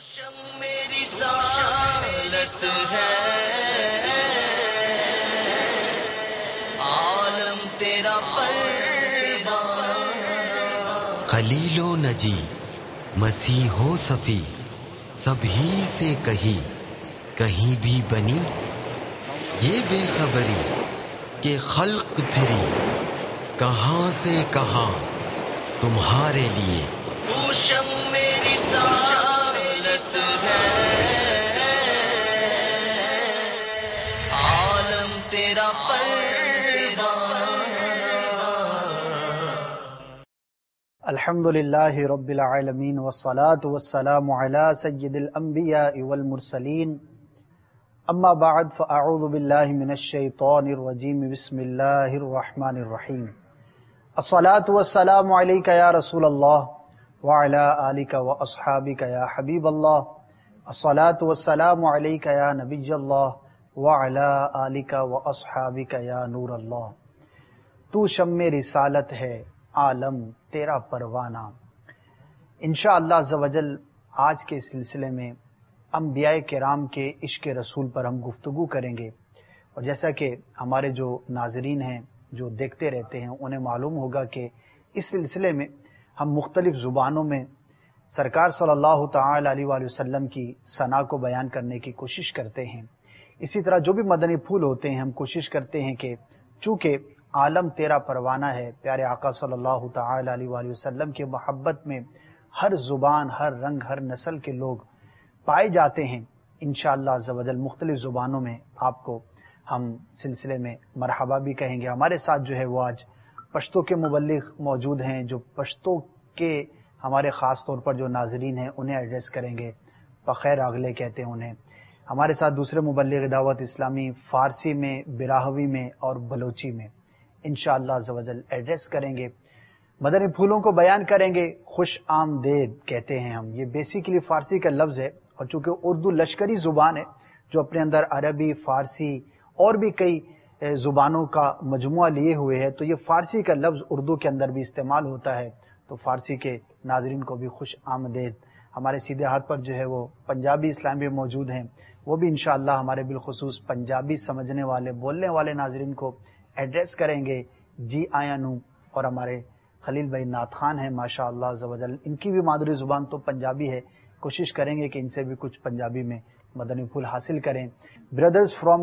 میری سالت ہے عالم تیرا پروانہ، خلیل و نجی مسیح و صفی سبھی سے کہیں بھی بنی یہ بے خبری کہ خلق پھری کہاں سے کہاں تمہارے لیے. اوشم میری سالت ہے عالم تیرا پروانہ. الحمد للہ رب العالمین والصلاة والسلام علی سید الانبیاء والمرسلین، اما بعد فاعوذ باللہ من الشیطان الرجیم، بسم اللہ الرحمن الرحیم. الصلاة والسلام علیک یا رسول اللہ وعلی آلک واصحابک یا حبیب اللہ. الصلاة والسلام علیک یا نبی اللہ وعلی آلک واصحابک یا نور اللہ. تو شمع رسالت ہے عالم تیرا پروانہ. انشاءاللہ عز و جل آج کے سلسلے میں انبیاء کرام کے عشق رسول پر ہم گفتگو کریں گے. اور جیسا کہ ہمارے جو ناظرین ہیں جو دیکھتے رہتے ہیں انہیں معلوم ہوگا کہ اس سلسلے میں ہم مختلف زبانوں میں سرکار صلی اللہ تعالی علیہ وآلہ وسلم کی ثنا کو بیان کرنے کی کوشش کرتے ہیں. اسی طرح جو بھی مدنی پھول ہوتے ہیں ہم کوشش کرتے ہیں کہ چونکہ عالم تیرا پروانہ ہے، پیارے آقا صلی اللہ تعالی علیہ وآلہ وسلم کی محبت میں ہر زبان، ہر رنگ، ہر نسل کے لوگ پائے جاتے ہیں. انشاءاللہ عز و جل مختلف زبانوں میں آپ کو ہم سلسلے میں مرحبا بھی کہیں گے. ہمارے ساتھ جو ہے وہ آج پشتو کے مبلغ موجود ہیں جو پشتو کے ہمارے خاص طور پر جو ناظرین ہیں انہیں ایڈریس کریں گے، بخیر اگلے کہتے ہیں انہیں. ہمارے ساتھ دوسرے مبلغ دعوت اسلامی فارسی میں، براہوی میں اور بلوچی میں انشاءاللہ عز و جل ایڈریس کریں گے، مدنی پھولوں کو بیان کریں گے. خوش آمدید کہتے ہیں ہم، یہ بیسیکلی فارسی کا لفظ ہے، اور چونکہ اردو لشکری زبان ہے جو اپنے اندر عربی، فارسی اور بھی کئی زبانوں کا مجموعہ لیے ہوئے ہے، تو یہ فارسی کا لفظ اردو کے اندر بھی استعمال ہوتا ہے. تو فارسی کے ناظرین کو بھی خوش آمدید. ہمارے سیدھے ہاتھ پر جو ہے وہ پنجابی اسلام بھی موجود ہیں، وہ بھی انشاءاللہ ہمارے بالخصوص پنجابی سمجھنے والے، بولنے والے ناظرین کو ایڈریس کریں گے. جی آیا نو. اور ہمارے خلیل بھائی نعت خان ہیں ماشاءاللہ عز و جل، ان کی بھی مادری زبان تو پنجابی ہے. کوشش کریں گے کہ ان سے بھی کچھ پنجابی میں مدنی پھول حاصل کریں. Brothers from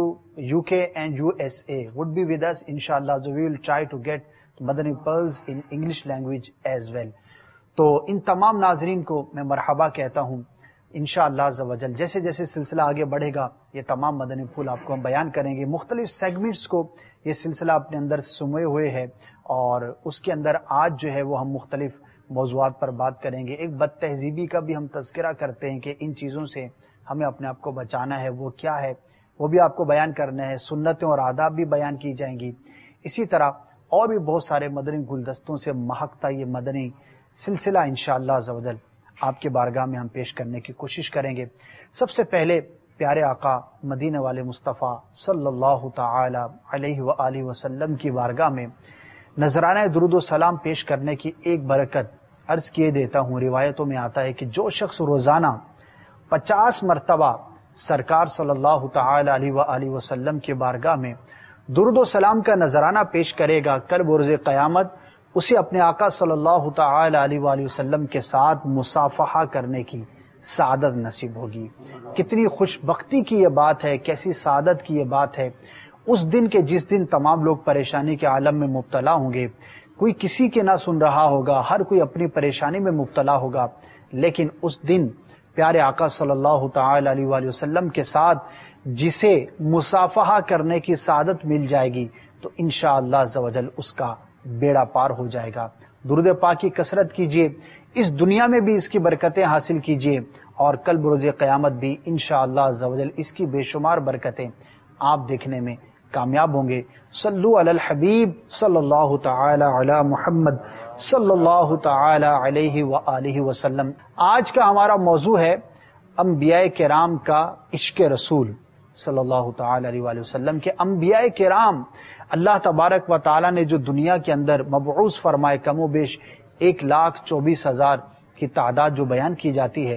U K and U S A would be with us inshallah, so we will try to get Madani pearls in English language as well. تو ان تمام ناظرین کو میں مرحبا کہتا ہوں. انشاءاللہ عز و جل جیسے جیسے سلسلہ آگے بڑھے گا یہ تمام مدنی پھول آپ کو ہم بیان کریں گے. مختلف سیگمنٹس کو یہ سلسلہ اپنے اندر سموئے ہوئے ہے، اور اس کے اندر آج جو ہے وہ ہم مختلف موضوعات پر بات کریں گے. ایک بد تہذیبی کا بھی ہم تذکرہ کرتے ہیں کہ ان چیزوں سے ہمیں اپنے آپ کو بچانا ہے، وہ کیا ہے وہ بھی آپ کو بیان کرنا ہے. سنتیں اور آداب بھی بیان کی جائیں گی. اسی طرح اور بھی بہت سارے مدنی گلدستوں سے مہکتا یہ مدنی سلسلہ انشاءاللہ عز و جل آپ کے بارگاہ میں ہم پیش کرنے کی کوشش کریں گے. سب سے پہلے پیارے آقا مدینے والے مصطفیٰ صلی اللہ تعالی علیہ وآلہ وسلم کی بارگاہ میں نذرانہ درود و سلام پیش کرنے کی ایک برکت عرض کیے دیتا ہوں. روایتوں میں آتا ہے کہ جو شخص روزانہ 50 مرتبہ سرکار صلی اللہ تعالی علیہ وآلہ وسلم کی بارگاہ میں درود و سلام کا نذرانہ پیش کرے گا، کل بروز قیامت اسے اپنے آقا صلی اللہ تعالی علیہ وآلہ وسلم کے ساتھ مصافحہ کرنے کی سعادت نصیب ہوگی. کتنی خوش بختی کی یہ بات ہے، کیسی سعادت کی یہ بات ہے اس دن کے جس دن تمام لوگ پریشانی کے عالم میں مبتلا ہوں گے. کوئی کسی کے نہ سن رہا ہوگا، ہر کوئی اپنی پریشانی میں مبتلا ہوگا، لیکن اس دن پیارے آقا صلی اللہ تعالی علیہ وآلہ وسلم کے ساتھ جسے مصافحہ کرنے کی سعادت مل جائے گی تو انشاءاللہ عز و جل اس کا بیڑا پار ہو جائے گا. درود پاک کی کثرت کیجئے، اس دنیا میں بھی اس کی برکتیں حاصل کیجئے، اور کل بروز قیامت بھی انشاءاللہ عز و جل اس کی بے شمار برکتیں آپ دیکھنے میں کامیاب ہوں گے. صلو علی الحبیب صلی اللہ تعالی علی محمد صلی اللہ تعالی علیہ وآلہ وسلم. آج کا ہمارا موضوع ہے انبیاء کرام کا عشق رسول صلی اللہ تعالی علیہ وآلہ وسلم کے. انبیاء کرام اللہ تبارک و تعالی نے جو دنیا کے اندر مبعوث فرمائے، کم و بیش 1,24,000 کی تعداد جو بیان کی جاتی ہے،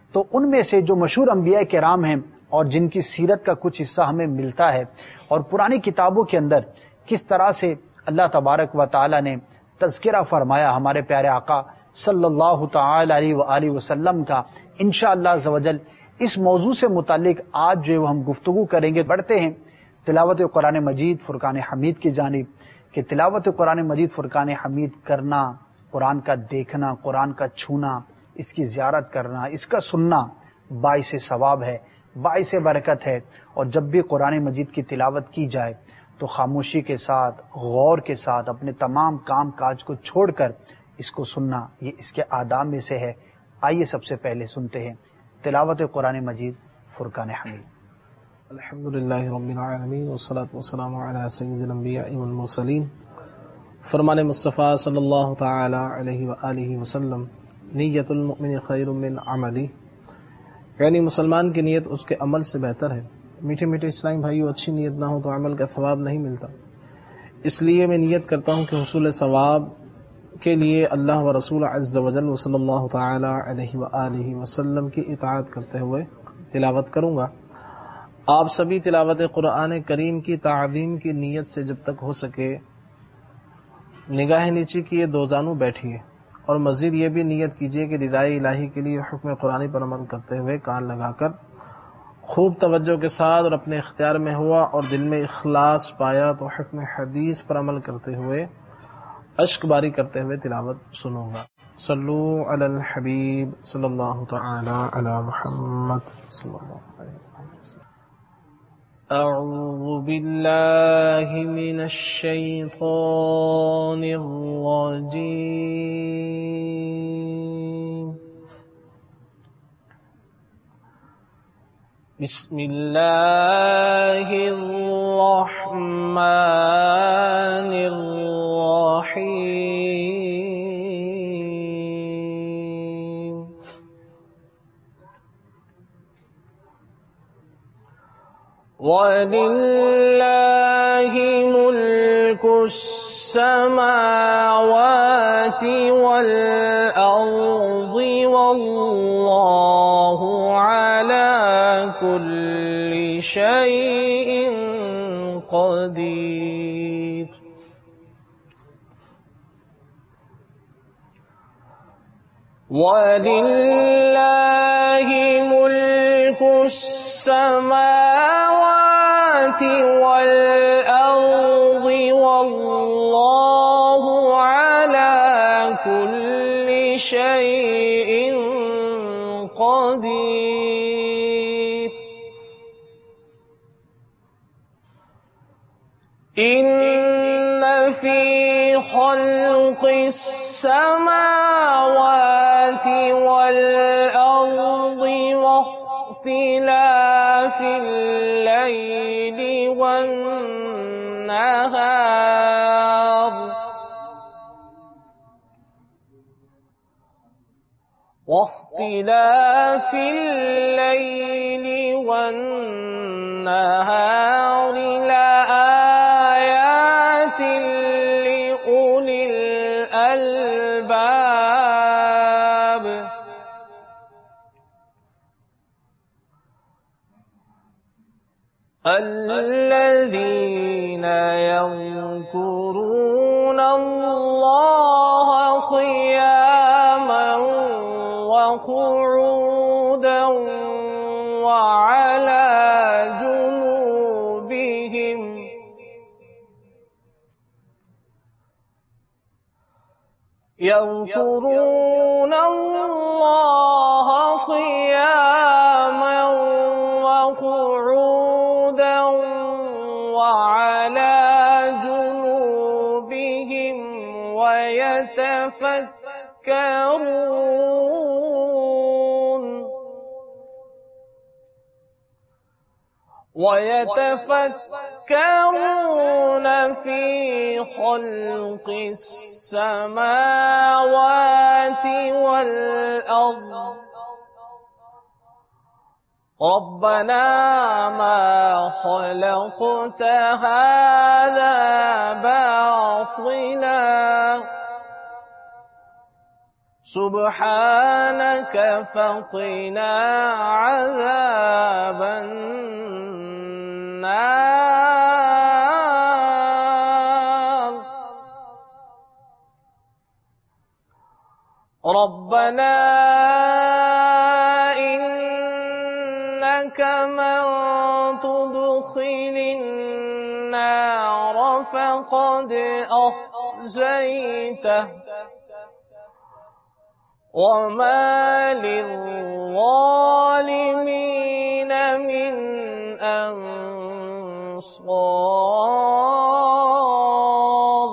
تو ان میں سے جو مشہور انبیاء کرام ہیں اور جن کی سیرت کا کچھ حصہ ہمیں ملتا ہے، اور پرانی کتابوں کے اندر کس طرح سے اللہ تبارک و تعالی نے تذکرہ فرمایا ہمارے پیارے آقا صلی اللہ تعالی علیہ وآلہ وسلم کا، انشاءاللہ عز و جل اس موضوع سے متعلق آج جو ہم گفتگو کریں گے۔ بڑھتے ہیں تلاوت قرآن مجید فرقان حمید کی جانب، کہ تلاوت قرآن مجید فرقان حمید کرنا، قرآن کا دیکھنا، قرآن کا چھونا، اس کی زیارت کرنا، اس کا سننا باعث ثواب ہے، باعث برکت ہے۔ اور جب بھی قرآن مجید کی تلاوت کی جائے تو خاموشی کے ساتھ، غور کے ساتھ، اپنے تمام کام کاج کو چھوڑ کر اس کو سننا، یہ اس کے آداب میں سے ہے۔ آئیے سب سے پہلے سنتے ہیں تلاوت قرآن مجید فرقان حمید۔ الحمدللہ رب العالمین والصلاة والسلام علی سید الانبیاء والمرسلین۔ فرمان مصطفیٰ صلی اللہ تعالی علیہ وآلہ وسلم، نیت المؤمن خیر من عملی، یعنی مسلمان کی نیت اس کے عمل سے بہتر ہے۔ میٹھے میٹھے اسلامی بھائیو، اچھی نیت نہ ہو تو عمل کا ثواب نہیں ملتا، اس لیے میں نیت کرتا ہوں کہ حصول ثواب کے لیے اللہ و رسول عز و جل صلی اللہ تعالی علیہ وآلہ وسلم کی اطاعت کرتے ہوئے تلاوت کروں گا۔ آپ سبھی تلاوت قرآن کریم کی تعظیم کی نیت سے جب تک ہو سکے نگاہ نیچی کیے دو زانو بیٹھیے، اور مزید یہ بھی نیت کیجیے کہ ردائے الہی کے لیے حکم قرآنی پر عمل کرتے ہوئے کان لگا کر خوب توجہ کے ساتھ اور اپنے اختیار میں ہوا اور دل میں اخلاص پایا تو حکم حدیث پر عمل کرتے ہوئے اشک باری کرتے ہوئے تلاوت سنوں گا۔ صلو علی الحبیب صلی اللہ تعالی علی محمد صلی اللہ علیہ وسلم۔ اعوذ باللہ من الشیطان الرجیم، بسم اللہ الرحمن الرحیم۔ وَلِلَّهِ مُلْكُ السَّمَاوَاتِ وَالْأَرْضِ وَاللَّهُ عَلَى كُلِّ شَيْءٍ قَدِيرٌ۔ وَلِلَّهِ مُلْكُ السَّمَاوَاتِ وَالْأَرْضِ وَاللَّهُ عَلَى كُلِّ شَيْءٍ قَدِيرٌ۔ إِنَّ فِي خَلْقِ السَّمَاوَاتِ وَالْأَرْضِ واخْتِلَافِ اللَّيْلِ وَالنَّهَارِ لَآيَاتٍ لِأُولِي الْأَلْبَابِ۔ الَّذِينَ يَذْكُرُونَ اللَّهَ قِيَامًا وَقُعُودًا وَعَلَى جُنُوبِهِمْ، يَذْكُرُونَ اللَّهَ قِيَامًا وَقُعُودًا وَعَلَى جُنُوبِهِمْ وَيَتَفَكَّرُونَ فِي خَلْقِ السَّمَاوَاتِ وَالْأَرْضِ، رَبَّنَا مَا خَلَقْتَ هَذَا بَاطِلًا سبحانك فقنا عذاب النار ربنا إنك من تدخل النار فقد أخزيته وما للظالمين من أنصار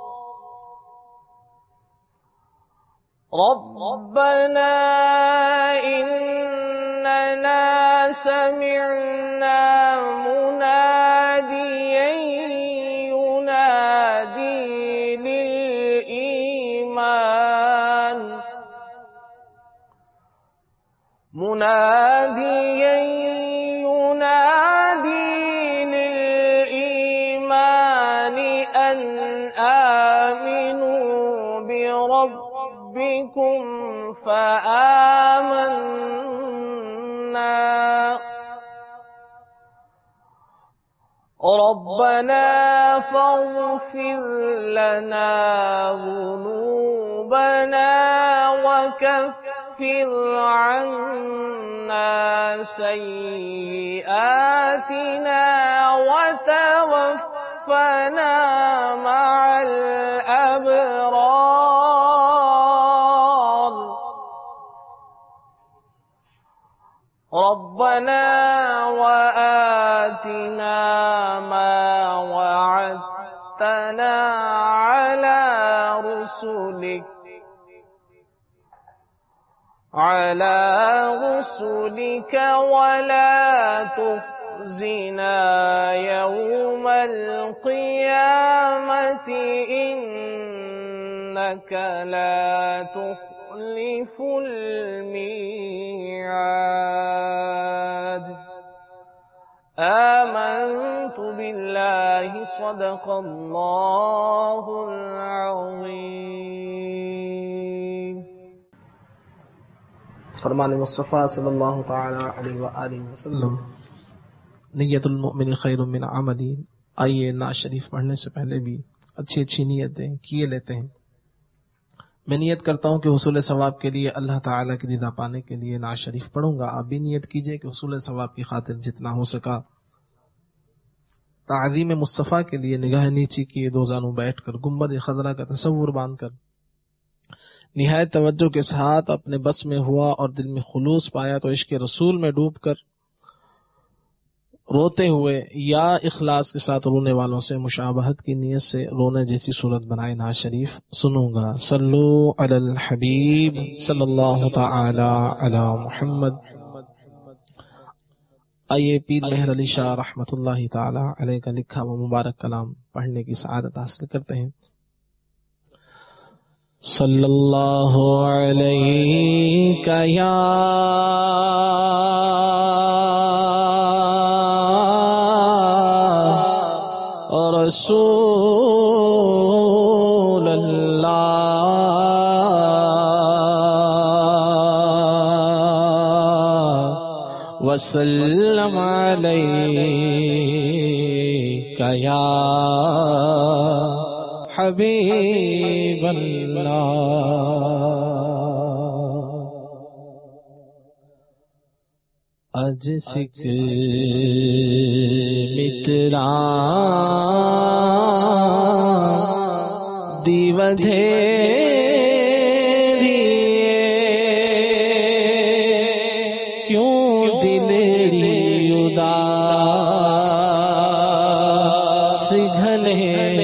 ربنا إننا سمعنا مناديا ينادي للإيمان مناديا ينادي للإيمان أن آمنوا بربكم فآمنا ربنا فاغفر لنا ذنوبنا وكفر عنا سيئاتنا وتوفنا مع الأبرار ربنا وآتنا ما وعدتنا على رسلك ولا تخزنا يوم القيامة إنك لا تخلف الميعاد آمنت بالله صدق الله العظيم فرمان مصطفیٰ صلی اللہ تعالی علیہ وآلہ وسلم نیت المؤمن خیر من عملی. آئیے نعت شریف پڑھنے سے پہلے بھی اچھی نیتیں کیے لیتے ہیں. میں نیت کرتا ہوں کہ حصول ثواب کے لیے اللہ تعالیٰ کی رضا پانے کے لیے نعت شریف پڑھوں گا. آپ بھی نیت کیجئے کہ حصول ثواب کی خاطر جتنا ہو سکا تعظیم مصطفیٰ کے لیے نگاہ نیچی کیے دو زانوں بیٹھ کر گنبد خضرا کا تصور باندھ کر نہایت توجہ کے ساتھ اپنے بس میں ہوا اور دل میں خلوص پایا تو عشق رسول میں ڈوب کر روتے ہوئے یا اخلاص کے ساتھ رونے والوں سے مشابہت کی نیت سے رونے جیسی صورت بنائے نعت شریف سنوں گا. صلو علی الحبیب صلی اللہ تعالی علی محمد. آئیے پیر مہر علی شاہ رحمۃ اللہ تعالی علیہ کا لکھا وہ مبارک کلام پڑھنے کی سعادت حاصل کرتے ہیں. صلی اللہ علیہ یا رسول اللہ وسلم علیک یا حبیب اللہ. اج سکھ متران دیو دھیری کیوں دلڑی اداس گھنے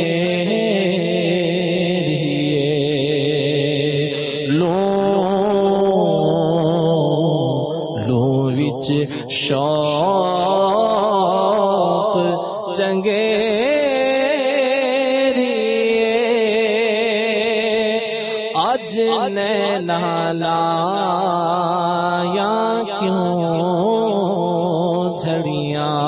شوق چنگیری اج نینا لایا کیوں جھڑیاں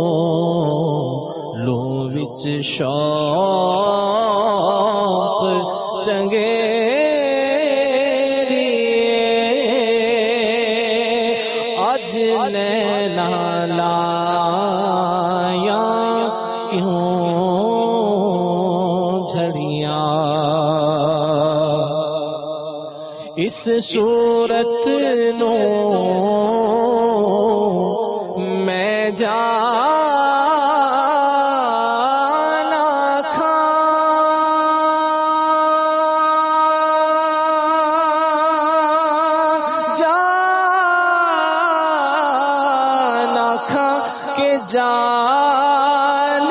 لو وچ شوق چنگیری اج نینا لایا کیوں جھڑیاں اس صورت نو میں جانا کھا جانا کھا کہ جان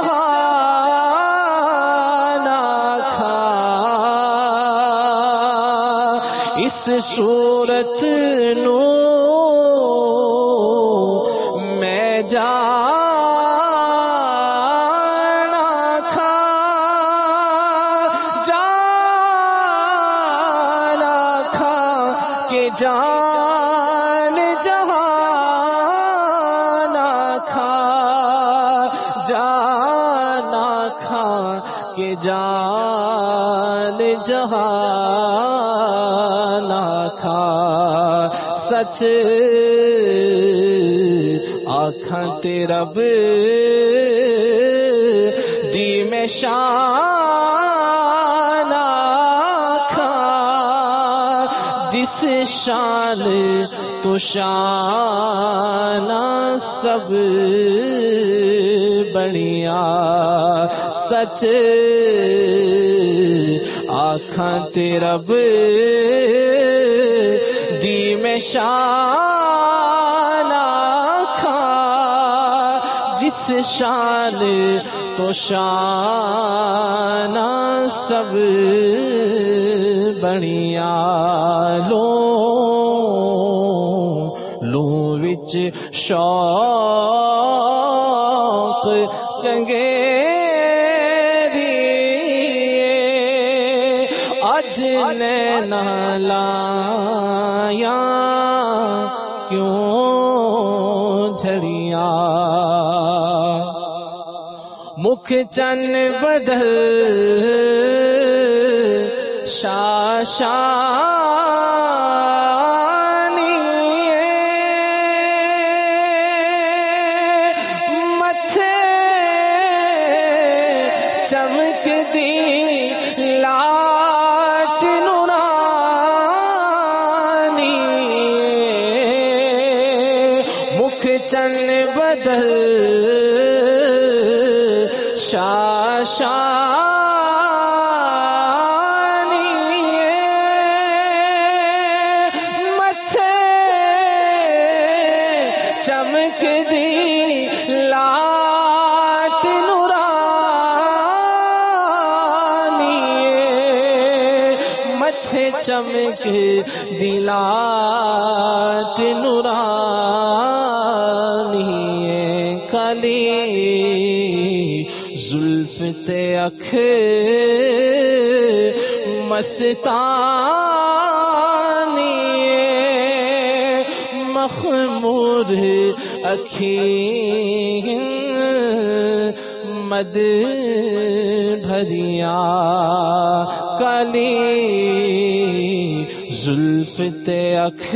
جہانا کھا اس صورت نو میں جانا کھا جانا کھا کہ جان جہانا کھا جانا کھا کہ جان جہانا کھا سچ آنکھاں تے رب دی میں شان آکھاں جس شان تو شان سب بڑیا سچ آنکھاں تے رب دی میں شان آکھاں جس شان تو شان سب بڑیا لو وچ شوق چنگیری اج نینا لایا کیوں جھڑیاں مکھ چن بدل شاشانی متھے چمک دی لاٹ نورانی مکھ چن بدل شاشانی متھے چمک دی لاٹ نورانی متھے چمک دی لاٹ نورانی کالی زلف تے اکھ مستانی مخمور اکھیں مد بھریاں کالی زلف تے اکھ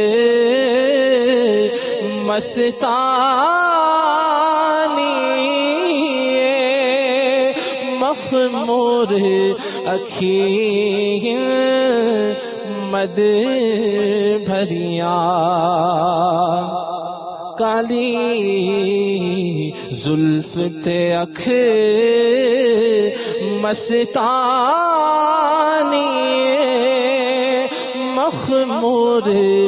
مستانی مخمور اکھیں مد بھریاں کالی زلف تے اکھ مستانی مخمور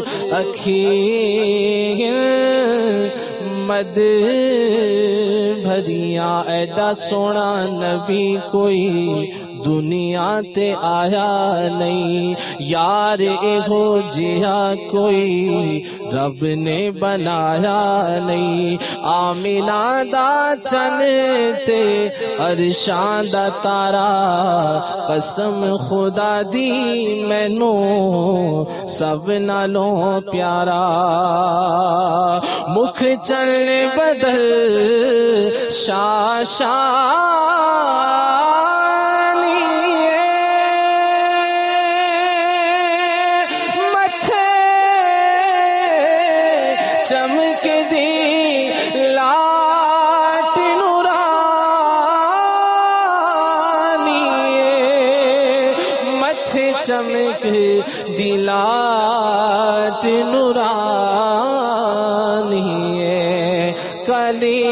اکھیں مد بھریاں ایڈا سونا نبی کوئی دنیا تے آیا نہیں یار ایہو جہا کوئی رب نے بنایا نہیں آمینہ دا چن تے عرشاں دا تارا قسم خدا دی مینوں سب نالوں پیارا مکھ چل بدل شاشانی چمک دلات نورانی کلی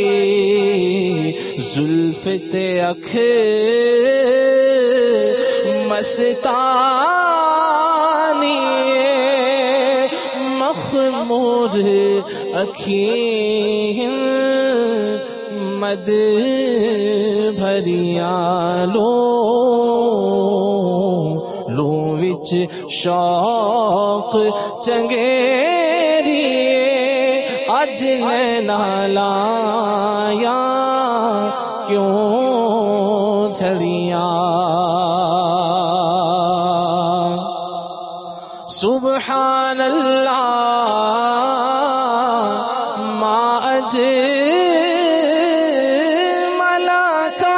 زلف تے اکھ مستانی مخمور اکھیں مد بھریاں لو وچ شوق چنگیری اج لینا لایا کیوں جھڑیاں سبحان اللہ ما ملکا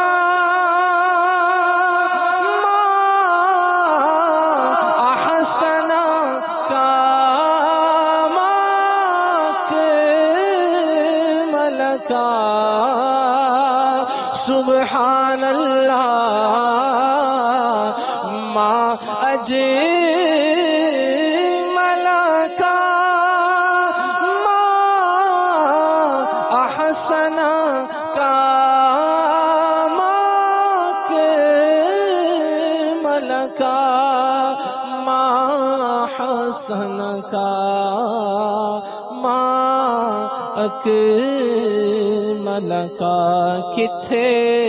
ما احسن کا ملکا سبحان اللہ ما ملکا کتھے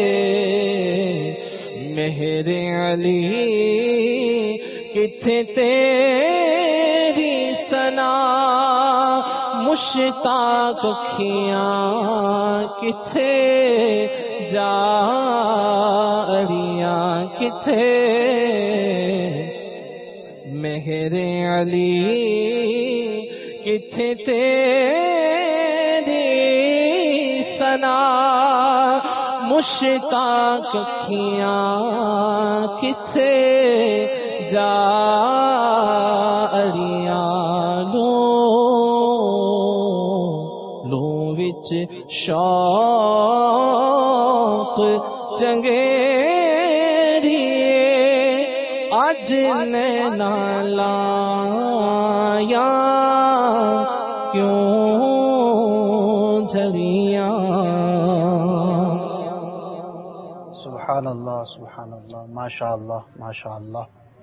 مہر علی کتھے تیری ثنا مشتاق اکھیاں کتھے جاریاں کتھے مہر علی کتھے تیری ثنا مشتاق اکھیاں کتھے جاریاں لو وچ شوق چنگیری اج نینا لایا کیوں جھڑیاں سبحان اللہ سبحان اللہ ماشاء اللہ ماشاء اللہ.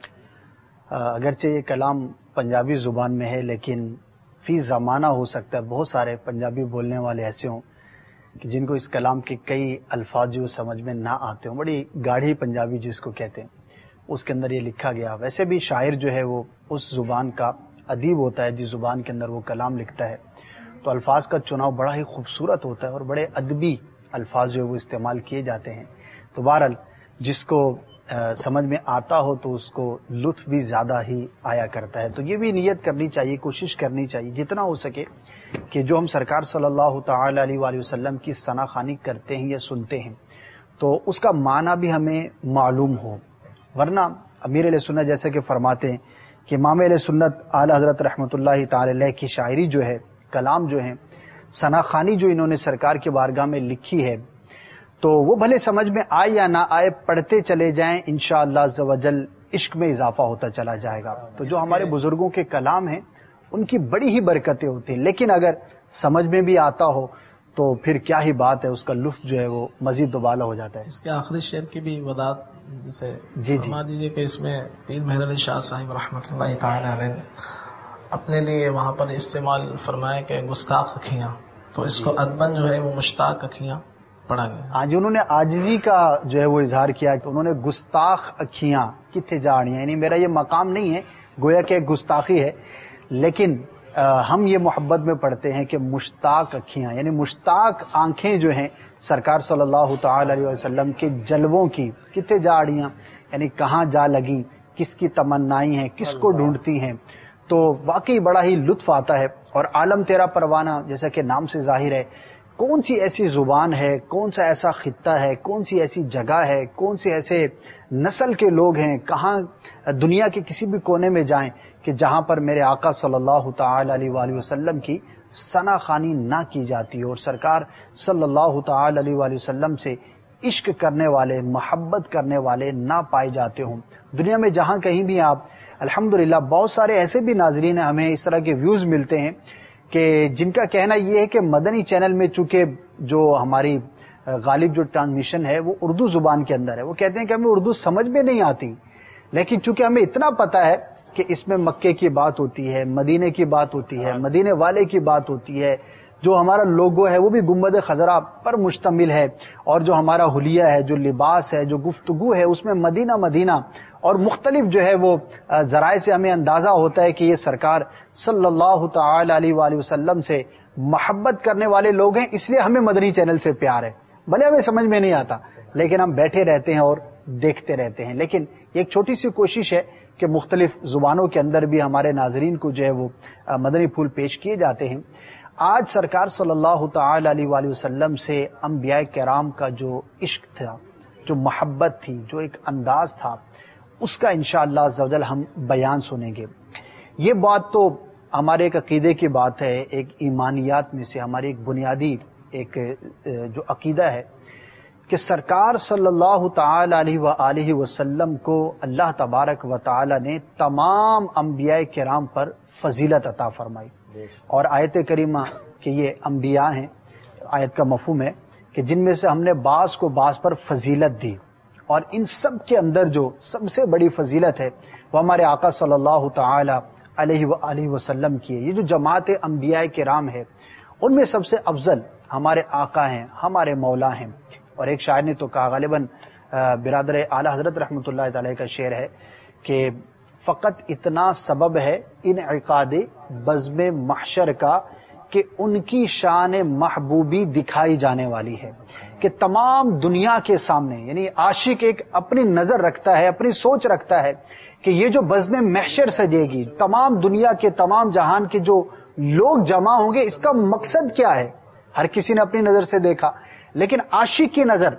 اگرچہ یہ کلام پنجابی زبان میں ہے لیکن فی زمانہ ہو سکتا ہے بہت سارے پنجابی بولنے والے ایسے ہوں کہ جن کو اس کلام کے کئی الفاظ جو سمجھ میں نہ آتے ہوں. بڑی گاڑھی پنجابی جس کو کہتے ہیں اس کے اندر یہ لکھا گیا. ویسے بھی شاعر جو ہے وہ اس زبان کا ادیب ہوتا ہے جس زبان کے اندر وہ کلام لکھتا ہے تو الفاظ کا چناؤ بڑا ہی خوبصورت ہوتا ہے اور بڑے ادبی الفاظ جو ہے وہ استعمال کیے جاتے ہیں. تو بہرحال جس کو سمجھ میں آتا ہو تو اس کو لطف بھی زیادہ ہی آیا کرتا ہے. تو یہ بھی نیت کرنی چاہیے, کوشش کرنی چاہیے جتنا ہو سکے کہ جو ہم سرکار صلی اللہ تعالی علیہ وآلہ وسلم کی ثنا خوانی کرتے ہیں یا سنتے ہیں تو اس کا معنی بھی ہمیں معلوم ہو. ورنہ امیر علیہ سنت جیسے کہ فرماتے ہیں کہ امام علیہ سنت اعلی حضرت رحمۃ اللہ تعالی علیہ کی شاعری جو ہے, کلام جو ہے, ثنا خوانی جو انہوں نے سرکار کی بارگاہ میں لکھی ہے تو وہ بھلے سمجھ میں آئے یا نہ آئے پڑھتے چلے جائیں انشاءاللہ عز و جل عشق میں اضافہ ہوتا چلا جائے گا. تو جو ہمارے بزرگوں کے کلام ہیں ان کی بڑی ہی برکتیں ہوتی ہیں, لیکن اگر سمجھ میں بھی آتا ہو تو پھر کیا ہی بات ہے, اس کا لطف جو ہے وہ مزید دوبالا ہو جاتا ہے. اس کے آخری شعر کی بھی وضاحت جیسے جی فرما دیجیے کہ اس میں پیر مہر علی شاہ صاحب رحمۃ اللہ تعالی علیہ اپنے لیے وہاں پر استعمال فرمایا کہ گستاخ اکھیاں, تو اس کو ادبن جو ہے وہ مشتاق اکھیاں پڑھا گیا. ہاں جی, انہوں نے عاجزی کا جو ہے وہ اظہار کیا کہ انہوں نے گستاخ اکھیاں کتھے جاڑیاں, یعنی میرا یہ مقام نہیں ہے, گویا کہ گستاخی ہے, لیکن ہم یہ محبت میں پڑھتے ہیں کہ مشتاق اکھیاں یعنی مشتاق آنکھیں جو ہیں سرکار صلی اللہ تعالی علیہ وسلم کے جلووں کی کتھے جاڑیاں, یعنی کہاں جا لگی, کس کی تمنائی ہیں, کس کو ڈھونڈتی ہیں. تو واقعی بڑا ہی لطف آتا ہے. اور عالم تیرا پروانہ جیسا کہ نام سے ظاہر ہے, کون سی ایسی زبان ہے, کون سا ایسا خطہ ہے, کون سی ایسی جگہ ہے, کون سے ایسے نسل کے لوگ ہیں, کہاں دنیا کے کسی بھی کونے میں جائیں کہ جہاں پر میرے آقا صلی اللہ تعالی علیہ وآلہ وسلم کی ثنا خوانی نہ کی جاتی اور سرکار صلی اللہ تعالی علیہ وآلہ وسلم سے عشق کرنے والے, محبت کرنے والے نہ پائے جاتے ہوں. دنیا میں جہاں کہیں بھی آپ الحمدللہ بہت سارے ایسے بھی ناظرین ہیں، ہمیں اس طرح کے ویوز ملتے ہیں کہ جن کا کہنا یہ ہے کہ مدنی چینل میں چونکہ جو ہماری غالب جو ٹرانسمیشن ہے وہ اردو زبان کے اندر ہے، وہ کہتے ہیں کہ ہمیں اردو سمجھ میں نہیں آتی، لیکن چونکہ ہمیں اتنا پتا ہے کہ اس میں مکے کی بات ہوتی ہے، مدینے کی بات ہوتی ہے، مدینے والے کی بات ہوتی ہے، جو ہمارا لوگو ہے وہ بھی گنبد خضرا پر مشتمل ہے، اور جو ہمارا حلیہ ہے، جو لباس ہے، جو گفتگو ہے، اس میں مدینہ مدینہ اور مختلف جو ہے وہ ذرائع سے ہمیں اندازہ ہوتا ہے کہ یہ سرکار صلی اللہ تعالی علیہ وآلہ وسلم سے محبت کرنے والے لوگ ہیں، اس لیے ہمیں مدنی چینل سے پیار ہے، بھلے ہمیں سمجھ میں نہیں آتا لیکن ہم بیٹھے رہتے ہیں اور دیکھتے رہتے ہیں۔ لیکن ایک چھوٹی سی کوشش ہے کہ مختلف زبانوں کے اندر بھی ہمارے ناظرین کو جو ہے وہ مدنی پھول پیش کیے جاتے ہیں۔ آج سرکار صلی اللہ تعالی علیہ وآلہ وسلم سے انبیاء کرام کا جو عشق تھا، جو محبت تھی، جو ایک انداز تھا، اس کا انشاءاللہ عز و جل ہم بیان سنیں گے۔ یہ بات تو ہمارے ایک عقیدے کی بات ہے، ایک ایمانیات میں سے ہماری ایک بنیادی ایک جو عقیدہ ہے کہ سرکار صلی اللہ تعالی علیہ وآلہ وسلم کو اللہ تبارک و تعالی نے تمام انبیاء کرام پر فضیلت عطا فرمائی، اور آیت کریمہ کہ یہ انبیاء ہیں، آیت کا مفہوم ہے کہ جن میں سے ہم نے بعض کو بعض پر فضیلت دی، اور ان سب کے اندر جو سب سے بڑی فضیلت ہے وہ ہمارے آقا صلی اللہ تعالی علیہ وآلہ وسلم کی ہے۔ یہ جو جماعت انبیاء کرام ہے ان میں سب سے افضل ہمارے آقا ہیں، ہمارے مولا ہیں۔ اور ایک شاعر نے تو کہا، غالباً برادر اعلی حضرت رحمۃ اللہ تعالی کا شعر ہے کہ فقط اتنا سبب ہے انعقاد بزم محشر کا کہ ان کی شان محبوبی دکھائی جانے والی ہے، کہ تمام دنیا کے سامنے، یعنی عاشق ایک اپنی نظر رکھتا ہے، اپنی سوچ رکھتا ہے کہ یہ جو بزم محشر سجے گی، تمام دنیا کے تمام جہان کے جو لوگ جمع ہوں گے، اس کا مقصد کیا ہے؟ ہر کسی نے اپنی نظر سے دیکھا، لیکن عاشق کی نظر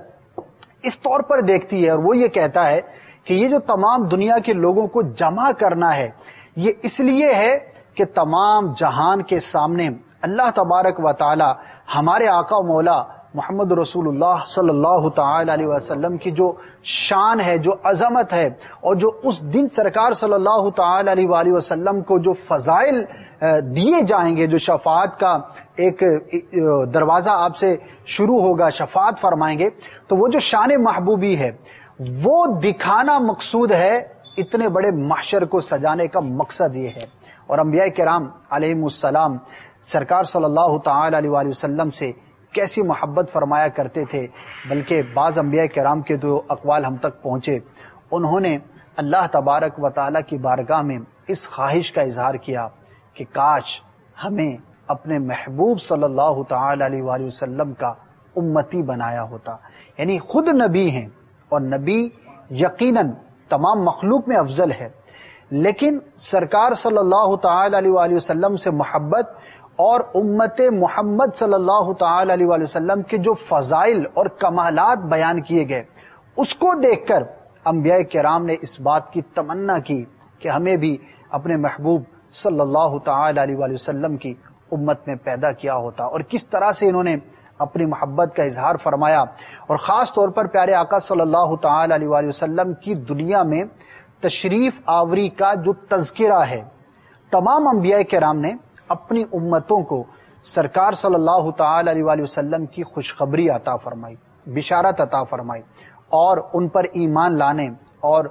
اس طور پر دیکھتی ہے، اور وہ یہ کہتا ہے کہ یہ جو تمام دنیا کے لوگوں کو جمع کرنا ہے، یہ اس لیے ہے کہ تمام جہان کے سامنے اللہ تبارک و تعالی ہمارے آقا و مولا محمد رسول اللہ صلی اللہ تعالی علیہ وسلم کی جو شان ہے، جو عظمت ہے، اور جو اس دن سرکار صلی اللہ تعالی علیہ وآلہ وسلم کو جو فضائل دیے جائیں گے، جو شفاعت کا ایک دروازہ آپ سے شروع ہوگا، شفاعت فرمائیں گے، تو وہ جو شان محبوبی ہے وہ دکھانا مقصود ہے۔ اتنے بڑے محشر کو سجانے کا مقصد یہ ہے۔ اور انبیاء کرام علیہم السلام سرکار صلی اللہ تعالی علیہ وآلہ وسلم سے کیسی محبت فرمایا کرتے تھے، بلکہ بعض انبیاء کرام کے جو اقوال ہم تک پہنچے، انہوں نے اللہ تبارک و تعالی کی بارگاہ میں اس خواہش کا اظہار کیا کہ کاش ہمیں اپنے محبوب صلی اللہ تعالی علیہ وآلہ وسلم کا امتی بنایا ہوتا۔ یعنی خود نبی ہیں، اور نبی یقیناً تمام مخلوق میں افضل ہے، لیکن سرکار صلی اللہ تعالی علیہ وآلہ وسلم سے محبت اور امت محمد صلی اللہ تعالی علیہ وآلہ وسلم کے جو فضائل اور کمالات بیان کیے گئے، اس کو دیکھ کر انبیاء کرام نے اس بات کی تمنا کی کہ ہمیں بھی اپنے محبوب صلی اللہ تعالی علیہ وآلہ وسلم کی امت میں پیدا کیا ہوتا۔ اور کس طرح سے انہوں نے اپنی محبت کا اظہار فرمایا، اور خاص طور پر پیارے آقا صلی اللہ تعالی علیہ وآلہ وسلم کی دنیا میں تشریف آوری کا جو تذکرہ ہے، تمام انبیاء کرام نے اپنی امتوں کو سرکار صلی اللہ تعالی علیہ وآلہ وسلم کی خوشخبری عطا فرمائی، بشارت عطا فرمائی، اور ان پر ایمان لانے اور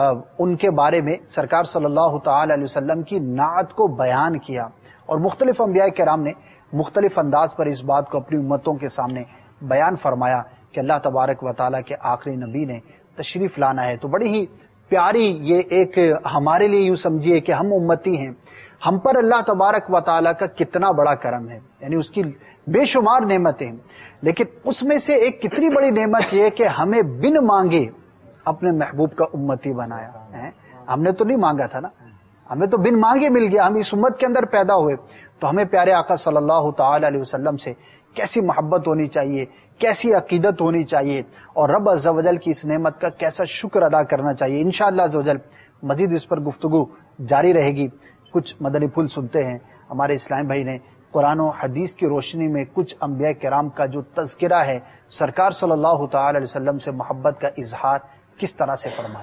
ان کے بارے میں سرکار صلی اللہ تعالی علیہ وسلم کی نعت کو بیان کیا۔ اور مختلف انبیاء کرام نے مختلف انداز پر اس بات کو اپنی امتوں کے سامنے بیان فرمایا کہ اللہ تبارک و تعالیٰ کے آخری نبی نے تشریف لانا ہے۔ تو بڑی ہی پیاری یہ ایک ہمارے لیے یوں سمجھیے کہ ہم امتی ہیں، ہم پر اللہ تبارک و تعالیٰ کا کتنا بڑا کرم ہے، یعنی اس کی بے شمار نعمتیں ہیں، لیکن اس میں سے ایک کتنی بڑی نعمت یہ کہ ہمیں بن مانگے اپنے محبوب کا امتی بنایا ہے۔ ہم نے تو نہیں مانگا تھا نا، ہمیں تو بن مانگے مل گیا، ہم اس امت کے اندر پیدا ہوئے، تو ہمیں پیارے آقا صلی اللہ تعالی علیہ وسلم سے کیسی محبت ہونی چاہیے، کیسی عقیدت ہونی چاہیے، اور رب عز و جل کی اس نعمت کا کیسا شکر ادا کرنا چاہیے۔ انشاءاللہ عز و جل مزید اس پر گفتگو جاری رہے گی۔ کچھ مدنی پھول سنتے ہیں، ہمارے اسلام بھائی نے قرآن و حدیث کی روشنی میں کچھ انبیاء کرام کا جو تذکرہ ہے، سرکار صلی اللہ تعالی علیہ وسلم سے محبت کا اظہار کس طرح سے فرمایا۔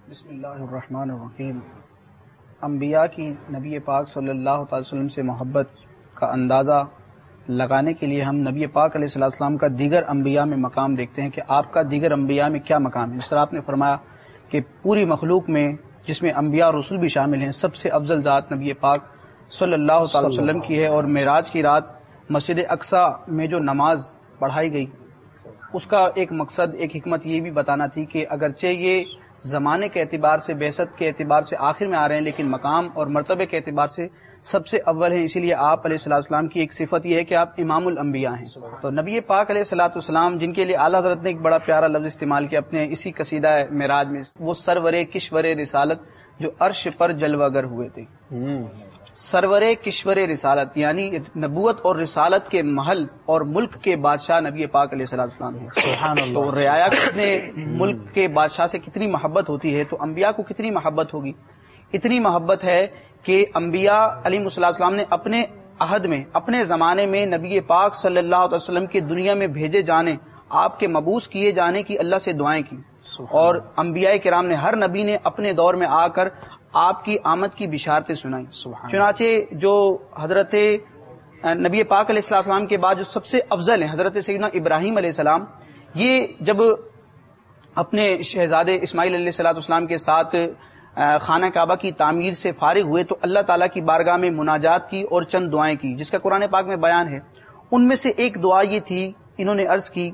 بسم اللہ الرحمن الرحیم. انبیاء کی نبی پاک صلی اللہ تعالی وسلم سے محبت کا اندازہ لگانے کے لیے ہم نبی پاک علیہ الصلوۃ والسلام کا دیگر انبیاء میں مقام دیکھتے ہیں کہ آپ کا دیگر انبیاء میں کیا مقام ہے. اس طرح آپ نے فرمایا کہ پوری مخلوق میں جس میں انبیاء اور رسول بھی شامل ہیں سب سے افضل ذات نبی پاک صلی اللہ تعالی وسلم کی ہے. اور معراج کی رات مسجد اقصی میں جو نماز پڑھائی گئی اس کا ایک مقصد ایک حکمت یہ بھی بتانا تھی کہ اگرچہ یہ زمانے کے اعتبار سے بعثت کے اعتبار سے آخر میں آ رہے ہیں لیکن مقام اور مرتبے کے اعتبار سے سب سے اول ہیں. اسی لیے آپ علیہ الصلوۃ والسلام کی ایک صفت یہ ہے کہ آپ امام الانبیاء ہیں. تو نبی پاک علیہ الصلوۃ والسلام جن کے لیے اعلیٰ حضرت نے ایک بڑا پیارا لفظ استعمال کیا اپنے اسی قصیدہ معراج میں، وہ سرور کشور رسالت جو عرش پر جلوہ گر ہوئے تھے. سرور کشور رسالت یعنی نبوت اور رسالت کے محل اور ملک کے بادشاہ نبی پاک علیہ الصلوۃ والسلام ہیں. تو رعایا کتنے ملک کے بادشاہ سے کتنی محبت ہوتی ہے تو انبیاء کو کتنی محبت ہوگی. اتنی محبت ہے کہ انبیاء علیہ الصلوۃ والسلام نے اپنے عہد میں اپنے زمانے میں نبی پاک صلی اللہ علیہ وسلم کے دنیا میں بھیجے جانے آپ کے مبعوث کیے جانے کی اللہ سے دعائیں کی. اور انبیاء کرام نے ہر نبی نے اپنے دور میں آ کر آپ کی آمد کی بشارتیں سنائی. چنانچہ جو حضرت نبی پاک علیہ السلام کے بعد جو سب سے افضل ہیں حضرت سیدنا ابراہیم علیہ السلام، یہ جب اپنے شہزادے اسماعیل علیہ السلام کے ساتھ خانہ کعبہ کی تعمیر سے فارغ ہوئے تو اللہ تعالیٰ کی بارگاہ میں مناجات کی اور چند دعائیں کی جس کا قرآن پاک میں بیان ہے. ان میں سے ایک دعا یہ تھی، انہوں نے عرض کی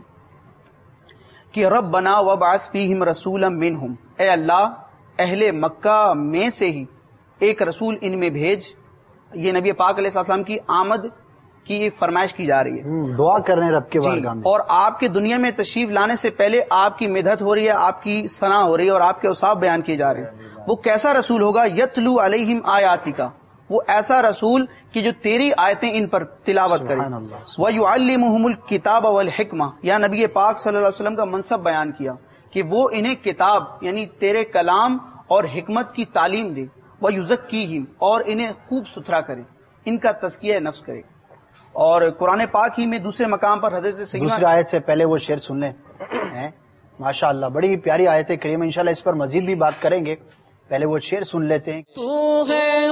کہ ربنا وابعث فیہم رسولا منہم، اے اللہ اہل مکہ میں سے ہی ایک رسول ان میں بھیج. یہ نبی پاک علیہ السلام کی آمد کی فرمائش کی جا رہی ہے، دعا کر رہے ہیں رب کے بارگاہ میں. اور آپ کے دنیا میں تشریف لانے سے پہلے آپ کی مدحت ہو رہی ہے، آپ کی ثنا ہو رہی ہے اور آپ کے اوصاف بیان کیے جا رہے ہیں. وہ کیسا رسول ہوگا؟ یتلو علیہم آیاتکا، وہ ایسا رسول کہ جو تیری آیتیں ان پر تلاوت کرے. وَيُعَلِّمُهُمُ الْكِتَابَ وَالْحِکْمَةَ، یا نبی پاک صلی اللہ علیہ وسلم کا منصب بیان کیا کہ وہ انہیں کتاب یعنی تیرے کلام اور حکمت کی تعلیم دے. وَيُزَكِّيهِمْ، اور انہیں خوب ستھرا کرے، ان کا تزکیہ نفس کرے. اور قرآن پاک ہی میں دوسرے مقام پر حضرت دوسری آیت سے پہلے وہ شعر سن لیں. ماشاء اللہ بڑی پیاری آیت کریم، انشاءاللہ اس پر مزید بھی بات کریں گے. پہلے وہ شعر سن لیتے ہیں. تو ہے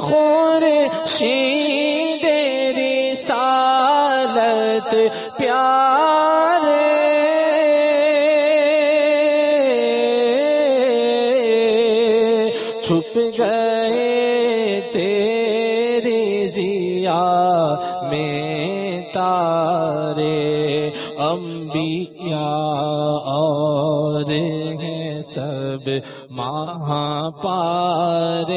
خورشید رسالت پیارے، چھپ گئے تیری ضیا میں تارے، انبیاء اور ہیں سب مہا پارے،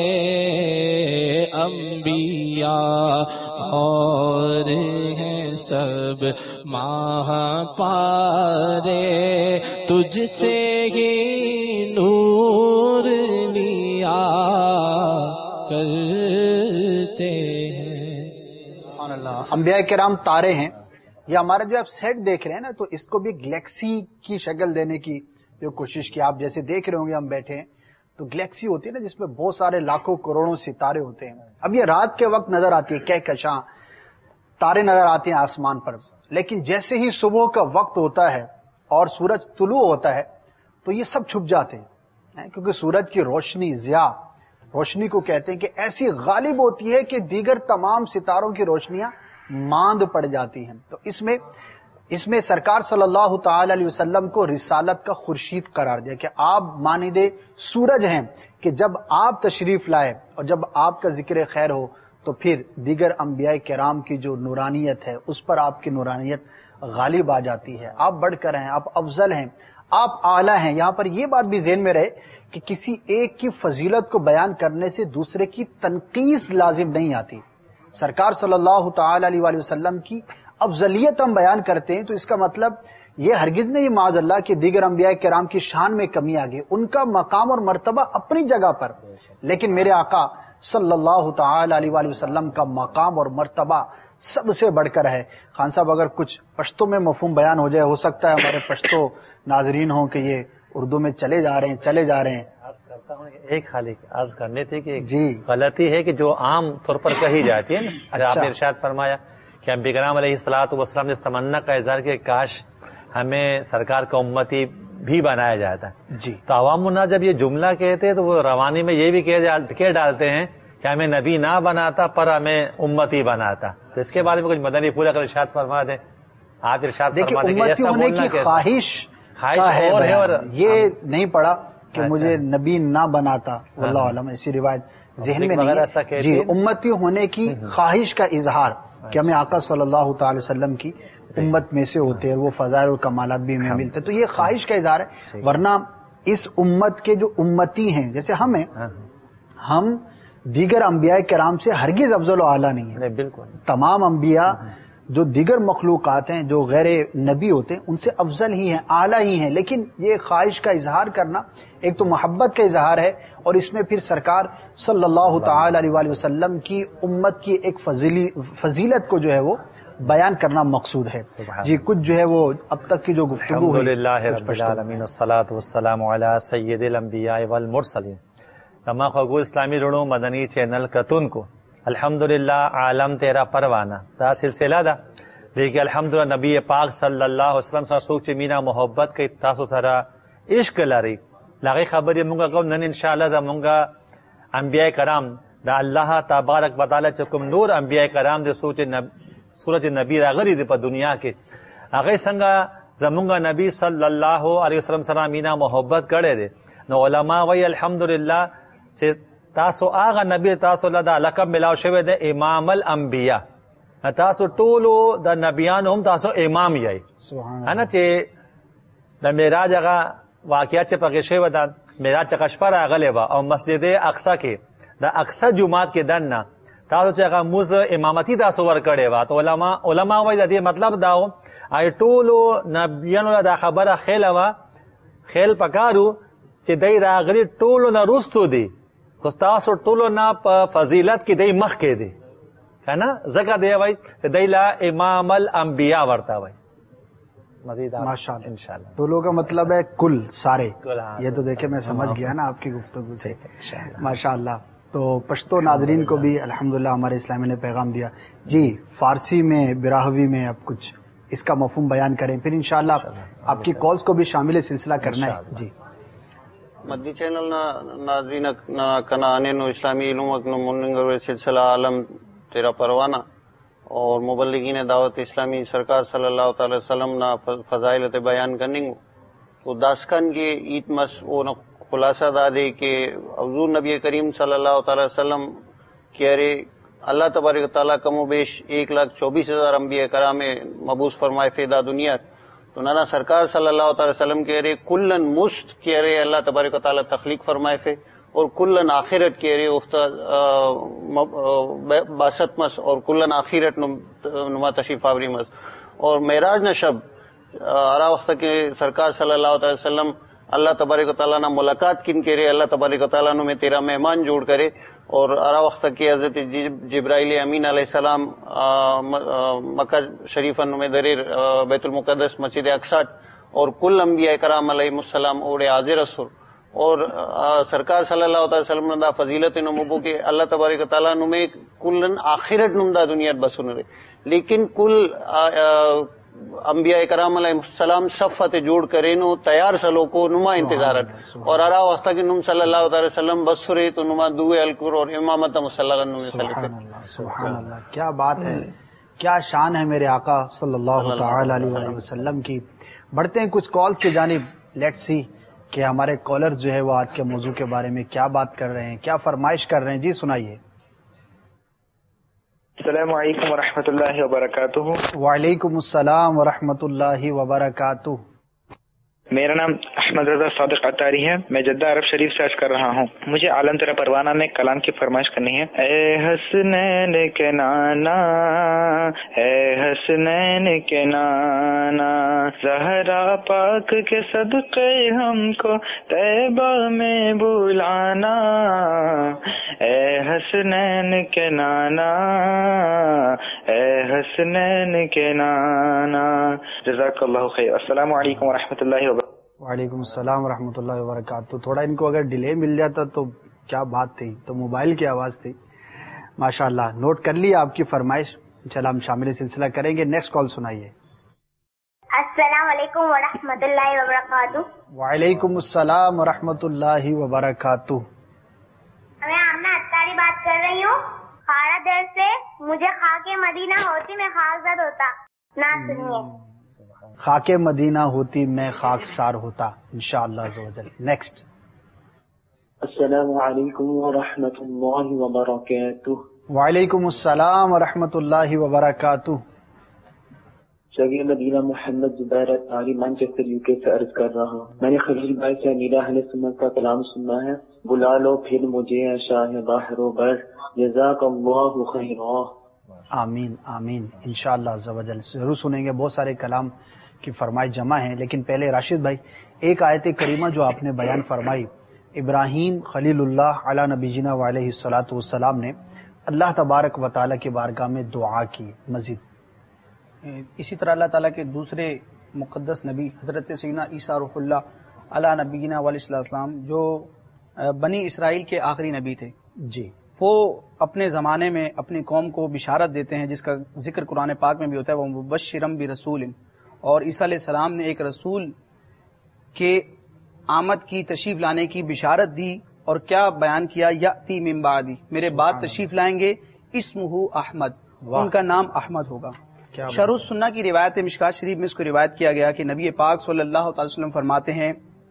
انبیاء اور ہیں سب مہا پارے، تجھ سے ہی نور لیا کرتے ہیں. انبیاء کرام تارے ہیں. یہ ہمارا جو آپ سیٹ دیکھ رہے ہیں نا تو اس کو بھی گلیکسی کی شکل دینے کی جو کوشش کی. آپ جیسے دیکھ رہے ہوں گے ہم بیٹھے ہیں تو گلیکسی ہوتی ہے نا جس میں بہت سارے لاکھوں کروڑوں ستارے ہوتے ہیں. اب یہ رات کے وقت نظر آتی ہے کہکشاں تارے نظر آتے ہیں آسمان پر، لیکن جیسے ہی صبح کا وقت ہوتا ہے اور سورج طلوع ہوتا ہے تو یہ سب چھپ جاتے ہیں، کیونکہ سورج کی روشنی ضیاء روشنی کو کہتے ہیں کہ ایسی غالب ہوتی ہے کہ دیگر تمام ستاروں کی روشنیاں ماند پڑ جاتی ہیں. تو اس میں سرکار صلی اللہ تعالی علیہ وسلم کو رسالت کا خورشید قرار دیا کہ آپ مانند سورج ہیں کہ جب آپ تشریف لائے اور جب آپ کا ذکر خیر ہو تو پھر دیگر انبیاء کرام کی جو نورانیت ہے اس پر آپ کی نورانیت غالب آ جاتی ہے. آپ بڑھ کر ہیں، آپ افضل ہیں، آپ اعلیٰ ہیں. یہاں پر یہ بات بھی ذہن میں رہے کہ کسی ایک کی فضیلت کو بیان کرنے سے دوسرے کی تنقیص لازم نہیں آتی. سرکار صلی اللہ تعالی علیہ وآلہ وسلم کی افضلیت ہم بیان کرتے ہیں تو اس کا مطلب یہ ہرگز نہیں معاذ اللہ کہ دیگر انبیاء کرام کی شان میں کمی آ گئی. ان کا مقام اور مرتبہ اپنی جگہ پر، لیکن میرے آقا صلی اللہ تعالی علیہ وآلہ وسلم کا مقام اور مرتبہ سب سے بڑھ کر ہے. خان صاحب اگر کچھ پشتو میں مفہوم بیان ہو جائے، ہو سکتا ہے ہمارے پشتو ناظرین ہوں کہ یہ اردو میں چلے جا رہے ہیں. کرتا ہوں ایک خالی عرض کرنے تھی کہ جی غلطی ہے کہ جو عام طور پر کہی جاتی ہے نا. آپ نے ارشاد فرمایا کہ انبیاء کرام علیہ الصلوۃ والسلام نے تمنا کا اظہار کیا کاش ہمیں سرکار کا امتی بھی بنایا جاتا ہے. جی تو عوام الناس جب یہ جملہ کہتے ہیں تو وہ روانی میں یہ بھی کہہ ڈالتے ہیں کہ ہمیں نبی نہ بناتا پر ہمیں امتی بناتا. تو اس کے بارے میں کچھ مدنی پورا کر ارشاد فرما دیں. آپ ارشاد دیکھیے، فرما دیں کہ امتی ایسا ہونے بولنا کی کیسا؟ خواہش خواہش کا ہے اور ہے، اور بیان. یہ نہیں پڑا کہ اچھا. مجھے نبی نہ بناتا، واللہ عالم ایسی روایت ذہن میں وغیرہ نہیں ایسا ہے. کہتی جی، ہے. امتی ہونے کی خواہش کا اظہار کہ ہمیں آقا صلی اللہ تعالی وسلم کی امت میں سے ہوتے ہیں، وہ فضائل اور کمالات بھی ہمیں ملتے ہیں، تو یہ خواہش کا اظہار ہے. ورنہ اس امت کے جو امتی ہیں جیسے ہم ہیں، ہم دیگر انبیاء کرام سے ہرگز افضل و اعلیٰ نہیں ہیں. نہیں، بالکل. تمام انبیاء جو دیگر مخلوقات ہیں جو غیر نبی ہوتے ہیں ان سے افضل ہی ہیں، اعلیٰ ہی ہیں. لیکن یہ خواہش کا اظہار کرنا ایک تو محبت کا اظہار ہے، اور اس میں پھر سرکار صلی اللہ تعالی علیہ وآلہ وسلم کی امت کی ایک فضیلت کو جو ہے وہ بیان کرنا مقصود ہے. جی کچھ جو ہے وہ اب تک کی جو گفتگو ہوئی الحمدللہ رب العالمین والصلاة والسلام علی سید الانبیاء والمرسلین. تمام خگول اسلامی رڑوں مدنی چینل کتن کو الحمدللہ عالم تیرا پروانہ دا سلسلہ دا دیکھیے. الحمدللہ نبی پاک صلی اللہ علیہ وسلم سره څوک چې مینا محبت کوي، تاسو سره عشق لري، لاغي خبرې مونږه کوم. نن ان شاء الله زمونږه انبیاء کرام دا الله تبارک وتعالى چې کوم نور انبیاء کرام د سورۃ نبی راغلي دی په دنیا کې، هغه څنګه زمونږه نبی صلی الله علیه وسلم سره مینا محبت کړي دي. نو علما وی الحمدللہ چې تاسو هغه نبی تاسو له دا لقب ملاو شوی د امام الانبیاء، تاسو ټولو د نبیانو هم تاسو امام یې. سبحان انا چې د معراج هغه واقعیت چې پکې شوی دا معراج چې شپه راغلی و او مسجد اقصی کې د اقصی جمعات کې دننه تاسو چې هغه موز امامتی تاسو ورکړې و. ته علما وایي د دې مطلب دا و ای ټولو نبیانو دا خبره خیله و، خیل پکارو چې دای راغلي ټولو نه رستو دي، خو تاسو ټولو نه په فضیلت کې دای مخ کې دي کنه، ځکه دی وای چې دای لا امام الانبیاء ورتا وای. مزید ماشاء اللہ انشاءاللہ. ٹولو کا مطلب ہے کل سارے. ہاں. یہ تو دیکھیں میں سمجھ گیا نا آپ کی گفتگو سے. ماشاء اللہ. تو پشتو ناظرین کو بھی الحمدللہ ہمارے اسلامی نے پیغام دیا. جی فارسی میں براہوی میں اب کچھ اس کا مفہوم بیان کریں، پھر انشاءاللہ آپ کی کالز کو بھی شامل سلسلہ کرنا ہے. جی مدنی چینل ناظرین کنانین اسلامی علوم منگر سلسلہ عالم تیرا پروانہ اور مبلغین دعوت اسلامی سرکار صلی اللہ تعالی وسلم نا فضائل بیان کرنے تو داسکن کے عید مس وہ خلاصہ دادے کہ حضور نبی کریم صلی اللہ تعالی وسلم کہ اللہ تبارک تعالیٰ کم و بیش 1,24,000 انبیاء کرام مبعوث فرمائے فیدا دنیا. تو نانا سرکار صلی اللہ تعالی وسلم کہہ رہے کلن مست کہہ رہے اللہ تبارک و تعالیٰ تخلیق فرمائے فے، اور کلن آخرت کہہ رہے افتاد باسط مس، اور کلن آخرت نما تشریف آوری مس. اور معراج نہ شب ارا وقت کے سرکار صلی اللہ تعالی وسلم اللہ تبارک و تعالیٰ نہ ملاقات کن کہہ رہے اللہ تبارک و تعالیٰ میں تیرا مہمان جوڑ کرے. اور ارا وقت کے حضرت جبرائیل امین علیہ السلام مکہ شریف میں دریر بیت المقدس مسجد اقصی اور کل انبیاء کرام علیہ السلام اوڑے حاضر اسر. اور سرکار صلی اللہ تعالی وسلم نے دا فضیلت نمبو کہ اللہ تبارک و تعالیٰ میں کلن آخرت نمدہ دنیا بسن رہے، لیکن کل انبیاء کرام علیہ السلام صفت جوڑ کرے نو تیار سلو کو نما انتظارت. اور ارا وقت کہ نم صلی اللہ تعالی وسلم بسرے تو نما دوے الکر اور امامت مسلغن نم سبحان اللہ سبحان اللہ. کیا بات ہے، کیا شان ہے میرے آقا صلی اللہ تعالی علیہ وسلم کی. بڑھتے ہیں کچھ کال کی جانب. لیٹ سی کہ ہمارے کالر جو ہے وہ آج کے موضوع کے بارے میں کیا بات کر رہے ہیں، کیا فرمائش کر رہے ہیں. جی سنائیے. السلام علیکم ورحمۃ اللہ وبرکاتہ. وعلیکم السلام ورحمۃ اللہ وبرکاتہ. میرا نام احمد رضا صادق عطاری ہے، میں جدہ عرب شریف سے عرض کر رہا ہوں. مجھے عالم تیرا پروانہ میں کلام کی فرمائش کرنی ہے. اے حسنین کے نانا، اے حسنین کے نانا، زہرا پاک کے صدقے ہم کو طیبہ میں بلانا. اے حسنین کے نانا، اے حسنین کے نانا. جزاک اللہ خیر. السلام علیکم ورحمۃ اللہ وبرکاتہ. وعلیکم السلام ورحمۃ اللہ وبرکاتہ. تھوڑا ان کو اگر ڈیلے مل جاتا تو کیا بات تھی، تو موبائل کی آواز تھی. ماشاءاللہ نوٹ کر لی آپ کی فرمائش. چلا ہم شامل سلسلہ کریں گے. نیکسٹ کال سنائیے. السلام علیکم ورحمۃ اللہ وبرکاتہ. وعلیکم السلام ورحمۃ اللہ وبرکاتہ. میں آمنہ اتاری بات کر رہی ہوں خارا دیر سے. مجھے خاک مدینہ ہوتی میں خاکزاد ہوتا نہ سنیے. خاک مدینہ ہوتی میں خاکسار ہوتا انشاءاللہ عز و جل. نیکسٹ. السلام علیکم ورحمۃ اللہ وبرکاتہ. وعلیکم السلام ورحمۃ اللہ وبرکاتہ. شگی مدینہ محمد زبیر اتاری مانچسٹر یو کے سے عرض کر رہا ہوں. میں نے خلیل بھائی سے امیر اہل سنت کا کلام سننا ہے. بلا لو پھر مجھے شاہ باہر و بر جزاک اللہ خیرا. آمین آمین انشاءاللہ عز و جل. ضرور سنیں گے. بہت سارے کلام کی فرمائش جمع ہیں، لیکن پہلے راشد بھائی ایک آیت کریمہ جو آپ نے بیان فرمائی، ابراہیم خلیل اللہ علی نبینا علیہ الصلوۃ والسلام نے اللہ تبارک و تعالیٰ کی بارگاہ میں دعا کی. مزید اسی طرح اللہ تعالیٰ کے دوسرے مقدس نبی حضرت سیدنا عیسیٰ روح اللہ علی نبینا علیہ السلام جو بنی اسرائیل کے آخری نبی تھے، جی، وہ اپنے زمانے میں اپنی قوم کو بشارت دیتے ہیں، جس کا ذکر قرآن پاک میں بھی ہوتا ہے، وہ مبشرم برسول. اور عیسیٰ علیہ السلام نے ایک رسول کے آمد کی، تشریف لانے کی بشارت دی. اور کیا بیان کیا؟ یاتی من بعدی، میرے بعد تشریف لائیں گے، اسمہ احمد، ان کا نام احمد ہوگا. شرح السنہ کی روایت مشکات شریف میں اس کو روایت کیا گیا کہ نبی پاک صلی اللہ تعالی وسلم فرماتے ہیں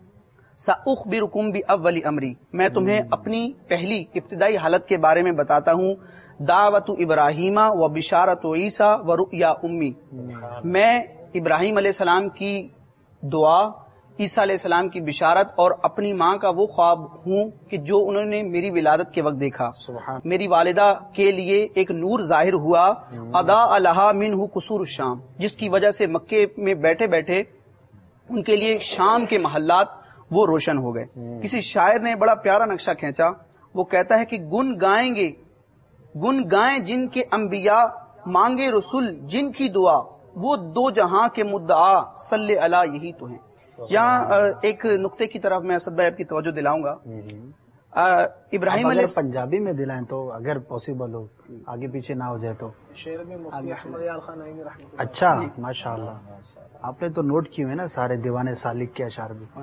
سأخبرکم بأول امری، میں تمہیں اپنی پہلی ابتدائی حالت کے بارے میں بتاتا ہوں. دعوت ابراہیم و بشارت عیسیٰ و رؤیا امی، میں ابراہیم علیہ السلام کی دعا، عیسیٰ علیہ السلام کی بشارت اور اپنی ماں کا وہ خواب ہوں کہ جو انہوں نے میری ولادت کے وقت دیکھا. میری والدہ کے لیے ایک نور ظاہر ہوا، اضاء لها منہ قصور الشام، جس کی وجہ سے مکے میں بیٹھے بیٹھے ان کے لیے شام کے محلات وہ روشن ہو گئے. کسی شاعر نے بڑا پیارا نقشہ کھینچا، وہ کہتا ہے کہ گن گائیں جن کے انبیاء، مانگے رسول جن کی دعا، وہ دو جہاں کے مدعا، صلی علی یہی تو ہیں. یہاں ایک نقطے کی طرف میں اسد بھائی آپ کی توجہ دلاؤں گا. ابراہیم علیہ پنجابی میں دلائیں تو اگر پاسبل ہو، آگے پیچھے نہ ہو جائے تو. اچھا ماشاء اللہ، آپ نے تو نوٹ کیے ہیں نا سارے دیوان سالک کے اشعار بھی.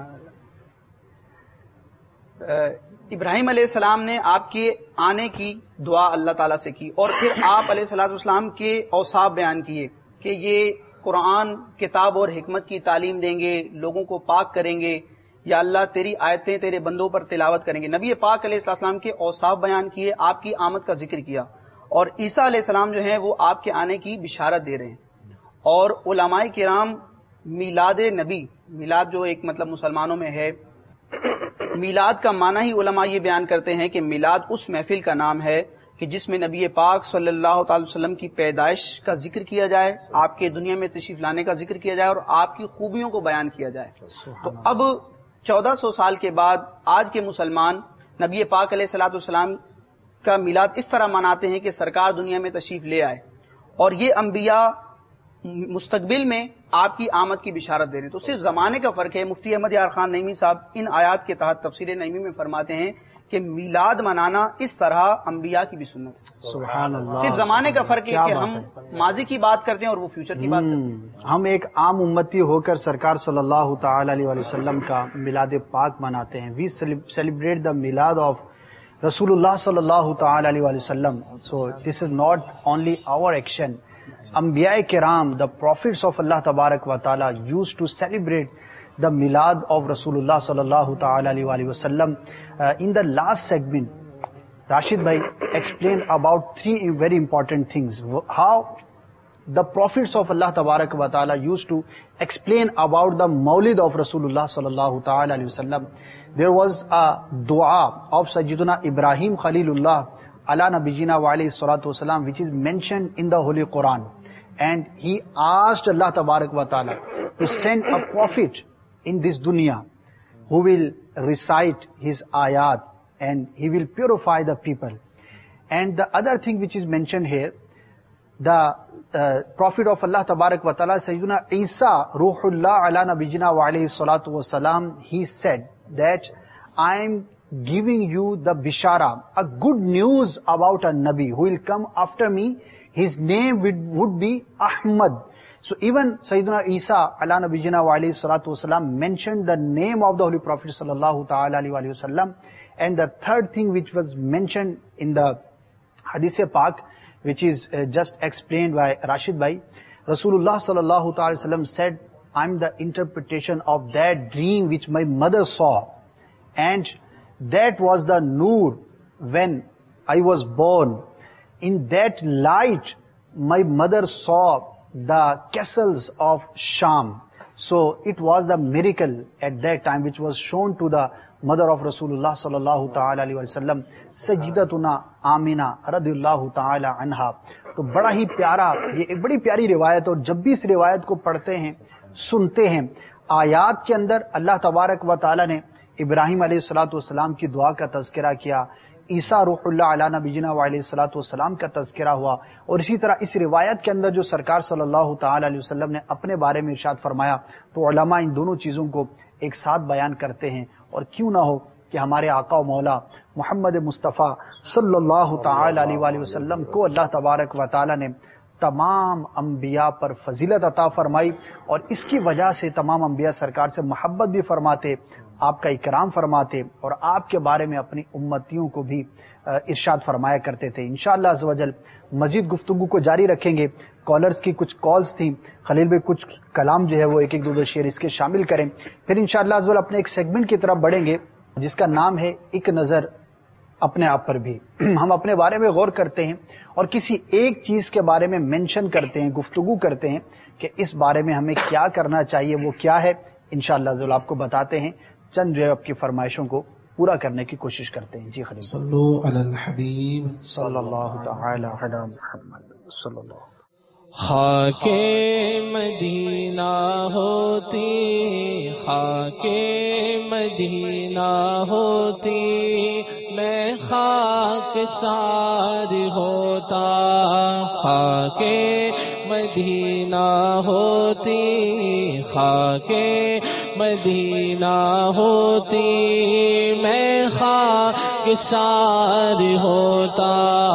ابراہیم علیہ السلام نے آپ کے آنے کی دعا اللہ تعالیٰ سے کی، اور پھر آپ علیہ الصلوۃ والسلام کے اوصاف بیان کیے کہ یہ قرآن کتاب اور حکمت کی تعلیم دیں گے، لوگوں کو پاک کریں گے، یا اللہ تیری آیتیں تیرے بندوں پر تلاوت کریں گے. نبی پاک علیہ السلام کے اوصاف بیان کیے، آپ کی آمد کا ذکر کیا، اور عیسیٰ علیہ السلام جو ہیں وہ آپ کے آنے کی بشارت دے رہے ہیں. اور علماء کرام میلاد نبی، میلاد جو ایک مطلب مسلمانوں میں ہے، میلاد کا معنی ہی علماء یہ بیان کرتے ہیں کہ میلاد اس محفل کا نام ہے کہ جس میں نبی پاک صلی اللہ تعالی وسلم کی پیدائش کا ذکر کیا جائے، آپ کے دنیا میں تشریف لانے کا ذکر کیا جائے، اور آپ کی خوبیوں کو بیان کیا جائے. تو اب 1400 سال کے بعد آج کے مسلمان نبی پاک علیہ الصلوۃ والسلام کا میلاد اس طرح مناتے ہیں کہ سرکار دنیا میں تشریف لے آئے، اور یہ انبیاء مستقبل میں آپ کی آمد کی بشارت دے رہے ہیں. تو صرف زمانے کا فرق ہے. مفتی احمد یار خان نعیمی صاحب ان آیات کے تحت تفسیر نعیمی میں فرماتے ہیں کہ میلاد منانا اس طرح انبیاء کی بھی سنت ہے. سبحان اللہ. صرف زمانے کا فرق ہے کہ ہم ماضی کی بات کرتے ہیں اور وہ فیوچر کی بات کرتے ہیں. ہم ایک عام امتی ہو کر سرکار صلی اللہ تعالی علیہ وسلم کا میلاد پاک مناتے ہیں. وی سیلیبریٹ دا میلاد آف رسول اللہ صلی اللہ تعالی علیہ وسلم. So this is not only our action. انبیاء کرام, the prophets of Allah tabarak wa ta'ala used to celebrate the milad of Rasulullah sallallahu ta'ala alayhi wa sallam. In the last segment, Rashid bhai explained about three very important things. How the prophets of Allah tabarak wa ta'ala used to explain about the maulid of Rasulullah sallallahu ta'ala alayhi wa sallam. There was a dua of Sayyiduna Ibrahim Khalilullah ala nabiyina wa alayhi salatu wasalam, which is mentioned in the Holy Quran. And he asked Allah tabarak wa ta'ala to send a prophet in this dunya who will recite his ayat and he will purify the people. And the other thing which is mentioned here, the prophet of Allah tabarak wa ta'ala, Sayyiduna Isa Ruhullah ala nabiyina wa alayhi salatu wasalam, he said that I am giving you the bishara, a good news about a Nabi who will come after me. His name would be Ahmad. So even Sayyidina Isa ala nabiyina wa alayhi salatu wasalam mentioned the name of the Holy Prophet sallallahu ta'ala alayhi wa sallam. And the third thing which was mentioned in the Hadith Pak, which is just explained by Rashid Bhai, Rasulullah sallallahu ta'ala wasallam said, I'm the interpretation of that dream which my mother saw. And that was the Noor when I was born. In that light, my mother saw the castles of Sham. So it was the miracle at that time which was shown to the mother of Rasulullah sallallahu ta'ala alayhi wa sallam, Sayyidatuna Amina radiyallahu ta'ala anha. تو بڑا ہی پیارا، یہ ایک بڑی پیاری روایت، اور جب بھی اس روایت کو پڑھتے ہیں سنتے ہیں، آیات کے اندر اللہ تبارک و تعالی نے ابراہیم علیہ الصلوۃ والسلام کی دعا کا تذکرہ کیا، عیسیٰ روح اللہ علی نبینا و علیہ الصلوۃ والسلام کا تذکرہ ہوا، اور اسی طرح اس روایت کے اندر جو سرکار صلی اللہ تعالی علیہ وسلم نے اپنے بارے میں ارشاد فرمایا، تو علماء ان دونوں چیزوں کو ایک ساتھ بیان کرتے ہیں. اور کیوں نہ ہو کہ ہمارے آقا و مولا محمد مصطفیٰ صلی اللہ تعالی علیہ وآلہ وسلم کو اللہ تبارک و تعالی نے تمام انبیاء پر فضیلت عطا فرمائی، اور اس کی وجہ سے تمام انبیاء سرکار سے محبت بھی فرماتے، آپ کا اکرام فرماتے، اور آپ کے بارے میں اپنی امتیوں کو بھی ارشاد فرمایا کرتے تھے. انشاءاللہ عز و جل مزید گفتگو کو جاری رکھیں گے. کالرز کی کچھ کالز تھیں، خلیل بھائی کچھ کلام جو ہے وہ ایک دو شعر اس کے شامل کریں، پھر انشاءاللہ عز و جل اپنے ایک سیگمنٹ کی طرف بڑھیں گے جس کا نام ہے ایک نظر اپنے آپ پر بھی. ہم اپنے بارے میں غور کرتے ہیں اور کسی ایک چیز کے بارے میں مینشن کرتے ہیں، گفتگو کرتے ہیں کہ اس بارے میں ہمیں کیا کرنا چاہیے، وہ کیا ہے. انشاءاللہ عز و جل آپ کو بتاتے ہیں، چند جو ہے آپ کی فرمائشوں کو پورا کرنے کی کوشش کرتے ہیں. جی خلیل. صلو علی الحبیب صلی اللہ تعالی علی محمد صلی اللہ. خاک مدینہ ہوتی، خاک مدینہ ہوتی، میں خاک سار ہوتا. خاک مدینہ ہوتی، خاک مدینہ ہوتی، میں خاک سار ہوتا.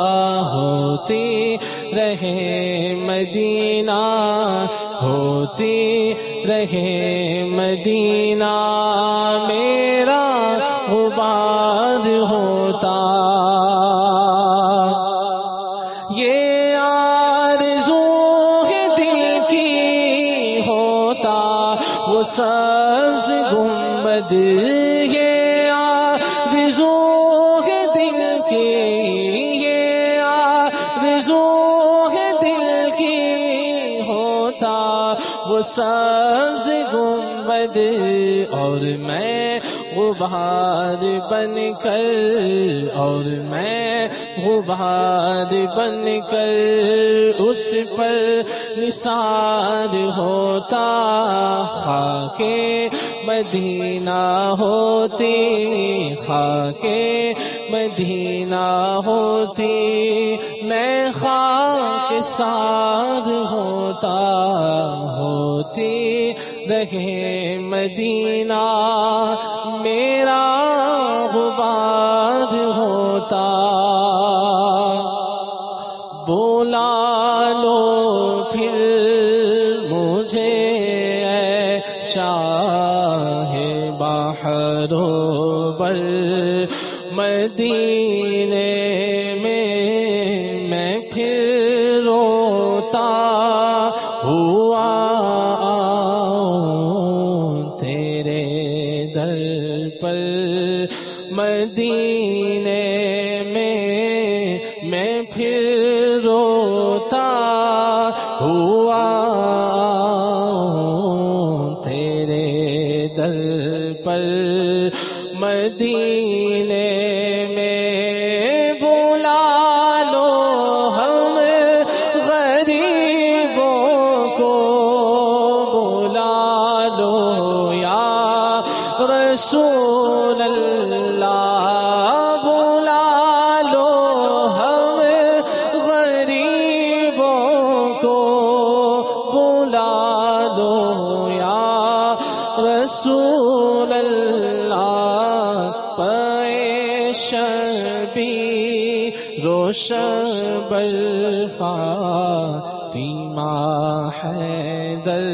ہوتی رہے مدینہ، ہوتی رہے مدینہ، میرا غبار ہوتا. یہ آرزو ہے دل کی ہوتا وہ سبز گنبد، یہ آرزو ہے دل کی، یہ آرزو ہے دل کی ہوتا وہ سبز گنبد. اور میں غبار بن کر، اور میں غبار بن کر اس پر نثار ہوتا. خاک مدینہ ہوتی، خاک مدینہ ہوتی، میں خاک سار ہوتا. ہوتی رہے مدینہ، میرا غبار ہوتا. بولا لو پھر مجھے اے شاہ بحر و بر، مدینے میں پھر روتا ہوا تیرے در پر. مدینے میں پھر روتا ہوا تیرے در پر. مدینے میں بلا لو ہم غریبوں کو، بلا لو یا رسول اللہ، بلا لو ہم غریبوں کو، بلا لو یا رسول اللہ. پیشبی روشن برفا فاطمہ حیدر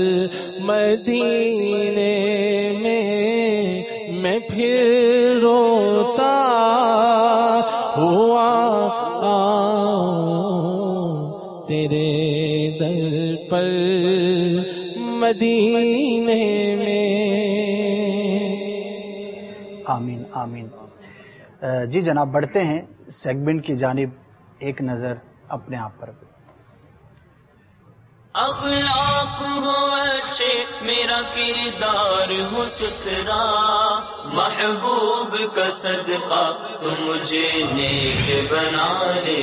مدینے میں پھر روتا ہوا تیرے در پر مدینے میں. آمین آمین. جی جناب بڑھتے ہیں سیگمنٹ کی جانب. ایک نظر اپنے آپ پر. اخلاق ہو اچھے میرا کردار ہو ستھرا محبوب کا صدقہ تو مجھے نیک بنا دے.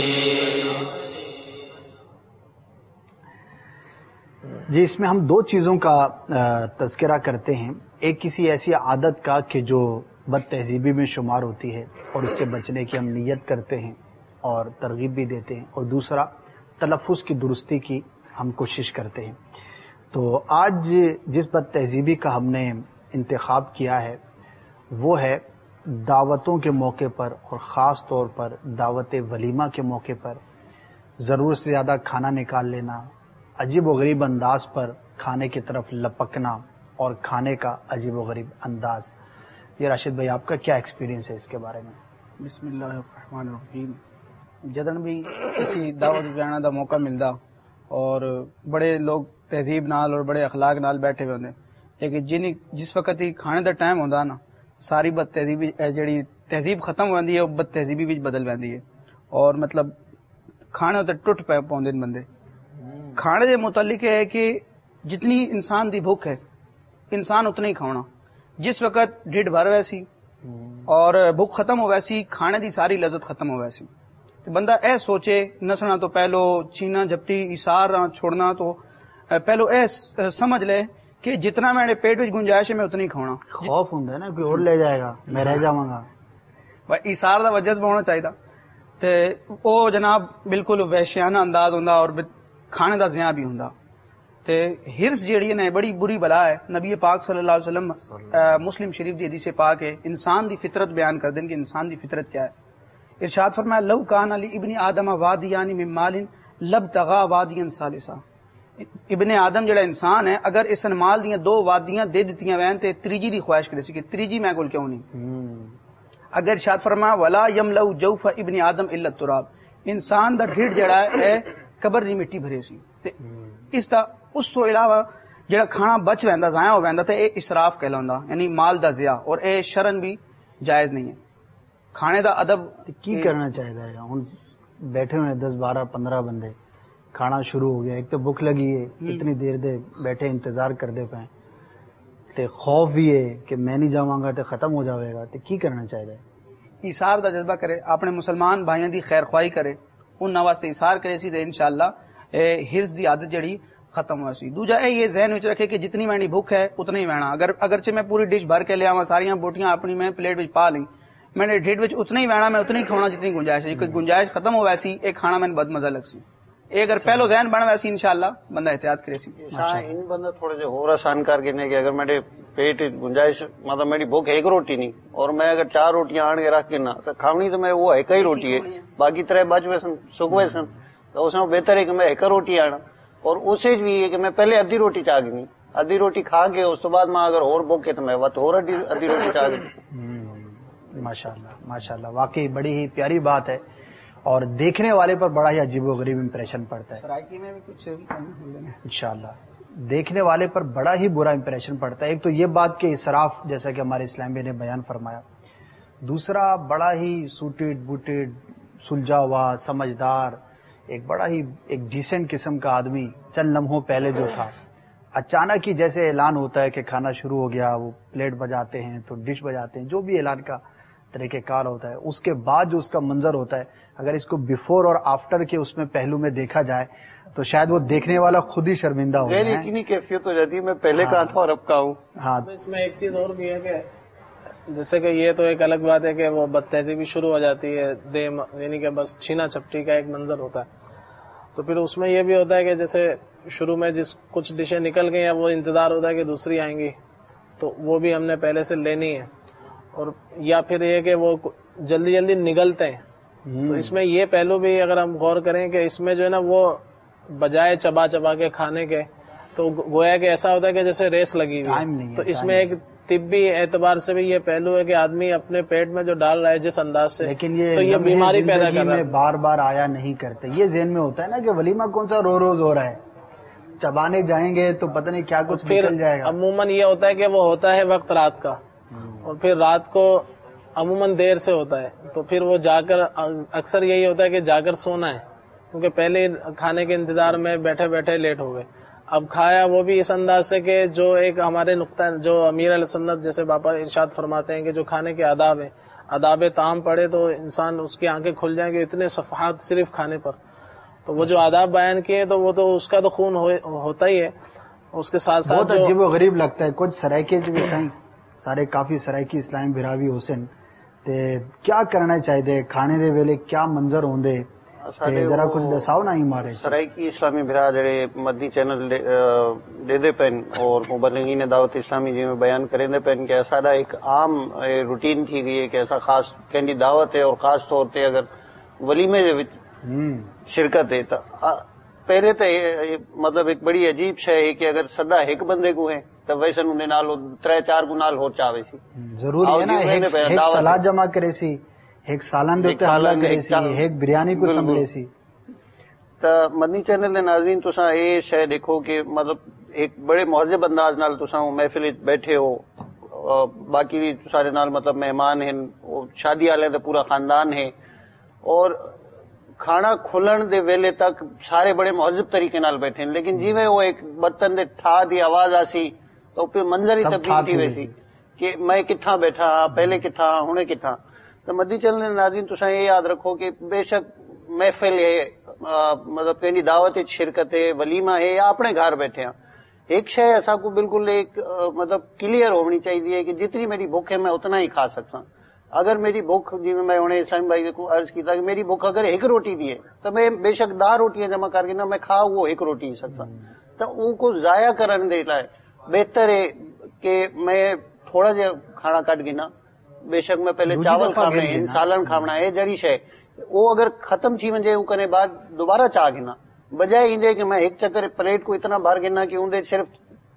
جی اس میں ہم دو چیزوں کا تذکرہ کرتے ہیں. ایک کسی ایسی عادت کا کہ جو بد تہذیبی میں شمار ہوتی ہے اور اس سے بچنے کی ہم نیت کرتے ہیں اور ترغیب بھی دیتے ہیں, اور دوسرا تلفظ کی درستی کی ہم کوشش کرتے ہیں. تو آج جس بد تہذیبی کا ہم نے انتخاب کیا ہے وہ ہے دعوتوں کے موقع پر اور خاص طور پر دعوت ولیمہ کے موقع پر ضرورت سے زیادہ کھانا نکال لینا, عجیب و غریب انداز پر کھانے کی طرف لپکنا اور کھانے کا عجیب و غریب انداز. یہ راشد بھائی آپ کا کیا ایکسپیرینس ہے اس کے بارے میں؟ بسم اللہ الرحمن الرحیم. جدن بھی کسی دعوت جانا دا موقع ملتا اور بڑے لوگ تہذیب نال اور بڑے اخلاق نال بیٹھے ہوئے ہوندے, لیکن جس وقت ہی کھانے دا ٹائم ہوندا نا ساری بد تہذیبی جڑی تہذیب ختم ہوندی ہے وہ بد تہذیبی وچ بدل ویندی ہے. اور مطلب کھانے تے ٹوٹ پے پاؤندے بندے. کھانے دے متعلق ہے کہ جتنی انسان دی بھوک ہے انسان اتنا ہی کھانا. جس وقت ڈھڈ بھر ویسی اور بھوک ختم ہو ویسی کھانے دی ساری لذت ختم ہو ویسی. تو بندہ اے سوچے نسنا تو پہلو چینا جھپٹی اشار چھوڑنا تو پہلو اے سمجھ لے کہ جتنا میرے پیٹ وچ گنجائش ہے میں اتنا ہی کھانا. خوف ہوندا ہے نا کوئی اور لے جائے گا میں رہ جاواں گا. اشار دا وجد ہونا چاہیے تے او جناب بالکل وحشیانہ انداز ہوندا اور کھانے دا زیاں بھی ہوندا. تے ہرس جیڑی ہے بڑی بری بلا ہے. نبی پاک صلی اللہ علیہ وسلم مسلم شریف دی حدیث پاک ہے انسان دی فطرت بیان کر دیں کہ انسان دی فطرت کیا ہے. ارشاد فرمایا لو کان علی ابن آدم وادیان من مال لبتغى وادیا ثالثا. ابن آدم جڑا انسان ہے اگر اس مال دیاں دو وادیاں دے دتیاں وین تے تریجی دی خواہش کرے سی کہ تریجی میں کول کیوں نہیں. اگر ارشاد فرمایا ولا یملأ جوف ابن آدم الا التراب. انسان دا ڈھڈ جڑا ہے قبر دی مٹی بھرے سی. تے اس تو علاوہ جڑا کھانا بچ ویندا ضائع ہو ویندا تے اے اسراف کہلاندا یعنی مال دا ضیاع اور اے شرن بھی جائز نہیں ہے. کھانے دا ادب کی کرنا چاہیے. ہن بیٹھے ہوئے 10 12 15 بندے کھانا شروع ہو گیا. ایک تو بھوک لگی ہے اتنی دیر دے بیٹھے انتظار کردے پے تے خوف بھی ہے کہ میں نہیں جاواں گا تے ختم ہو جاوے گا. تے کی کرنا چاہیے. ایثار دا جذبہ کرے اپنے مسلمان بھائیاں دی خیر خواہی کرے انہاں واسطے ایثار کرے سی تے انشاءاللہ حرص دی عادت جڑی ختم ہو سی. دوجا یہ ذہن وچ رکھے کہ جتنی میری بھوک ہے اتنا ہی وینا. اگرچہ میں پوری ڈش بھر کے لے آواں ساریاں بوٹیاں اپنی میں پلیٹ وچ پا لیں میں نے ڈھڈ وچ اتنا ہی وینا میں اتنا ہی کھانا جتنی گنجائش ہے. کوئی گنجائش ختم ہو ویسی ایک کھانا میں بد مزہ لگ سی. اگر پہلو ذہن بن ویسی انشاءاللہ بندہ احتیاط کرے سی. ان بندہ تھوڑے جو اور آسان کر کے کہ اگر میرے پیٹ گنجائش مطلب میری بھوک ایک روٹی نہیں اور میں اگر 4 روٹیاں آن کے رکھ کے نہ تو کھاونی تو میں وہ ایک ہی روٹی ہے باقی 3 بچ وے سن سک وے سن تو اس میں بہتر ہے کہ میں ایک روٹی آنا. اور اسے بھی ہے کہ میں پہلے ادھی روٹی چاہ گئی ادھی روٹی کھا کے اس تو بعد میں اگر اور بھوکے تو میں اور ادھی روٹی چاہ گئی. ماشاءاللہ واقعی بڑی ہی پیاری بات ہے اور دیکھنے والے پر بڑا ہی عجیب و غریب امپریشن پڑتا ہے. سرائکی میں بھی کچھ انشاءاللہ دیکھنے والے پر بڑا ہی برا امپریشن پڑتا ہے. ایک تو یہ بات کہ اسراف جیسا کہ ہمارے اسلام نے بیان فرمایا. دوسرا بڑا ہی سوٹیڈ بوٹیڈ سلجھا ہوا سمجھدار ایک بڑا ہی ایک ڈیسنٹ قسم کا آدمی چند لمحوں پہلے جو تھا اچانک ہی جیسے اعلان ہوتا ہے کہ کھانا شروع ہو گیا وہ پلیٹ بجاتے ہیں تو ڈش بجاتے ہیں جو بھی اعلان کا طریقہ کار ہوتا ہے اس کے بعد جو اس کا منظر ہوتا ہے اگر اس کو بیفور اور آفٹر کے اس میں پہلو میں دیکھا جائے تو شاید وہ دیکھنے والا خود ہی شرمندہ ہو جائے. اتنی کیفیت ہو جاتی ہے میں پہلے کہاں تھا اور اب کہاں ہوں. ہاں اس میں ایک چیز اور بھی ہے کہ جیسے کہ یہ تو ایک الگ بات ہے کہ وہ بد تہذیبی شروع ہو جاتی ہے یعنی کہ بس چھینا چھپٹی کا ایک منظر ہوتا ہے. تو پھر اس میں یہ بھی ہوتا ہے کہ جیسے شروع میں کچھ ڈشیں نکل گئی ہیں وہ انتظار ہوتا ہے کہ دوسری آئیں گی تو وہ بھی ہم نے پہلے سے لینی ہے. اور یا پھر یہ کہ وہ جلدی جلدی نگلتے ہیں تو اس میں یہ پہلو بھی اگر ہم غور کریں کہ اس میں جو ہے نا وہ بجائے چبا چبا کے کھانے کے تو گویا کہ ایسا ہوتا ہے کہ جیسے ریس لگی ہوئی. تو اس میں ایک طبی اعتبار سے بھی یہ پہلو ہے کہ آدمی اپنے پیٹ میں جو ڈال رہا ہے جس انداز سے، لیکن تو یہ بیماری پیدا کر رہا ہے. بار بار آیا نہیں کرتے، یہ ذہن میں ہوتا ہے نا کہ ولیمہ کون سا روز ہو رہا ہے، چبانے جائیں گے تو پتہ نہیں کیا کچھ نکل جائے گا. عموماً یہ ہوتا ہے کہ وہ ہوتا ہے وقت رات کا، اور پھر رات کو عموماً دیر سے ہوتا ہے، تو پھر وہ جا کر اکثر یہی ہوتا ہے کہ جا کر سونا ہے، کیونکہ پہلے کھانے کے انتظار میں بیٹھے بیٹھے لیٹ ہو گئے. اب کھایا وہ بھی اس انداز سے کہ جو ایک ہمارے نقطہ جو امیر علیہ سنت جیسے باپا ارشاد فرماتے ہیں کہ جو کھانے کے آداب ہیں، آداب طعام پڑھے تو انسان اس کی آنکھیں کھل جائیں گے، اتنے صفحات صرف کھانے پر. تو وہ جو آداب بیان کیے تو وہ تو اس کا تو خون ہوتا ہی ہے. اس کے ساتھ ساتھ بہت عجیب و غریب لگتا ہے کچھ سرائکے جو سارے کافی سرائکی اسلام بھراوی حسین تے کیا کرنا چاہیے کھانے دے ویلے کیا منظر ہوندے ذرا کچھ دساؤ نہ ہی مارے. سرائکی اسلامی بھرا جڑے مدنی چینل دے دے پین اور مبلغین دعوت اسلامی جی میں بیان کریں دے پین کہ ایسا ایک عام روٹین تھی گئی ہے کہ ایسا خاص کہندی دعوت ہے اور خاص طور تے اگر ولیمے دے وچ شرکت ہے تو پہلے تو مطلب ایک بڑی عجیب شے ہے کہ اگر سدا ایک بندے کو ہے تو ویسے اندے نال 3-4 گنال ہو چاوے سی ضروری ہے نا ایک سلاد جمع کرے سی ایک سالن دے تے حملہ کرے سی ایک بریانی کو سنبھلے سی. تو مدنی چینل دے ناظرین تساں اے شے دیکھو کہ مطلب ایک بڑے مہذب انداز نال تساں محفل بیٹھے ہو، باقی بھی سارے نال مطلب مہمان ہیں، شادی والے تے پورا خاندان ہے، اور کھانا کھلن دے ویلے تک سارے بڑے مہذب طریقے نال بیٹھے ہیں، لیکن جیویں وہ ایک برتن دے ٹھا دی آواز آسی تو پھر منظر ہی تبدیل تھی ویسی کہ میں کتھاں بیٹھا ہاں، پہلے کتھاں ہنے کتھاں. تو مدنی چینل ناظرین تساں یہ یاد رکھو کہ بے شک محفل ہے، مطلب کہیں دعوت شرکت ہے، ولیمہ ہے، یا اپنے گھر بیٹھے ہیں، ایک شے ایسا کو بالکل ایک مطلب کلیئر ہونی چاہیے کہ جتنی میری بھوک ہے میں اتنا ہی کھا سکتا. اگر میری بھوک جی میں انہیں اسلام بھائی کو عرض کیتا کہ میری بھوک اگر ایک روٹی دی ہے تو میں بے شک 10 روٹیاں جمع کر کے نہ میں کھا وہ ایک روٹی ہی سکتا. تو ان کو ضائع کرنے دے لائے بہتر ہے کہ میں تھوڑا جا کھانا کٹ گنا، بے شک میں پہلے چاول کھانا ہے، سالن کھانا ہے، جڑی شے وہ اگر ختم تھی ونجے کنے بعد دوبارہ چاہ گنا، بجائے ایندے کہ میں ایک چکر پلیٹ کو اتنا بھر گنا کہ اندر صرف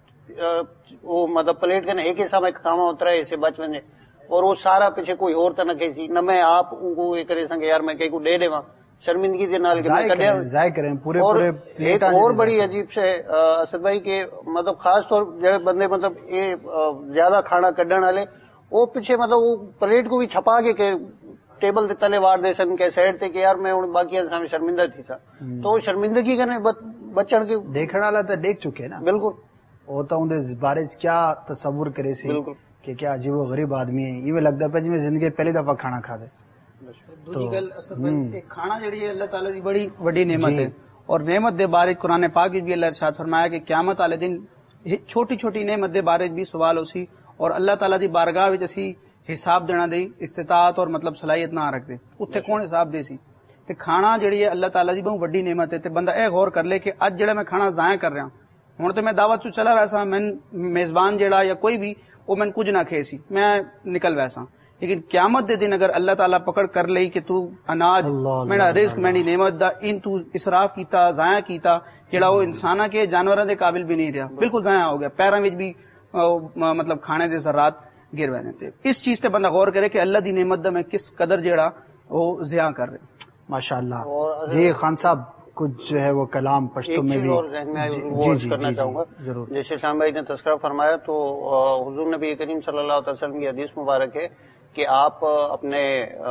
وہ مطلب پلیٹ کنے ایک حصہ میں کھاواں اترا اسے بچ ونجے اور وہ سارا پیچھے کوئی اور تو نہ کہی نہ میں آپ ان کو یہ کرے سنگے یار میں کہیں کو دے دیواں شرمندگی دے نال کہ میں کڈیا ضائع کریں پورے اور ایک اور بڑی عجیب سے اسد بھائی کہ مطلب خاص طور جڑے بندے مطلب یہ زیادہ کھانا کڈن والے وہ پیچھے مطلب وہ پلیٹ کو بھی چھپا کے کہ ٹیبل دے تلے وار دے سن کے سائڈ تے کہ یار میں ہن باقی سامنے شرمندہ تھی سا تو شرمندگی کنے بچن کے دیکھن والا تو دیکھ چکے نا بالکل وہ تو ان دے بارے کیا تصور کرے سی بالکل کہ کیا عجیب و غریب آدمی ہے یہ لگتا ہے جی میں زندگی پہلی دفعہ کھانا کھا دے. دوسری گل کھانا جڑی ہے اللہ تعالی دی بڑی وڈی نعمت ہے اور نعمت دے بارے قرآن پاک بھی اللہ ارشاد فرمایا کہ قیامت والے دن چھوٹی چھوٹی نعمت دے بارے بھی سوال ہو سی اور اللہ تعالی دی بارگاہ وچ اسی حساب دینا دی استطاعت اور مطلب صلاحیت نہ رکھتے اتنے کون حساب دے سی. تے کھانا جڑی ہے اللہ تعالی دی بہت وڈی نعمت ہے تے بندہ اے غور کر لے کہ اج جڑا میں کھانا ضائع کر رہا ہوں تے میں دعوت چ چلا ویسا میں میزبان جڑا یا کوئی بھی وہ میں کچھ نہ کھے سی میں نکل ویسا لیکن قیامت دے دن اگر اللہ تعالیٰ پکڑ کر لئی کہ تو اناج میرا رزق میری نعمت دا ان تو اسراف کیتا ضائع کیتا جڑا وہ انساناں کے جانوراں دے قابل بھی نہیں رہا بالکل ضائع ہو گیا پیراں وچ بھی مطلب کھانے دے ذرات گر وینے تے اس چیز تے بندہ غور کرے کہ اللہ دی نعمت دا میں کس قدر جڑا وہ ضیاع کر رہے. ماشاءاللہ جی خان صاحب کچھ جو ہے وہ کلام پشتو میں بھی کرنا چاہوں گا جیسے شام بھائی نے تذکرہ فرمایا تو حضور نبی کریم صلی اللہ علیہ وسلم کی حدیث مبارک ہے کہ آپ اپنے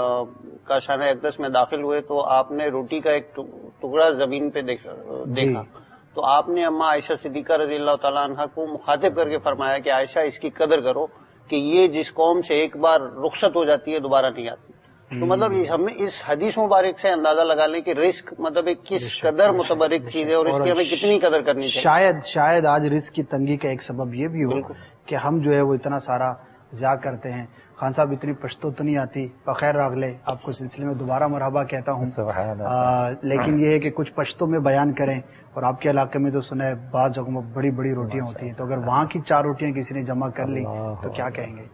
کاشانہ اقدس میں داخل ہوئے تو آپ نے روٹی کا ایک ٹکڑا زمین پہ دیکھا تو آپ نے اما عائشہ صدیقہ رضی اللہ تعالیٰ عنہ کو مخاطب کر کے فرمایا کہ عائشہ اس کی قدر کرو کہ یہ جس قوم سے ایک بار رخصت ہو جاتی ہے دوبارہ نہیں آتی. تو مطلب ہمیں اس حدیث مبارک سے اندازہ لگا لیں کہ رزق مطلب ایک کس قدر متبرک چیز ہے اور اس کی ہمیں کتنی قدر کرنی چاہیے. شاید آج رزق کی تنگی کا ایک سبب یہ بھی ہو کہ ہم جو ہے وہ اتنا سارا ضیاع کرتے ہیں. خان صاحب اتنی پشتو تو نہیں آتی بخیر راغلے آپ کو سلسلے میں دوبارہ مرحبا کہتا ہوں لیکن یہ ہے کہ کچھ پشتو میں بیان کریں اور آپ کے علاقے میں تو سنا ہے بعض جگہوں میں بڑی بڑی روٹیاں ہوتی ہیں تو اگر وہاں کی 4 روٹیاں کسی نے جمع کر لی تو کیا کہیں گے.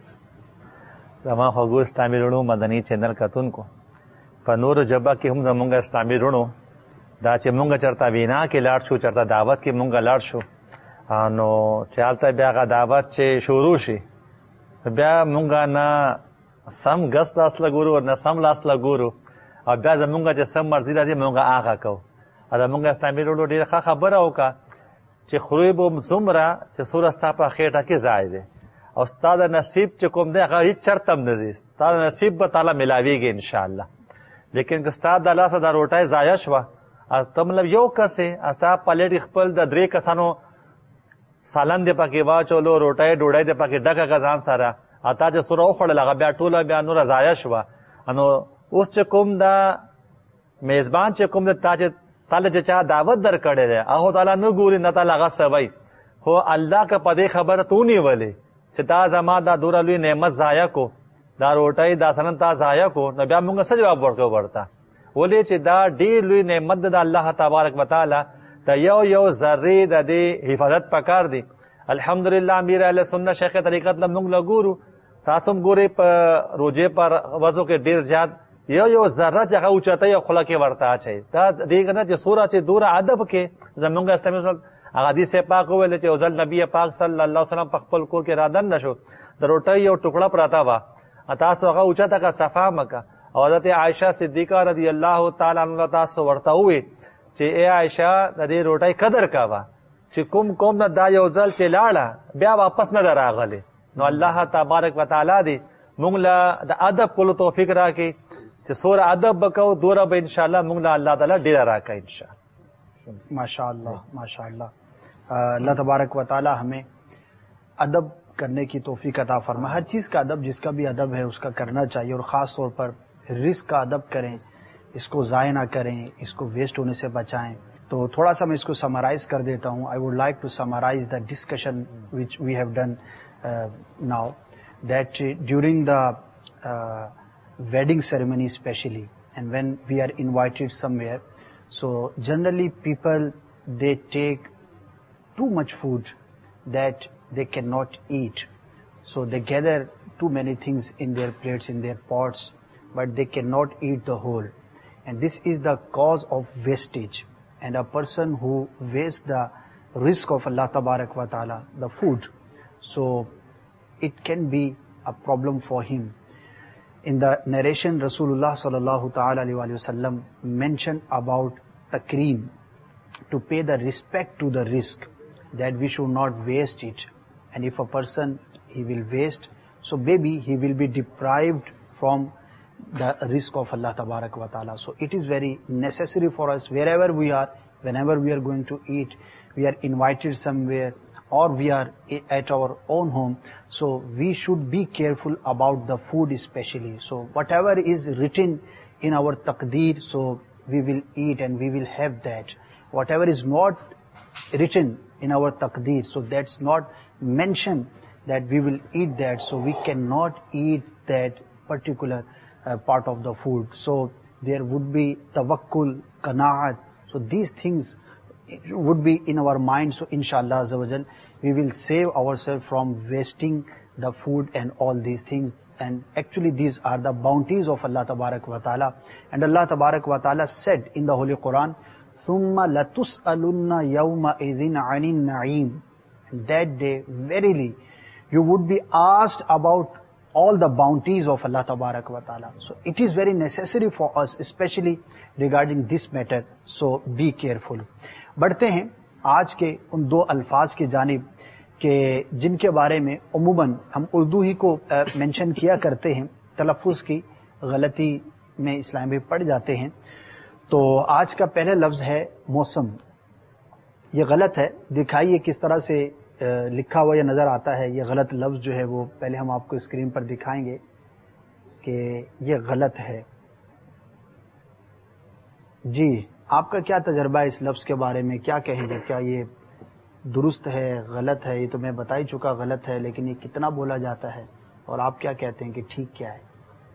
زما خوگو اسلامی رونو مدنی چینل کتون کو په نورو ژبه کې هم زمونږ اسلامي رونو دا چې مونږ چرته وینا کې لاړ شو، چرته دعوت کې مونږ لاړ شو، نو چې هلته بیا هغه دعوت چې شروع شي بیا مونږ نه سم ګس لاس لګورو نه سم لاس لګورو، او بیا زمونږ چې سم مرضي راځي مونږ هغه کوو. دا مونږ اسلامي وروڼو ډېره ښه خبره وکړه چې خوري به څومره چې څومره ستا په خېټه کې ځای دی، او ستا د نصیب چې کوم دی هغه هېڅ چرته هم نه ځي، ستا د نصیب به تعالی ملاویږي انشاءالله. لیکن که ستا د لاسه دا روټۍ ضایع شوه، ته مطلب یو کس یې، ستا پلیټ خپل د 3 کسانو سالن دې پکې واچولو، روټۍ ډوډۍ دې پکې ډکه که ځان سره، او تا چې څومره وخوړل هغه بیا ټوله بیا نوره ضایع شوه. نو اوس چې کوم دا میزبان چې کوم دی تا چې تعالی چې چا دعوت در کړی دی هغه تعالی نه ګوري، نه تعالی هغه سوی، خو الله که په دې خبره تو نیولې چې تا زما دا دوره لوی نعمت ضایع کو، دا روټۍ دا سنن تا ضایع کو، نو بیا موږ څه جواب ورکوو ورته؟ ولې چې دا ډېر لوی نعمت د الله تبارک وتعالی د یو ذرې د دې حفاظت پکار دی. الحمدلله امیر اهل سنت شیخ طریقت له موږ لګورو، تاسو هم ګورئ په روزې پر وضو کې ډېر زیات یو ذره چې هغه اوچتوي او خوله کې ورته اچوي. دا دې نه چې سوره چې دوره ادب کې زمونږ اسلامي سنت هغه حدیث پاک وویل چې یو ځل نبی پاک صلی الله علیه وسلم په خپل کور کې رادن نشو، د روټۍ یو ټوکړه پراته وه، تاسو هغه اوچته که صفا مکه، او حضرت عائشہ صدیقہ رضی الله تعالی عنها تاسو ورته ووی چې ای عائشہ د دې روټۍ قدر کوه چې کوم نه دا یو ځل چې لاړه بیا واپس نه راغلی. نو الله تبارک وتعالی دې موږ له د ادب کولو توفیق راکړي چې سوره ادب وکړو، دوره به انشاءالله موږ له الله تعالی ډېره راکړي انشاءالله. ماشاء اللہ ماشاء اللہ. اللہ تبارک و تعالی ہمیں ادب کرنے کی توفیق عطا فرمائے. ہر چیز کا ادب، جس کا بھی ادب ہے اس کا کرنا چاہیے، اور خاص طور پر رزق کا ادب کریں، اس کو ضائع نہ کریں، اس کو ویسٹ ہونے سے بچائیں. تو تھوڑا سا میں اس کو سمرائز کر دیتا ہوں. I would like to summarize the discussion which we have done now, that during the wedding ceremony especially, and when we are invited somewhere, so generally people, they take too much food that they cannot eat, so they gather too many things in their plates, in their pots, but they cannot eat the whole, and this is the cause of wastage. And a person who wastes the rizq of Allah tabarak wa ta'ala, the food, so it can be a problem for him. In the narration, Rasulullah sallallahu ta'ala alayhi wa sallam mentioned about takreem, to pay the respect to the rizq, that we should not waste it. And if a person, he will waste, so maybe he will be deprived from the rizq of Allah tabarak wa ta'ala. So it is very necessary for us, wherever we are, whenever we are going to eat, we are invited somewhere, or we are at our own home, so we should be careful about the food especially. So whatever is written in our taqdeer, so we will eat and we will have that. Whatever is not written in our taqdeer, so that's not mentioned that we will eat that, so we cannot eat that particular part of the food. So there would be tawakkul, qanaat, so these things would be in our mind. So inshallah azza wa jal, we will save ourselves from wasting the food and all these things. And actually these are the bounties of Allah tabarak wa ta'ala. And Allah tabarak wa ta'ala said in the Holy Quran, thumma latus'alunna yawma idhin 'anil na'im. That day verily you would be asked about all the bounties of Allah tabarak wa ta'ala. So it is very necessary for us, especially regarding this matter, so be careful. بڑھتے ہیں آج کے ان 2 الفاظ کی جانب کہ جن کے بارے میں عموماً ہم اردو ہی کو مینشن کیا کرتے ہیں، تلفظ کی غلطی میں اسلام میں پڑ جاتے ہیں. تو آج کا پہلا لفظ ہے موسم. یہ غلط ہے، دکھائیے کس طرح سے لکھا ہوا یہ نظر آتا ہے. یہ غلط لفظ جو ہے وہ پہلے ہم آپ کو اسکرین پر دکھائیں گے کہ یہ غلط ہے. جی آپ کا کیا تجربہ ہے اس لفظ کے بارے میں؟ کیا کہیں گے؟ کیا یہ درست ہے، غلط ہے؟ یہ تو میں بتا ہی چکا غلط ہے، لیکن یہ کتنا بولا جاتا ہے اور آپ کیا کہتے ہیں کہ ٹھیک کیا ہے؟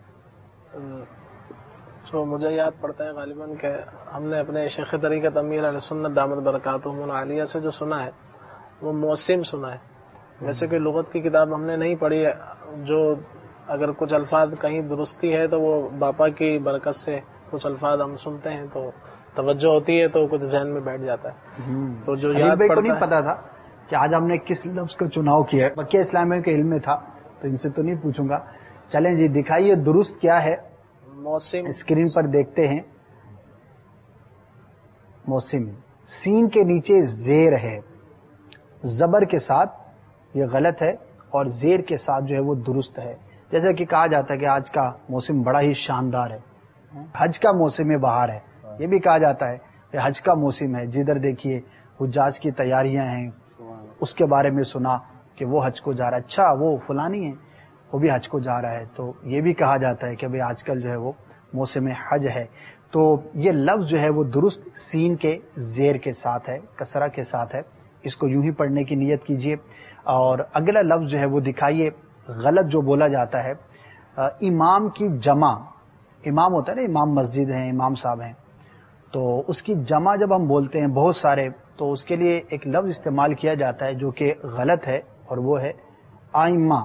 جو مجھے یاد پڑتا ہے غالباً کہ ہم نے اپنے شیخ طریقت امیر علیہ سنت دامت برکاتہم العالیہ سے جو سنا ہے وہ موسم سنا ہے. ویسے کوئی لغت کی کتاب ہم نے نہیں پڑھی ہے، جو اگر کچھ الفاظ کہیں درستی ہے تو وہ باپا کی برکت سے کچھ الفاظ ہم سنتے ہیں تو توجہ ہوتی ہے تو کچھ ذہن میں بیٹھ جاتا ہے. تو جو یاد بھائی کو پڑتا نہیں ہے پتا تھا کہ آج ہم نے کس لفظ کا چناؤ کیا ہے. بقیہ اسلامیہ کے علم میں تھا تو ان سے تو نہیں پوچھوں گا. چلیں جی دکھائیے درست کیا ہے. موسم اسکرین پر دیکھتے ہیں. موسم سین کے نیچے زیر ہے زبر کے ساتھ، یہ غلط ہے، اور زیر کے ساتھ جو ہے وہ درست ہے. جیسا کہ کہا جاتا ہے کہ آج کا موسم بڑا ہی شاندار ہے، حج کا موسم بہار ہے. یہ بھی کہا جاتا ہے کہ حج کا موسم ہے. جدھر دیکھیے حجاج کی تیاریاں ہیں، اس کے بارے میں سنا کہ وہ حج کو جا رہا ہے، اچھا وہ فلانی ہے وہ بھی حج کو جا رہا ہے. تو یہ بھی کہا جاتا ہے کہ بھئی آج کل جو ہے وہ موسم حج ہے. تو یہ لفظ جو ہے وہ درست سین کے زیر کے ساتھ ہے، کسرہ کے ساتھ ہے. اس کو یوں ہی پڑھنے کی نیت کیجئے. اور اگلا لفظ جو ہے وہ دکھائیے. غلط جو بولا جاتا ہے امام کی جمع، امام ہوتا ہے نا، امام مسجد ہیں، امام صاحب ہیں، تو اس کی جمع جب ہم بولتے ہیں بہت سارے، تو اس کے لیے ایک لفظ استعمال کیا جاتا ہے جو کہ غلط ہے، اور وہ ہے آئمہ.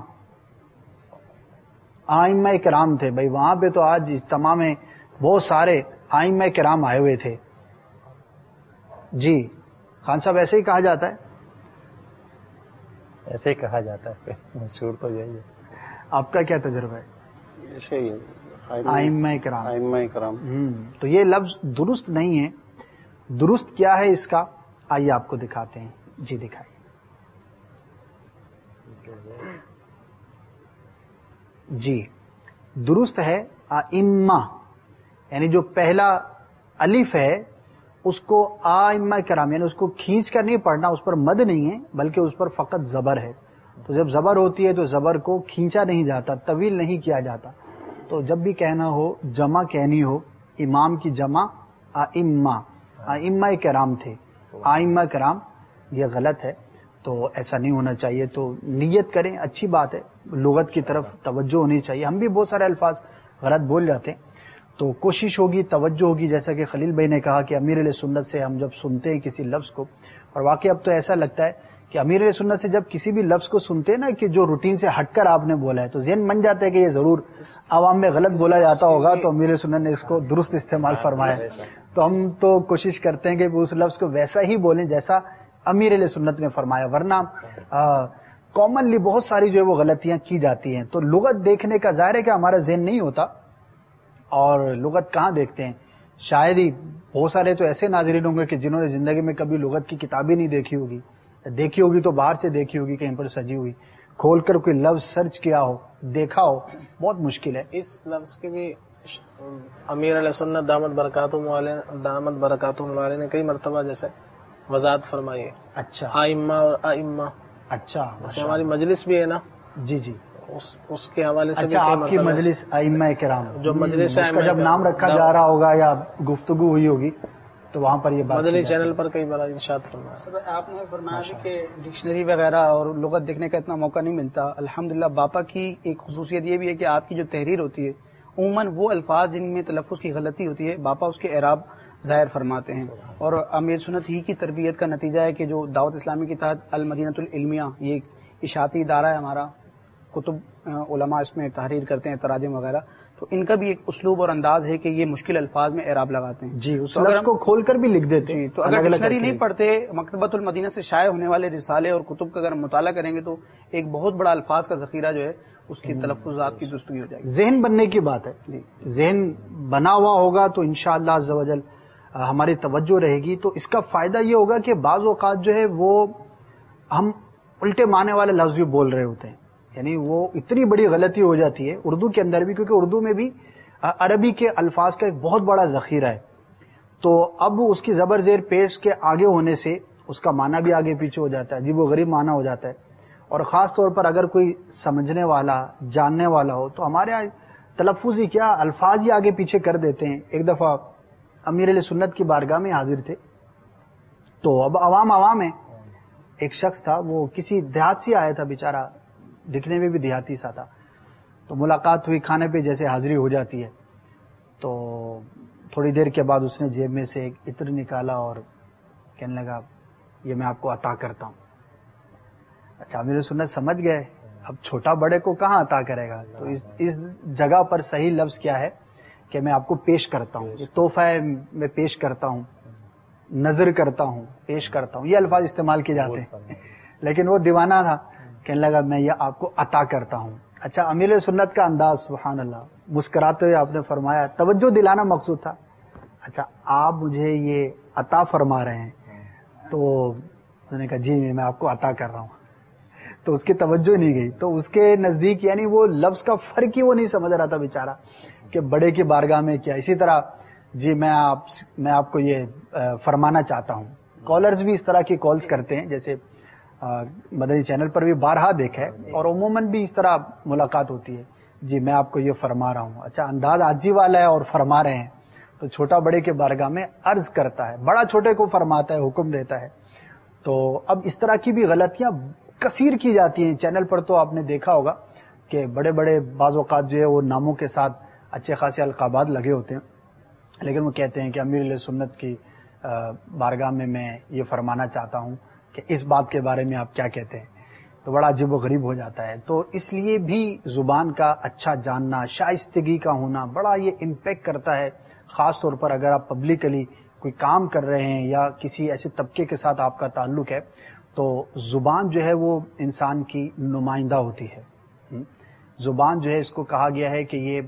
آئمہ کرام تھے بھائی وہاں پہ، تو آج اجتماع میں بہت سارے آئمہ کرام آئے ہوئے تھے. جی خان صاحب ایسے ہی کہا جاتا ہے؟ ایسے ہی کہا جاتا ہے، مشہور تو یہی ہے. آپ کا کیا تجربہ ہے؟ ایسے ہی آئمہ کرام. ائمہ کرام. تو یہ لفظ درست نہیں ہے. درست کیا ہے اس کا؟ آئیے آپ کو دکھاتے ہیں. جی دکھائیے. جی درست ہے ائمہ، یعنی جو پہلا الف ہے اس کو ائمہ کرام، یعنی اس کو کھینچ کر نہیں پڑھنا، اس پر مد نہیں ہے بلکہ اس پر فقط زبر ہے. تو جب زبر ہوتی ہے تو زبر کو کھینچا نہیں جاتا، طویل نہیں کیا جاتا. تو جب بھی کہنا ہو، جمع کہنی ہو، امام کی جمع ائمہ، ائمہ کرام تھے، ائمہ کرام. یہ غلط ہے، تو ایسا نہیں ہونا چاہیے. تو نیت کریں، اچھی بات ہے، لغت کی طرف توجہ ہونی چاہیے. ہم بھی بہت سارے الفاظ غلط بول جاتے ہیں، تو کوشش ہوگی، توجہ ہوگی. جیسا کہ خلیل بھائی نے کہا کہ امیر علیہ سنت سے ہم جب سنتے ہیں کسی لفظ کو، اور واقعی اب تو ایسا لگتا ہے کہ امیر علیہ سنت سے جب کسی بھی لفظ کو سنتے ہیں نا کہ جو روٹین سے ہٹ کر آپ نے بولا ہے، تو ذہن بن جاتا ہے کہ یہ ضرور عوام میں غلط بولا جاتا ہوگا، تو امیر علیہ سنت نے اس کو درست استعمال فرمایا. تو ہم تو کوشش کرتے ہیں کہ اس لفظ کو ویسا ہی بولیں جیسا امیر علیہ سنت نے فرمایا، ورنہ کامنلی بہت ساری جو ہے وہ غلطیاں کی جاتی ہیں. تو لغت دیکھنے کا ظاہر ہے کہ ہمارا ذہن نہیں ہوتا، اور لغت کہاں دیکھتے ہیں. شاید ہی بہت سارے تو ایسے ناظرین ہوں گے کہ جنہوں نے زندگی میں کبھی لغت کی کتاب ہی نہیں دیکھی ہوگی، دیکھی ہوگی تو باہر سے دیکھی ہوگی کہیں پر سجی ہوئی، کھول کر کوئی لفظ سرچ کیا ہو، دیکھا ہو، بہت مشکل ہے. اس لفظ کی بھی امیر علیہ سنت دامت برکاتہم والے نے کئی مرتبہ جیسے وضاحت فرمائی ہے. اچھا آئمہ اور ائمہ، اچھا جیسے ہماری مجلس بھی ہے نا، جی جی، اس کے حوالے سے بھی اچھا کئی آپ کی مرتبہ مجلس ائمہ کرام، جو مجلس اس کا ائمہ جب نام رکھا جا رہا ہوگا یا گفتگو ہوئی ہوگی تو وہاں پر یہ بات مدنی کی چینل جاتی پر کئی بار ارشاد فرمایا. آپ نے فرمایا بھی کہ ڈکشنری وغیرہ اور لغت دیکھنے کا اتنا موقع نہیں ملتا. الحمدللہ باپا کی ایک خصوصیت یہ بھی ہے کہ آپ کی جو تحریر ہوتی ہے عموماً وہ الفاظ جن میں تلفظ کی غلطی ہوتی ہے باپا اس کے اعراب ظاہر فرماتے ہیں. اور امیر سنت ہی کی تربیت کا نتیجہ ہے کہ جو دعوت اسلامی کے تحت المدینۃ العلمیہ، یہ ایک اشاعتی ادارہ ہے ہمارا، کتب علماء اس میں تحریر کرتے ہیں، تراجم وغیرہ، تو ان کا بھی ایک اسلوب اور انداز ہے کہ یہ مشکل الفاظ میں اعراب لگاتے ہیں. جی، اس لفظ کو کھول کر بھی لکھ دیتے ہیں. تو اگر ڈکشنری نہیں پڑھتے، مکتبۃ المدینہ سے شائع ہونے والے رسالے اور کتب کا اگر ہم مطالعہ کریں گے تو ایک بہت بڑا الفاظ کا ذخیرہ جو ہے اس کی تلفظات کی درستگی ہو جائے گی. ذہن بننے کی بات ہے. جی، ذہن بنا ہوا ہوگا تو انشاءاللہ عز و جل ہماری توجہ رہے گی. تو اس کا فائدہ یہ ہوگا کہ بعض اوقات جو ہے وہ ہم الٹے معنی والے لفظ بھی بول رہے ہوتے ہیں، یعنی وہ اتنی بڑی غلطی ہو جاتی ہے اردو کے اندر بھی، کیونکہ اردو میں بھی عربی کے الفاظ کا ایک بہت بڑا ذخیرہ ہے. تو اب اس کی زبر زیر پیش کے آگے ہونے سے اس کا معنی بھی آگے پیچھے ہو جاتا ہے، عجیب و غریب معنی ہو جاتا ہے. اور خاص طور پر اگر کوئی سمجھنے والا، جاننے والا ہو تو ہمارے یہاں تلفظ ہی کیا، الفاظ ہی آگے پیچھے کر دیتے ہیں. ایک دفعہ امیر علیہ سنت کی بارگاہ میں حاضر تھے، تو اب عوام ہے، ایک شخص تھا، وہ کسی دیہات سے آیا تھا بیچارہ، دکھنے میں بھی دیہاتی سا تھا. تو ملاقات ہوئی، کھانے پہ جیسے حاضری ہو جاتی ہے، تو تھوڑی دیر کے بعد اس نے جیب میں سے ایک عطر نکالا اور کہنے لگا یہ میں آپ کو عطا کرتا ہوں. اچھا امیر سنت سمجھ گئے اب چھوٹا بڑے کو کہاں عطا کرے گا. تو اس جگہ پر صحیح لفظ کیا ہے کہ میں آپ کو پیش کرتا ہوں، یہ تحفہ ہے، میں پیش کرتا ہوں، نظر کرتا ہوں، پیش کرتا ہوں، یہ الفاظ استعمال کیے جاتے ہیں. لیکن وہ دیوانہ تھا، کہنے لگا میں یہ آپ کو عطا کرتا ہوں. اچھا، امیر سنت کا انداز، سبحان اللہ، مسکراتے ہوئے آپ نے فرمایا، توجہ دلانا مقصود تھا. اچھا، آپ مجھے یہ عطا فرما رہے ہیں، تو انہوں نے کہا جی میں آپ کو عطا کر رہا ہوں. تو اس کی توجہ نہیں گئی. تو اس کے نزدیک یعنی وہ لفظ کا فرق ہی وہ نہیں سمجھ رہا تھا بیچارہ کہ بڑے کی بارگاہ میں کیا. اسی طرح جی میں آپ کو یہ فرمانا چاہتا ہوں. کالرز بھی اس طرح کی کالز کرتے ہیں، جیسے مدنی چینل پر بھی بارہا دیکھا ہے، اور عموماً بھی اس طرح ملاقات ہوتی ہے. جی میں آپ کو یہ فرما رہا ہوں. اچھا، انداز عاجزی والا ہے اور فرما رہے ہیں، تو چھوٹا بڑے کے بارگاہ میں عرض کرتا ہے، بڑا چھوٹے کو فرماتا ہے، حکم دیتا ہے. تو اب اس طرح کی بھی غلطیاں کثیر کی جاتی ہیں چینل پر. تو آپ نے دیکھا ہوگا کہ بڑے بڑے بعض اوقات جو ہے وہ ناموں کے ساتھ اچھے خاصے القابات لگے ہوتے ہیں، لیکن وہ کہتے ہیں کہ امیر علیہ سنت کی بارگاہ میں یہ فرمانا چاہتا ہوں کہ اس بات کے بارے میں آپ کیا کہتے ہیں. تو بڑا عجیب و غریب ہو جاتا ہے. تو اس لیے بھی زبان کا اچھا جاننا، شائستگی کا ہونا بڑا یہ امپیکٹ کرتا ہے، خاص طور پر اگر آپ پبلکلی کوئی کام کر رہے ہیں یا کسی ایسے طبقے کے ساتھ آپ کا تعلق ہے. تو زبان جو ہے وہ انسان کی نمائندہ ہوتی ہے. زبان جو ہے اس کو کہا گیا ہے کہ یہ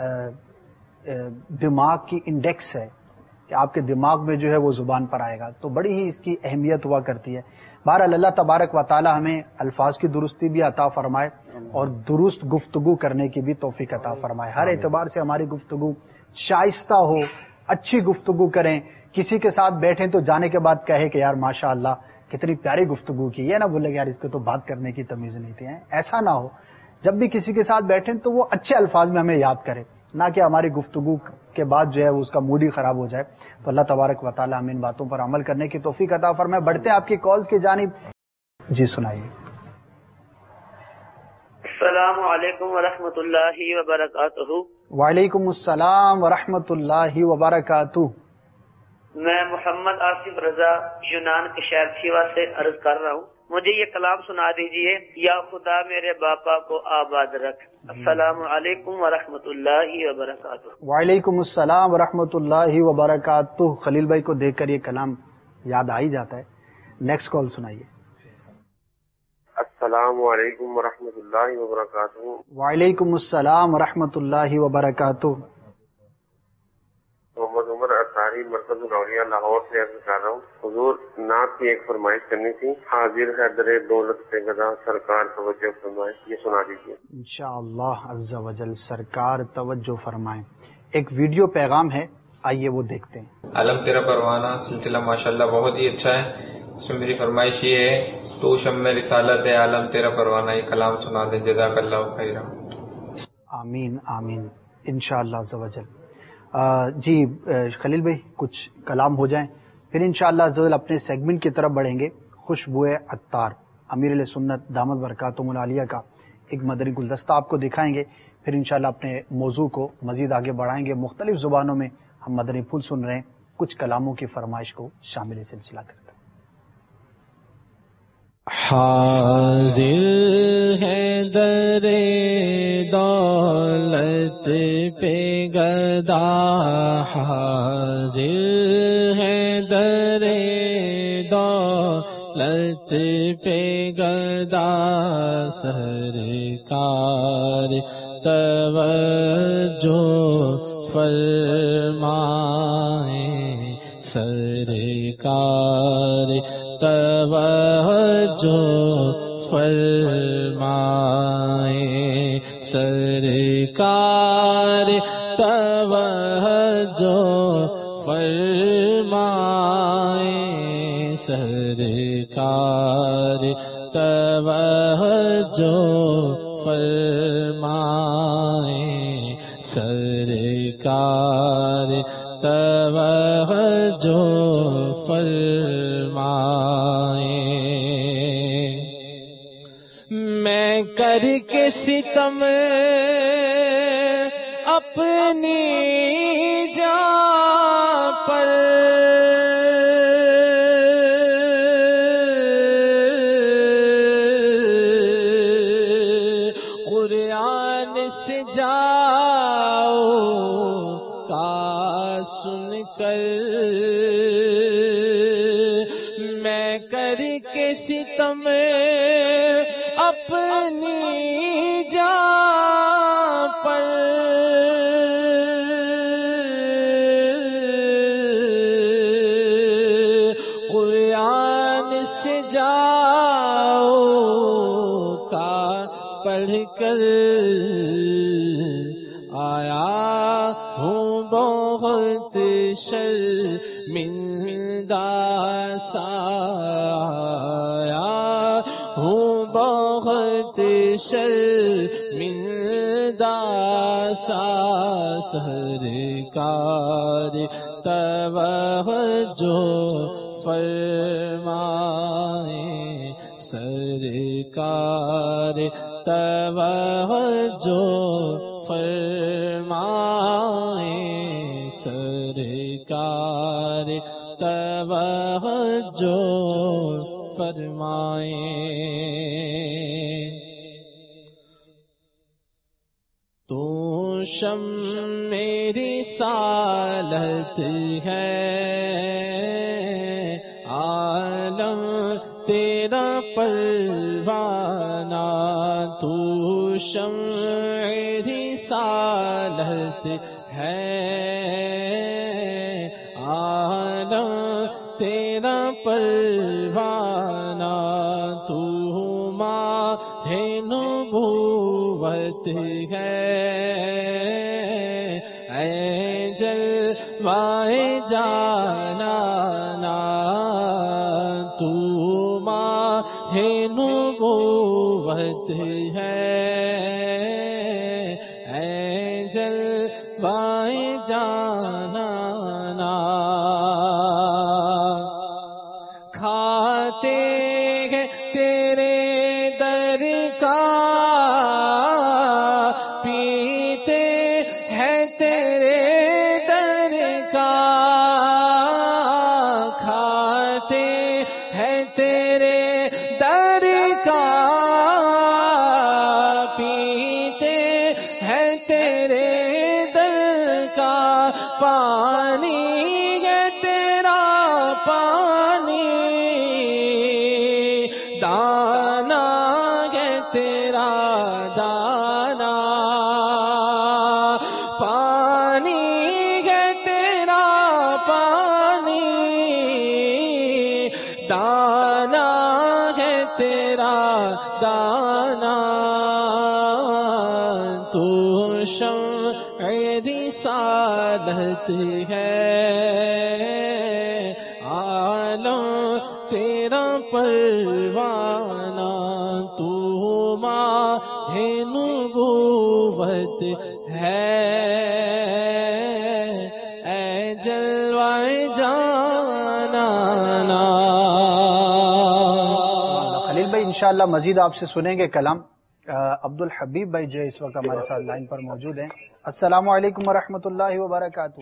دماغ کی انڈیکس ہے، کہ آپ کے دماغ میں جو ہے وہ زبان پر آئے گا. تو بڑی ہی اس کی اہمیت ہوا کرتی ہے. بہرحال اللہ تبارک و تعالی ہمیں الفاظ کی درستی بھی عطا فرمائے اور درست گفتگو کرنے کی بھی توفیق عطا فرمائے. ہر اعتبار سے ہماری گفتگو شائستہ ہو، اچھی گفتگو کریں. کسی کے ساتھ بیٹھیں تو جانے کے بعد کہے کہ یار ماشاء اللہ کتنی پیاری گفتگو کی. یہ نہ بولے کہ یار اس کو تو بات کرنے کی تمیز نہیں تھی. ایسا نہ ہو. جب بھی کسی کے ساتھ بیٹھیں تو وہ اچھے الفاظ میں ہمیں یاد کرے، نہ کہ ہماری گفتگو کے بعد جو ہے وہ اس کا موڈ ہی خراب ہو جائے. تو اللہ تبارک و تعالی ہمیں ان باتوں پر عمل کرنے کی توفیق عطا فرمائے. بڑھتے ہیں آپ کی کالز کی جانب. جی سنائیے. السلام علیکم ورحمۃ اللہ وبرکاتہ. وعلیکم السلام ورحمۃ اللہ وبرکاتہ. میں محمد آصف رضا یونان کے شہر سیوا سے عرض کر رہا ہوں. مجھے یہ کلام سنا دیجئے. یا خدا میرے باپا کو آباد رکھ. السلام علیکم ورحمۃ اللہ وبرکاتہ. وعلیکم السلام ورحمۃ اللہ وبرکاتہ. خلیل بھائی کو دیکھ کر یہ کلام یاد آ ہی جاتا ہے. نیکسٹ کال سنائیے. السلام علیکم ورحمۃ اللہ وبرکاتہ. وعلیکم السلام ورحمۃ اللہ وبرکاتہ. محمد عمر اطاری مرکز الولیاء لاہور سے عرض کر رہا ہوں. حضور نعت کی ایک فرمائش کرنی تھی. حاضر ہے در دولت پہ گدا سرکار توجہ فرمائے. یہ سنا دیجیے. انشاءاللہ عز و جل سرکار توجہ فرمائیں. ایک ویڈیو پیغام ہے، آئیے وہ دیکھتے ہیں. عالم تیرا پروانہ سلسلہ ماشاءاللہ بہت ہی اچھا ہے. اس میں میری فرمائش یہ ہے تو شمع رسالت ہے عالم تیرا پروانہ، یہ کلام سنا دیں. جزاک اللہ خیرا. آمین آمین انشاءاللہ عز و جل. جی خلیل بھائی کچھ کلام ہو جائیں، پھر انشاءاللہ عز و جل اپنے سیگمنٹ کی طرف بڑھیں گے. خوشبوئے عطار امیر علیہ سنت دامت برکاتہم العالیہ کا ایک مدنی گلدستہ آپ کو دکھائیں گے. پھر انشاءاللہ اپنے موضوع کو مزید آگے بڑھائیں گے. مختلف زبانوں میں ہم مدنی پھول سن رہے ہیں، کچھ کلاموں کی فرمائش کو شامل سلسلہ کرتے ہیں. حاضر ہے در دولت پہ گدا، حاضر ہے در دولت پہ گدا، سرکار توجہ فرمائیں، سرکار توجہ فرمائیں، سرکار توجہ فرمائیں، سرکار توجہ فرمائیں، سرکار توجہ فرمائیں. میں کر کے ستم اپنی جان پر، قرآن سے جاؤ سن کر میں کر کے ستم اپنی جان پر قرآن سے جاؤ کا پڑھ کر آیا ہوں بہت شرمندہ سا، آیا ہوں بہت شرمندہ سا، سرکار توجہ فرمائیں، سرکار توجہ فرمائیں، سرکار توجہ فرمائیں۔ تو شم میری رسالت ہے، عالم تیرا پروانہ، تو شمع رسالت ہے، عالم تیرا پروانہ، تو ماہ نبوت ہے، اے جلوائے جانانا، تو ماہ نبوت ہے، اے جلوائے جانانا، کھاتے ہیں تیرے در کا، پیتے ہیں تیرے در کا، کھاتے ہیں تیرے در کا، پیتے ہیں تیرے در کا، پانی ہے تیرا پانی، دانا ہے تیرا دانا، پانی ہے تیرا پانی، دانا ہے تیرا دانا، تو شمع رسالت ہے، عالم تیرا پروانہ، تو ماہ نبوت ہے، اے جلوائے جانانا۔ خلیل بھائی انشاءاللہ مزید آپ سے سنیں گے کلام۔ عبد الحبیب بھائی جو اس وقت ہمارے ساتھ لائن پر موجود ہیں، السلام علیکم ورحمۃ اللہ وبرکاتہ۔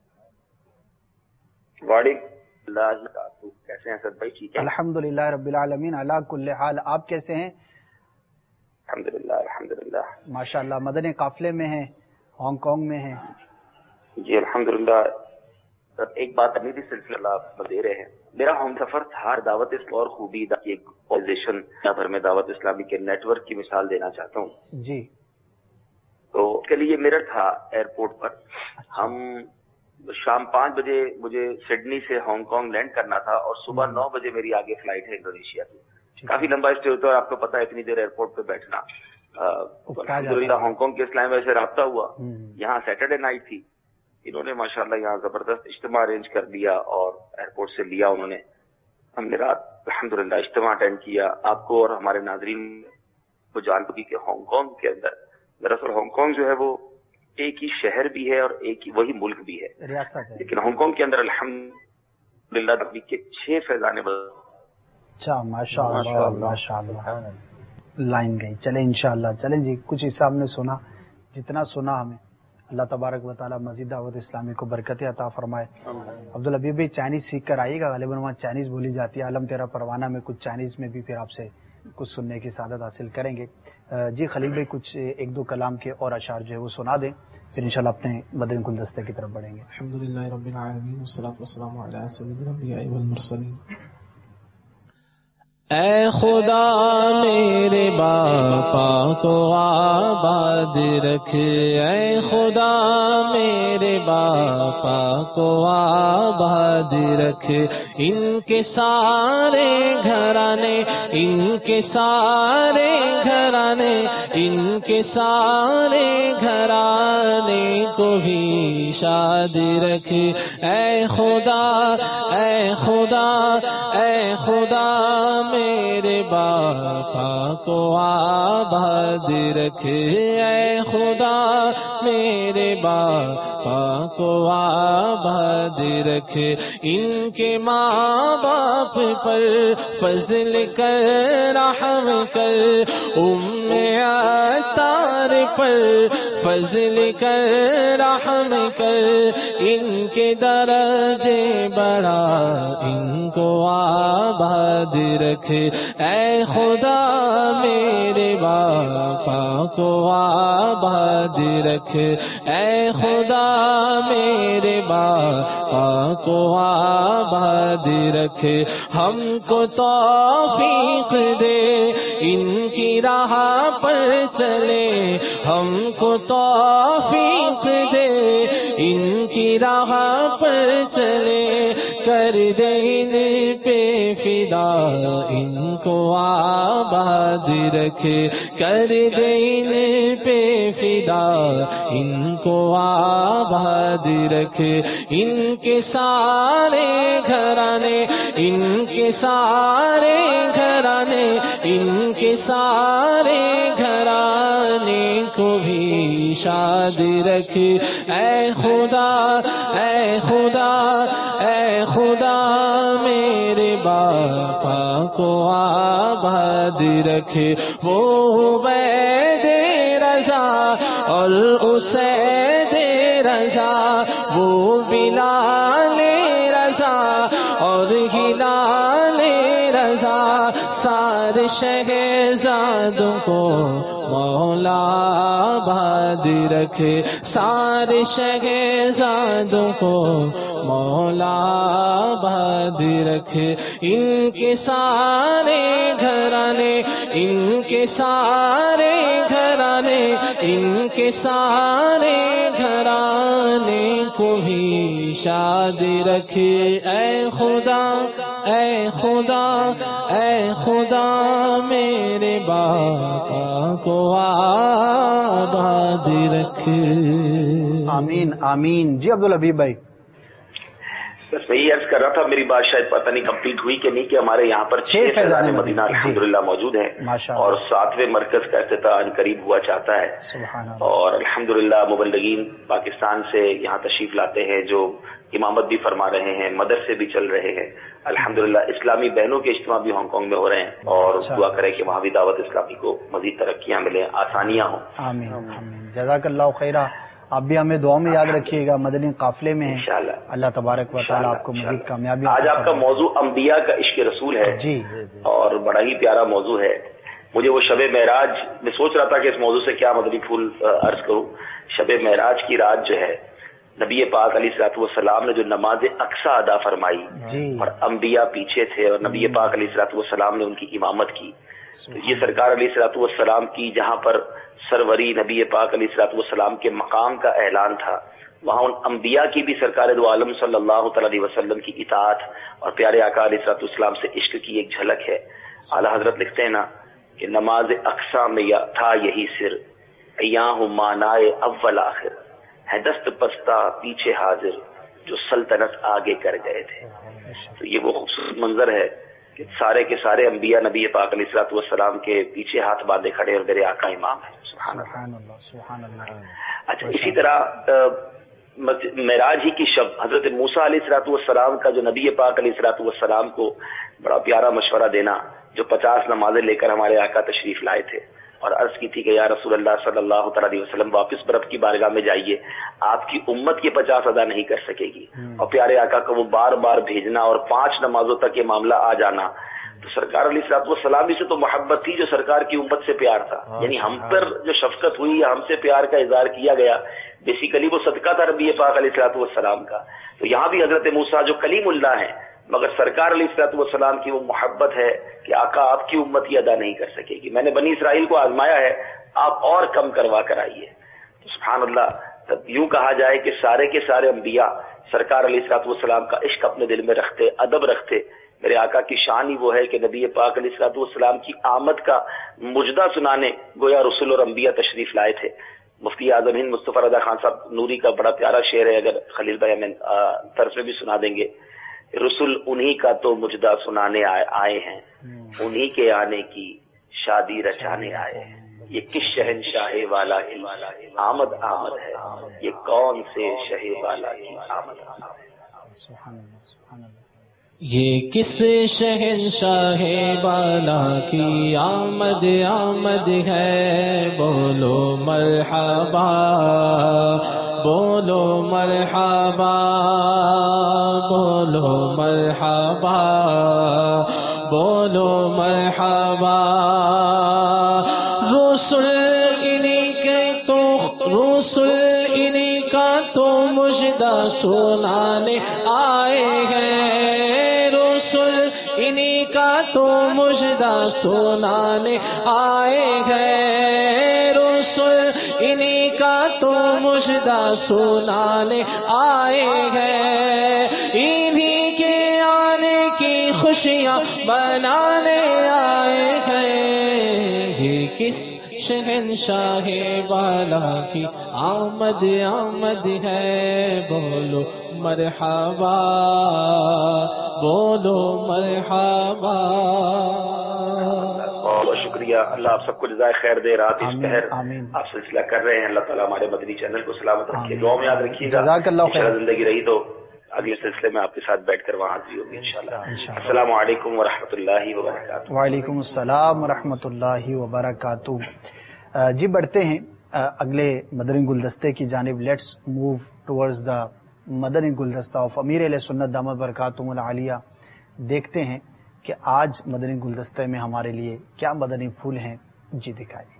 وعلیکم اللہ وبرکاتہ، کیسے ہیں سر بھائی؟ ٹھیک ہے الحمدللہ رب العالمین، علی کل حال، آپ کیسے ہیں؟ الحمدللہ الحمدللہ، ماشاءاللہ، مدنی قافلے میں ہیں، ہانگ کانگ میں ہیں؟ جی الحمدللہ۔ ایک بات کرنی تھی، سلسلہ آپ دے رہے ہیں، میرا ہم سفر تھا دعوت اسلام اور خوبی کی ایک آرگنائزیشن یہاں پر میں دعوت اسلامی کے نیٹ ورک کی مثال دینا چاہتا ہوں جی۔ تو اس کے لیے میرٹ تھا ایئرپورٹ پر، ہم شام 5 بجے مجھے سڈنی سے ہانگ کانگ لینڈ کرنا تھا، اور صبح 9 بجے میری آگے فلائٹ ہے انڈونیشیا کی۔ کافی لمبا اسٹے ہوتا ہے، آپ کو پتا ہے اتنی دیر ایئرپورٹ پہ بیٹھنا۔ الحمدللہ ہانگ کانگ کے اسلام سے رابطہ ہوا، یہاں سیٹرڈے نائٹ تھی، انہوں نے ماشاءاللہ یہاں زبردست اجتماع ارینج کر دیا اور ایئرپورٹ سے لیا انہوں نے، ہم نے رات الحمدللہ اجتماع اٹینڈ کیا۔ آپ کو اور ہمارے ناظرین کو جان چکی کہ ہانگ کانگ کے اندر دراصل ہانگ کانگ جو ہے وہ ایک ہی شہر بھی ہے اور ایک ہی وہی ملک بھی ہے، ریاست ہے، لیکن ہانگ کانگ کے اندر الحمدللہ تبلیغ کے 6 فیضان اچھا ماشاءاللہ ماشاءاللہ۔ لائن گئی، چلیں انشاءاللہ، چلیں جی، کچھ حصہ ہم نے سنا، جتنا سنا ہمیں اللہ تبارک و تعالیٰ مزید دعوت اسلامی کو برکت عطا فرمائے۔ عبدالحبیب بھی چائنیز سیکھ کر آئیے گا، غالباً وہاں چائنیز بولی جاتی ہے، عالم تیرا پروانہ میں کچھ چائنیز میں بھی پھر آپ سے کچھ سننے کی سعادت حاصل کریں گے۔ جی خلیل بھائی کچھ 1-2 کلام کے اور اشعار جو ہے وہ سنا دیں پھر انشاءاللہ اپنے مدنی گلدستے کی طرف بڑھیں گے. الحمدللہ رب العالمین والصلاۃ والسلام علی سید الانبیاء والمرسلین. اے خدا میرے باپا کو آباد رکھ، اے خدا میرے باپا کو آباد رکھ، ان کے سارے گھرانے، ان کے سارے گھرانے، ان کے سارے گھرانے کو بھی شاد رکھ. اے خدا، اے خدا، اے خدا میرے باپا کو آباد رکھ، اے خدا میرے باپا کو آباد رکھ. ان کے ماں باپ پر فضل کر، رحم کر، عطار پر فضل کر، رحم کر، ان کے درجے بڑھا، ان کو آباد رکھ. اے خدا میرے باپا کو آباد رکھ، اے خدا میرے باپا کو آباد رکھ. ہم کو توفیق دے ان کی راہ پر چلے، ہم کو توفیق دے ان کی راہ پر چلے، کر دے ان پہ فدا، ان کو آباد رکھ، کر دے ان پہ فدا، ان کو آباد رکھ. ان کے سارے گھرانے، ان کے سارے گھرانے، ان کے سارے گھرانے کو بھی شاد رکھ. اے خدا، اے خدا، اے خدا میرے باپا کو آباد رکھ. وہ عبید رضا اور اسید رضا، وہ بلال رضا اور ہلال رضا، سارے شہزادوں کو مولا آباد رکھ، سارے شہزادوں کو مولا آباد رکھ. ان کے سارے گھرانے، ان کے سارے گھرانے، ان کے سارے گھرانے کو بھی شاد رکھ. اے خدا، اے خدا، اے خدا میرے باپا کو آباد رکھ. آمین آمین. جی عبدالحبیب بھائی. بس میں یہ عرض کر رہا تھا، میری بات شاید پتہ نہیں کمپلیٹ ہوئی کہ نہیں، کہ ہمارے یہاں پر 6 فیضان مدینہ الحمدللہ موجود ہیں، اور 7ویں مرکز کا افتتاح ان قریب ہوا چاہتا ہے. اور الحمدللہ مبلغین پاکستان سے یہاں تشریف لاتے ہیں، جو امامت بھی فرما رہے ہیں، مدرسے بھی چل رہے ہیں. الحمدللہ اسلامی بہنوں کے اجتماع بھی ہانگ کانگ میں ہو رہے ہیں، اور دعا کریں کہ وہاں بھی دعوت اسلامی کو مزید ترقیاں ملیں، آسانیاں ہوں. آمین آمین. جزاک اللہ خیرہ. آپ بھی ہمیں دعا میں یاد رکھیے گا، مدنی قافلے میں ہیں. اللہ تبارک و تعالیٰ آپ کو مزید کامیابی. آج آپ کا موضوع انبیاء کا عشق رسول ہے. جی. اور بڑا ہی پیارا موضوع ہے. مجھے وہ شب معراج، میں سوچ رہا تھا کہ اس موضوع سے کیا مدنی پھول عرض کروں. شب معراج کی رات جو ہے، نبی پاک علیہ الصلوۃ والسلام نے جو نماز اقصیٰ ادا فرمائی، اور انبیاء پیچھے تھے، اور نبی پاک علیہ الصلوۃ والسلام نے ان کی امامت کی. تو یہ سرکار علیہ الصلوۃ والسلام کی جہاں پر سروری نبی پاک علیہ الصلوۃ والسلام کے مقام کا اعلان تھا، وہاں ان انبیاء کی بھی سرکار دو عالم صلی اللہ تعالی علیہ وسلم کی اطاعت اور پیارے آقا علیہ الصلوۃ والسلام سے عشق کی ایک جھلک ہے. اعلیٰ حضرت لکھتے ہیں نا کہ نماز اقصیٰ میں تھا یہی سر، ایاں مانائے اول آخر، ہے دست پستہ پیچھے حاضر، جو سلطنت آگے کر گئے تھے. تو یہ وہ خوبصورت منظر ہے کہ سارے کے سارے انبیاء نبی پاک علیہ الصلوۃ والسلام کے پیچھے ہاتھ باندھے کھڑے، اور میرے آقا امام ہیں. سبحان اللہ سبحان اللہ. اچھا، اسی طرح معراج ہی کی شب حضرت موسیٰ علیہ الصلوۃ والسلام کا جو نبی پاک علیہ الصلوۃ والسلام کو بڑا پیارا مشورہ دینا، جو 50 نمازیں لے کر ہمارے آقا تشریف لائے تھے، اور عرض کی تھی کہ یا رسول اللہ صلی اللہ تعالی علیہ وسلم واپس رب کی بارگاہ میں جائیے، آپ کی امت یہ 50 ادا نہیں کر سکے گی. اور پیارے آقا کو وہ بار بار بھیجنا اور 5 نمازوں تک یہ معاملہ آ جانا. تو سرکار علیہ الصلوۃ والسلام ہی سے تو محبت تھی جو سرکار کی امت سے پیار تھا. یعنی ہم پر جو شفقت ہوئی یا ہم سے پیار کا اظہار کیا گیا، बेसिकली वो सदका था नबी पाक अलैहिस्सलाम का। तो यहाँ भी हजरत मूसा जो कलीमुल्लाह हैं, मगर सरकार अलैहिस्सलाम की वो मोहब्बत है कि आका आपकी उम्मती अदा नहीं कर सकेगी, मैंने बनी इसराइल को आजमाया है, आप और कम करवा कर आइए। तो सुभान अल्लाह, तब यूं कहा जाए कि सारे के सारे अंबिया सरकार अलैहिस्सलाम का इश्क अपने दिल में रखते, अदब रखते। मेरे आका की शान ही वो है कि नबी पाक अलैहिस्सलाम की आमद का मुजदा सुनाने गोया रसूल और अंबिया तशरीफ लाए थे। मुफ्ती आजम हिंद मुस्तफा रजा खान साहब नूरी का बड़ा प्यारा शेर है, अगर खलील भाई हमें तर्ज में भी सुना देंगे। रसूल उन्हीं का तो मुजदा सुनाने आए हैं, उन्हीं के आने की शादी रचाने आए हैं। ये किस शहनशाह वाला की आमद आमद है, ये कौन से शहे वाला की आमद आमद है। ये किस शहंशाह वाला की आमद आमद है, बोलो मरहबा बोलो मरहबा बोलो मरहबा बोलो मरहबा। रसूल इन्हीं के तो रसूल इन्हीं का तो मुजदा सुनाने आए हैं, रसूल इन्हीं का तो मुजदा सुनाने आए हैं, रसूल इन्हीं का तो मुजदा सुनाने आए हैं। इन्हीं के आने की खुशियाँ बनाने आए हैं। ये किस शहंशाह वाला की आमद आमद है, बोलो मरहबा बोलो मरहबा। बहुत शुक्रिया, अल्लाह आप सबको जज़ाए खैर दे। रात इस पहर आप सिलसिला कर रहे हैं, अल्लाह ताला हमारे मदनी चैनल को सलामत रखे, दुआ में याद रखिएगा। इंशाअल्लाह जिंदगी रही तो अगले सिलसिले में आपके साथ बैठकर वहाँ हाजिर होगी इंशाअल्लाह। अस्सलामु अलैकुम व रहमतुल्लाहि व बरकातुहू। वालेकुम अस्सलाम व रहमतुल्लाहि व बरकातुहू। जी बढ़ते हैं अगले मदनी गुलदस्ते की जानिब। Let's move towards the Madani गुलदस्ता ऑफ अमीर अहले सुन्नत दामत बरकातुहुल आलिया। देखते हैं कि आज मदनी गुलदस्ते में हमारे लिए क्या मदनी फूल हैं। जी दिखाइए।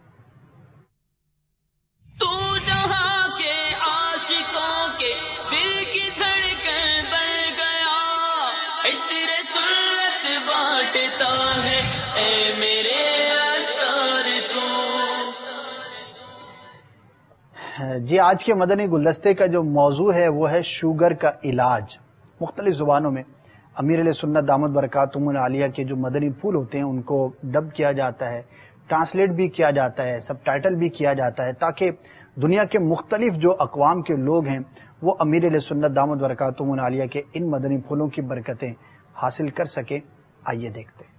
तू जहां के आशिकों के दिल की धड़कन बन गया, इतने सुन्नत बांटता है ए मेरे अत्तार तू। जी आज के मदनी गुलदस्ते का जो मौजू है वो है शुगर का इलाज। मुख्तलिफ ज़ुबानों में अमीर अहले सुन्नत दामत बरकातुहुल आलिया के जो मदनी फूल होते हैं उनको डब किया जाता है, ट्रांसलेट भी किया जाता है, सब टाइटल भी किया जाता है, ताकि दुनिया के मुख्तलिफ जो अक़वाम के लोग हैं वो अमीर अहले सुन्नत दामत बरकातुहुल आलिया के इन मदनी फूलों की बरकतें हासिल कर सकें। आइए देखते हैं।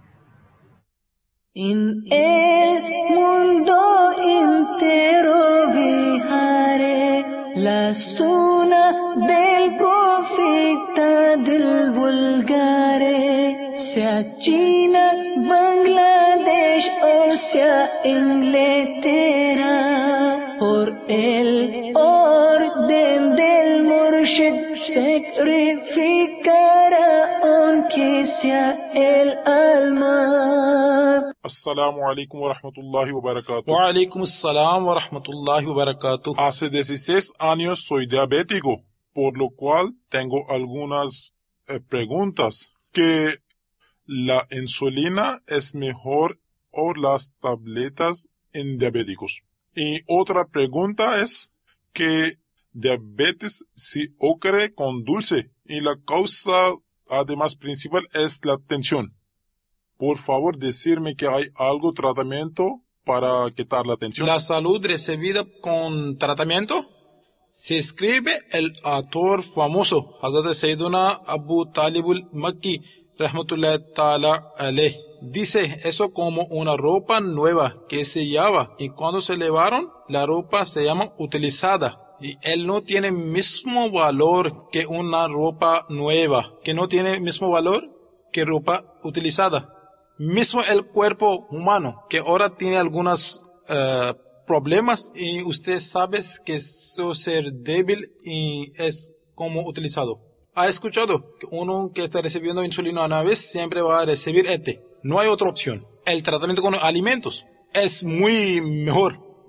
In el mundo entero vijaré la suna del profeta del vulgare, sea China, Bangladesh o sea Inglaterra, por el orden del murshid sacrificará aunque sea el alma. Assalamu alaikum wa rahmatullahi wa barakatuh. Wa alaikum assalam wa rahmatullahi wa barakatuh. Hace 16 años soy diabético, por lo cual tengo algunas preguntas. ¿Que la insulina es mejor o las tabletas en diabéticos? Y otra pregunta es que diabetes si ocurre con dulce y la causa además principal es la tensión. Por favor, decirme que hay algo tratamiento para quitar la tensión. La salud recibida con tratamiento se escribe el autor famoso Hazrat Sayyiduna Abu Talibul Makki rahmatullahi ta'ala alayh. Dice eso como una ropa nueva que se lava y cuando se lavaron la ropa se llama utilizada. Y él no tiene mismo valor que una ropa nueva, que no tiene mismo valor que ropa utilizada. Mismo el cuerpo humano, que ahora tiene algunos problemas y usted sabe que eso ser débil y es como utilizado. ¿Ha escuchado que uno que está recibiendo insulina una vez siempre va a recibir No hay otra opción. El tratamiento con alimentos es muy mejor.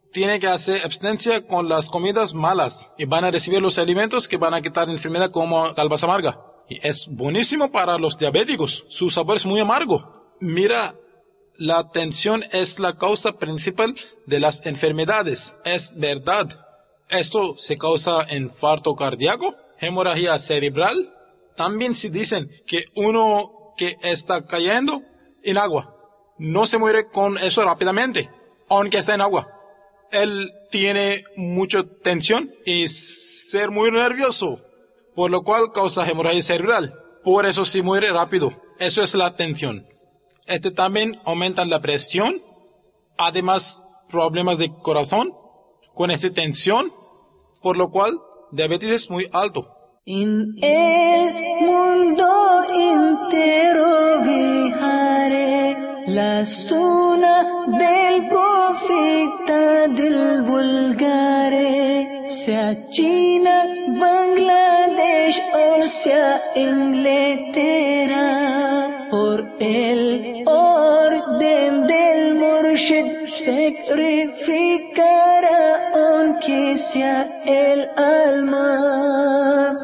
tiene que hacer abstinencia con las comidas malas y van a recibir los alimentos que van a quitar enfermedad como calvas amarga. Y es buenísimo para los diabéticos, su sabor es muy amargo. Mira, la tensión es la causa principal de las enfermedades, es verdad. Esto se causa infarto cardíaco, hemorragia cerebral. También se dicen que uno que está cayendo en agua no se muere con eso rápidamente, aunque está en agua. Él tiene mucha tensión y ser muy nervioso, por lo cual causa hemorragia cerebral. Por eso se muere rápido. Eso es la tensión. También aumenta la presión, además problemas de corazón con esta tensión, por lo cual diabetes es muy alto. En el mundo entero vijaré la suna del profeta del vulgare, sea China, Bangladesh o sea Inglaterra, por el orden del Murshid sacrificará aunque sea el alma.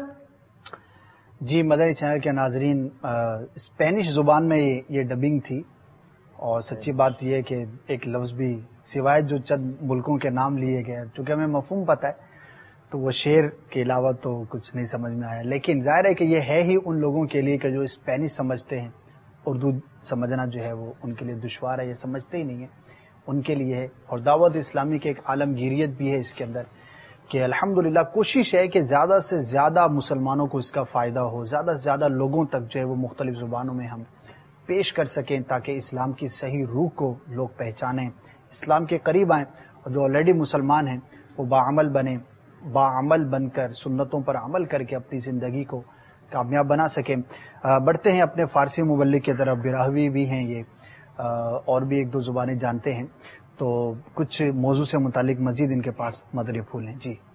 G Madani channel کے ناظرین، Spanish زبان میں یہ dubbing تھی، اور سچی بات یہ ہے کہ ایک لفظ بھی سوائے جو چند ملکوں کے نام لیے گئے، چونکہ ہمیں مفہوم پتہ ہے تو وہ شعر کے علاوہ تو کچھ نہیں سمجھ میں آیا. لیکن ظاہر ہے کہ یہ ہے ہی ان لوگوں کے لیے کہ جو اسپینش سمجھتے ہیں، اردو سمجھنا جو ہے وہ ان کے لیے دشوار ہے، یہ سمجھتے ہی نہیں ہیں، ان کے لیے ہے. اور دعوت اسلامی کی ایک عالمگیریت بھی ہے اس کے اندر کہ الحمدللہ کوشش ہے کہ زیادہ سے زیادہ مسلمانوں کو اس کا فائدہ ہو، زیادہ سے زیادہ لوگوں تک جو ہے وہ مختلف زبانوں میں ہم پیش کر سکیں، تاکہ اسلام کی صحیح روح کو لوگ پہچانیں، اسلام کے قریب آئیں، اور جو آلریڈی مسلمان ہیں وہ باعمل بنیں، باعمل بن کر سنتوں پر عمل کر کے اپنی زندگی کو کامیاب بنا سکیں. بڑھتے ہیں اپنے فارسی مبلغ کی طرف. براہوی بھی ہیں یہ، اور بھی ایک دو زبانیں جانتے ہیں، تو کچھ موضوع سے متعلق مزید ان کے پاس مدری پھول ہیں. جی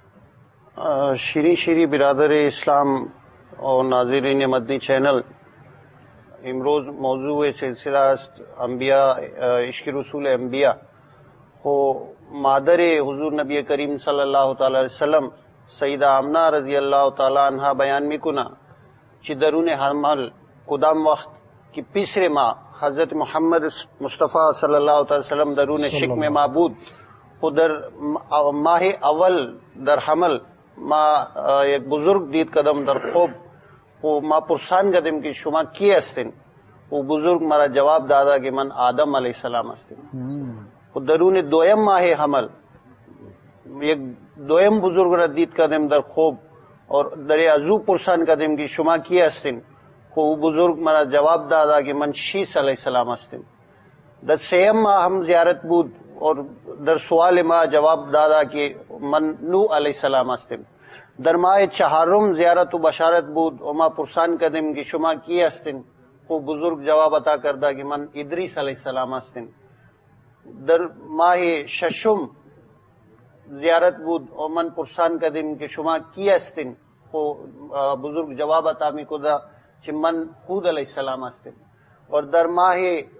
شیری برادر اسلام اور ناظرین مدنی چینل، امروز موضوع سلسلہ است انبیاء، عشق رسول انبیاء کو مادر حضور نبی کریم صلی اللہ تعالی علیہ وسلم سیدہ آمنہ رضی اللہ تعالی عنہ بیان میکنہ چی درون حمل کدام وقت کی پیسرے ماہ حضرت محمد مصطفیٰ صلی اللہ تعالی وسلم درون شک میں معبود خود در ماہ اول در حمل ما ایک بزرگ دید قدم در خوب وہ ما پرسان قدم کی شما کی استن، وہ بزرگ مرا جواب دادا کہ من آدم علیہ السلام استن. وہ درون دویم ماہ حمل ایک دویم بزرگ را دید قدم در خوب اور در ازو پرسان قدم کی شما کی استن، وہ بزرگ مرا جواب دادا کہ من شیس علیہ السلام استن. در سیم ماہ ہم زیارت بود اور در سوال ما جواب دادا کہ من نو علیہ السلام استن. در ماہ چہارم زیارت و بشارت بود اور ما پرسان قدم کی شما کی استن، وہ بزرگ جواب عطا کردہ کہ من ادریس علیہ السلام استن. در ماہ ششم زیارت بود اور من پرسان قدم کی شما کی استن، وہ بزرگ جواب عطا می کردہ کہ من خود علیہ السلام استن. اور در ماہ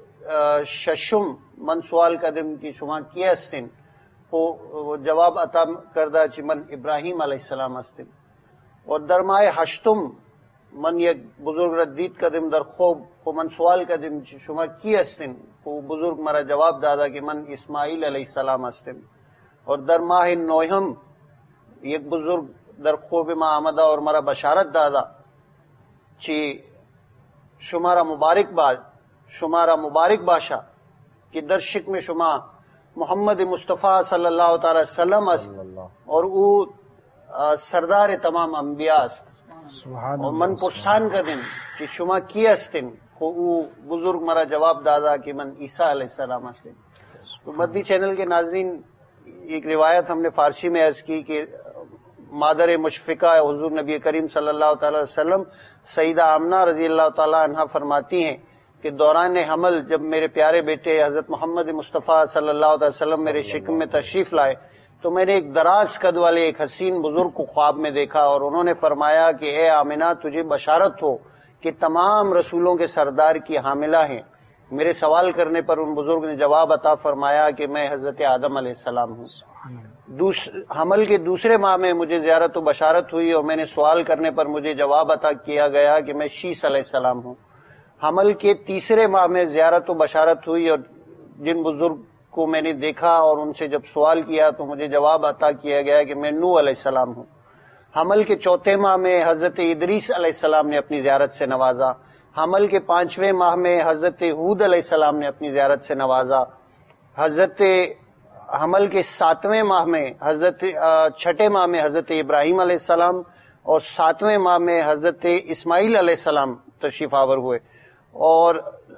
ششم من سوال قدم کی شما کی استن، وہ جواب عطا کردہ کہ من ابراہیم علیہ السلام استن. اور در ماہ ہشتم من یک بزرگ ردید قدم در خوب وہ من سوال قدم کی شما کی استن، وہ بزرگ مرا جواب دادا کہ من اسماعیل علیہ السلام استن. اور در ماہ نوہم یک بزرگ در خوب ما آمدہ اور مرا بشارت دادا چی شمارا مبارک باشا کہ در شک میں شما محمد مصطفیٰ صلی اللہ تعالی وسلم است اور او سردار تمام انبیاء است. اور من پرسان قدم کہ شما کی استن، او بزرگ مرا جواب دادا کہ من عیسیٰ علیہ السلام استن. تو مدنی چینل کے ناظرین، ایک روایت ہم نے فارسی میں عرض کی کہ مادر مشفقہ حضور نبی کریم صلی اللہ تعالی وسلم سیدہ آمنہ رضی اللہ تعالی عنہ فرماتی ہیں کہ دوران حمل جب میرے پیارے بیٹے حضرت محمد مصطفیٰ صلی اللہ علیہ وسلم میرے شکم میں تشریف لائے تو میں نے ایک دراز قد والے ایک حسین بزرگ کو خواب میں دیکھا، اور انہوں نے فرمایا کہ اے آمنہ تجھے بشارت ہو کہ تمام رسولوں کے سردار کی حاملہ ہیں، میرے سوال کرنے پر ان بزرگ نے جواب عطا فرمایا کہ میں حضرت آدم علیہ السلام ہوں. حمل کے دوسرے ماہ میں مجھے زیارت و بشارت ہوئی اور میں نے سوال کرنے پر مجھے جواب عطا کیا گیا کہ میں شیس علیہ السلام ہوں. حمل کے تیسرے ماہ میں زیارت و بشارت ہوئی اور جن بزرگ کو میں نے دیکھا اور ان سے جب سوال کیا تو مجھے جواب عطا کیا گیا کہ میں نوح علیہ السلام ہوں. حمل کے چوتھے ماہ میں حضرت ادریس علیہ السلام نے اپنی زیارت سے نوازا. حمل کے 5ویں ماہ میں حضرت ہود علیہ السلام نے اپنی زیارت سے نوازا. حمل کے 7ویں ماہ میں چھٹے ماہ میں حضرت ابراہیم علیہ السلام اور 7ویں ماہ میں حضرت اسماعیل علیہ السلام تشریف آور ہوئے. اور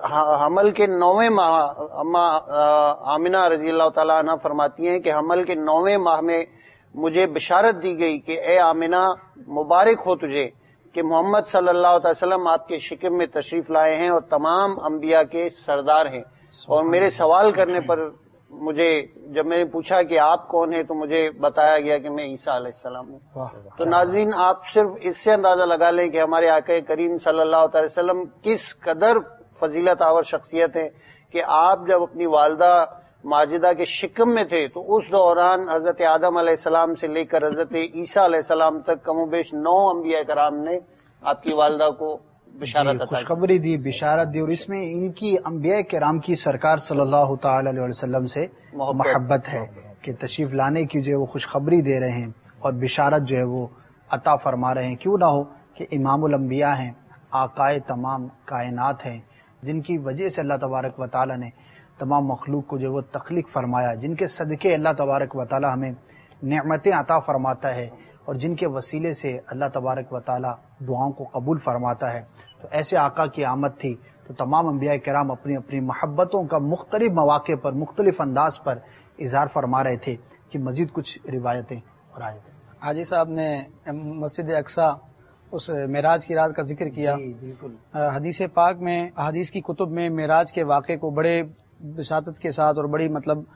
حمل کے 9ویں ماہ اما آمنہ رضی اللہ تعالیٰ عنہ فرماتی ہیں کہ حمل کے 9ویں ماہ میں مجھے بشارت دی گئی کہ اے آمنہ مبارک ہو تجھے کہ محمد صلی اللہ علیہ وسلم آپ کے شکم میں تشریف لائے ہیں اور تمام انبیاء کے سردار ہیں. اور میرے سوال کرنے پر مجھے جب میں نے پوچھا کہ آپ کون ہیں تو مجھے بتایا گیا کہ میں عیسیٰ علیہ السلام ہوں. تو ناظرین آپ صرف اس سے اندازہ لگا لیں کہ ہمارے آقا کریم صلی اللہ علیہ وسلم کس قدر فضیلت آور شخصیت ہیں کہ آپ جب اپنی والدہ ماجدہ کے شکم میں تھے تو اس دوران حضرت آدم علیہ السلام سے لے کر حضرت عیسیٰ علیہ السلام تک کم و بیش 9 انبیاء کرام نے آپ کی والدہ کو بشارت خوشخبری دی، بشارت دی، اور اس میں ان کی انبیاء کرام کی سرکار صلی اللہ تعالی علیہ وسلم سے محبت ہے کہ تشریف لانے کی جو ہے وہ خوشخبری دے رہے ہیں اور بشارت جو ہے وہ عطا فرما رہے ہیں. کیوں نہ ہو کہ امام الانبیاء ہیں، آقائے تمام کائنات ہیں، جن کی وجہ سے اللہ تبارک و تعالی نے تمام مخلوق کو جو وہ تخلیق فرمایا، جن کے صدقے اللہ تبارک و تعالی ہمیں نعمتیں عطا فرماتا ہے اور جن کے وسیلے سے اللہ تبارک و تعالی دعاؤں کو قبول فرماتا ہے. تو ایسے آقا کی آمد تھی تو تمام انبیاء کرام اپنی اپنی محبتوں کا مختلف مواقع پر مختلف انداز پر اظہار فرما رہے تھے. کہ مزید کچھ روایتیں اور آیتیں. حاجی صاحب نے مسجد اقصی اس معراج کی رات کا ذکر کیا. بالکل. حدیث پاک میں احادیث کی کتب میں معراج کے واقعے کو بڑے بساطت کے ساتھ اور بڑی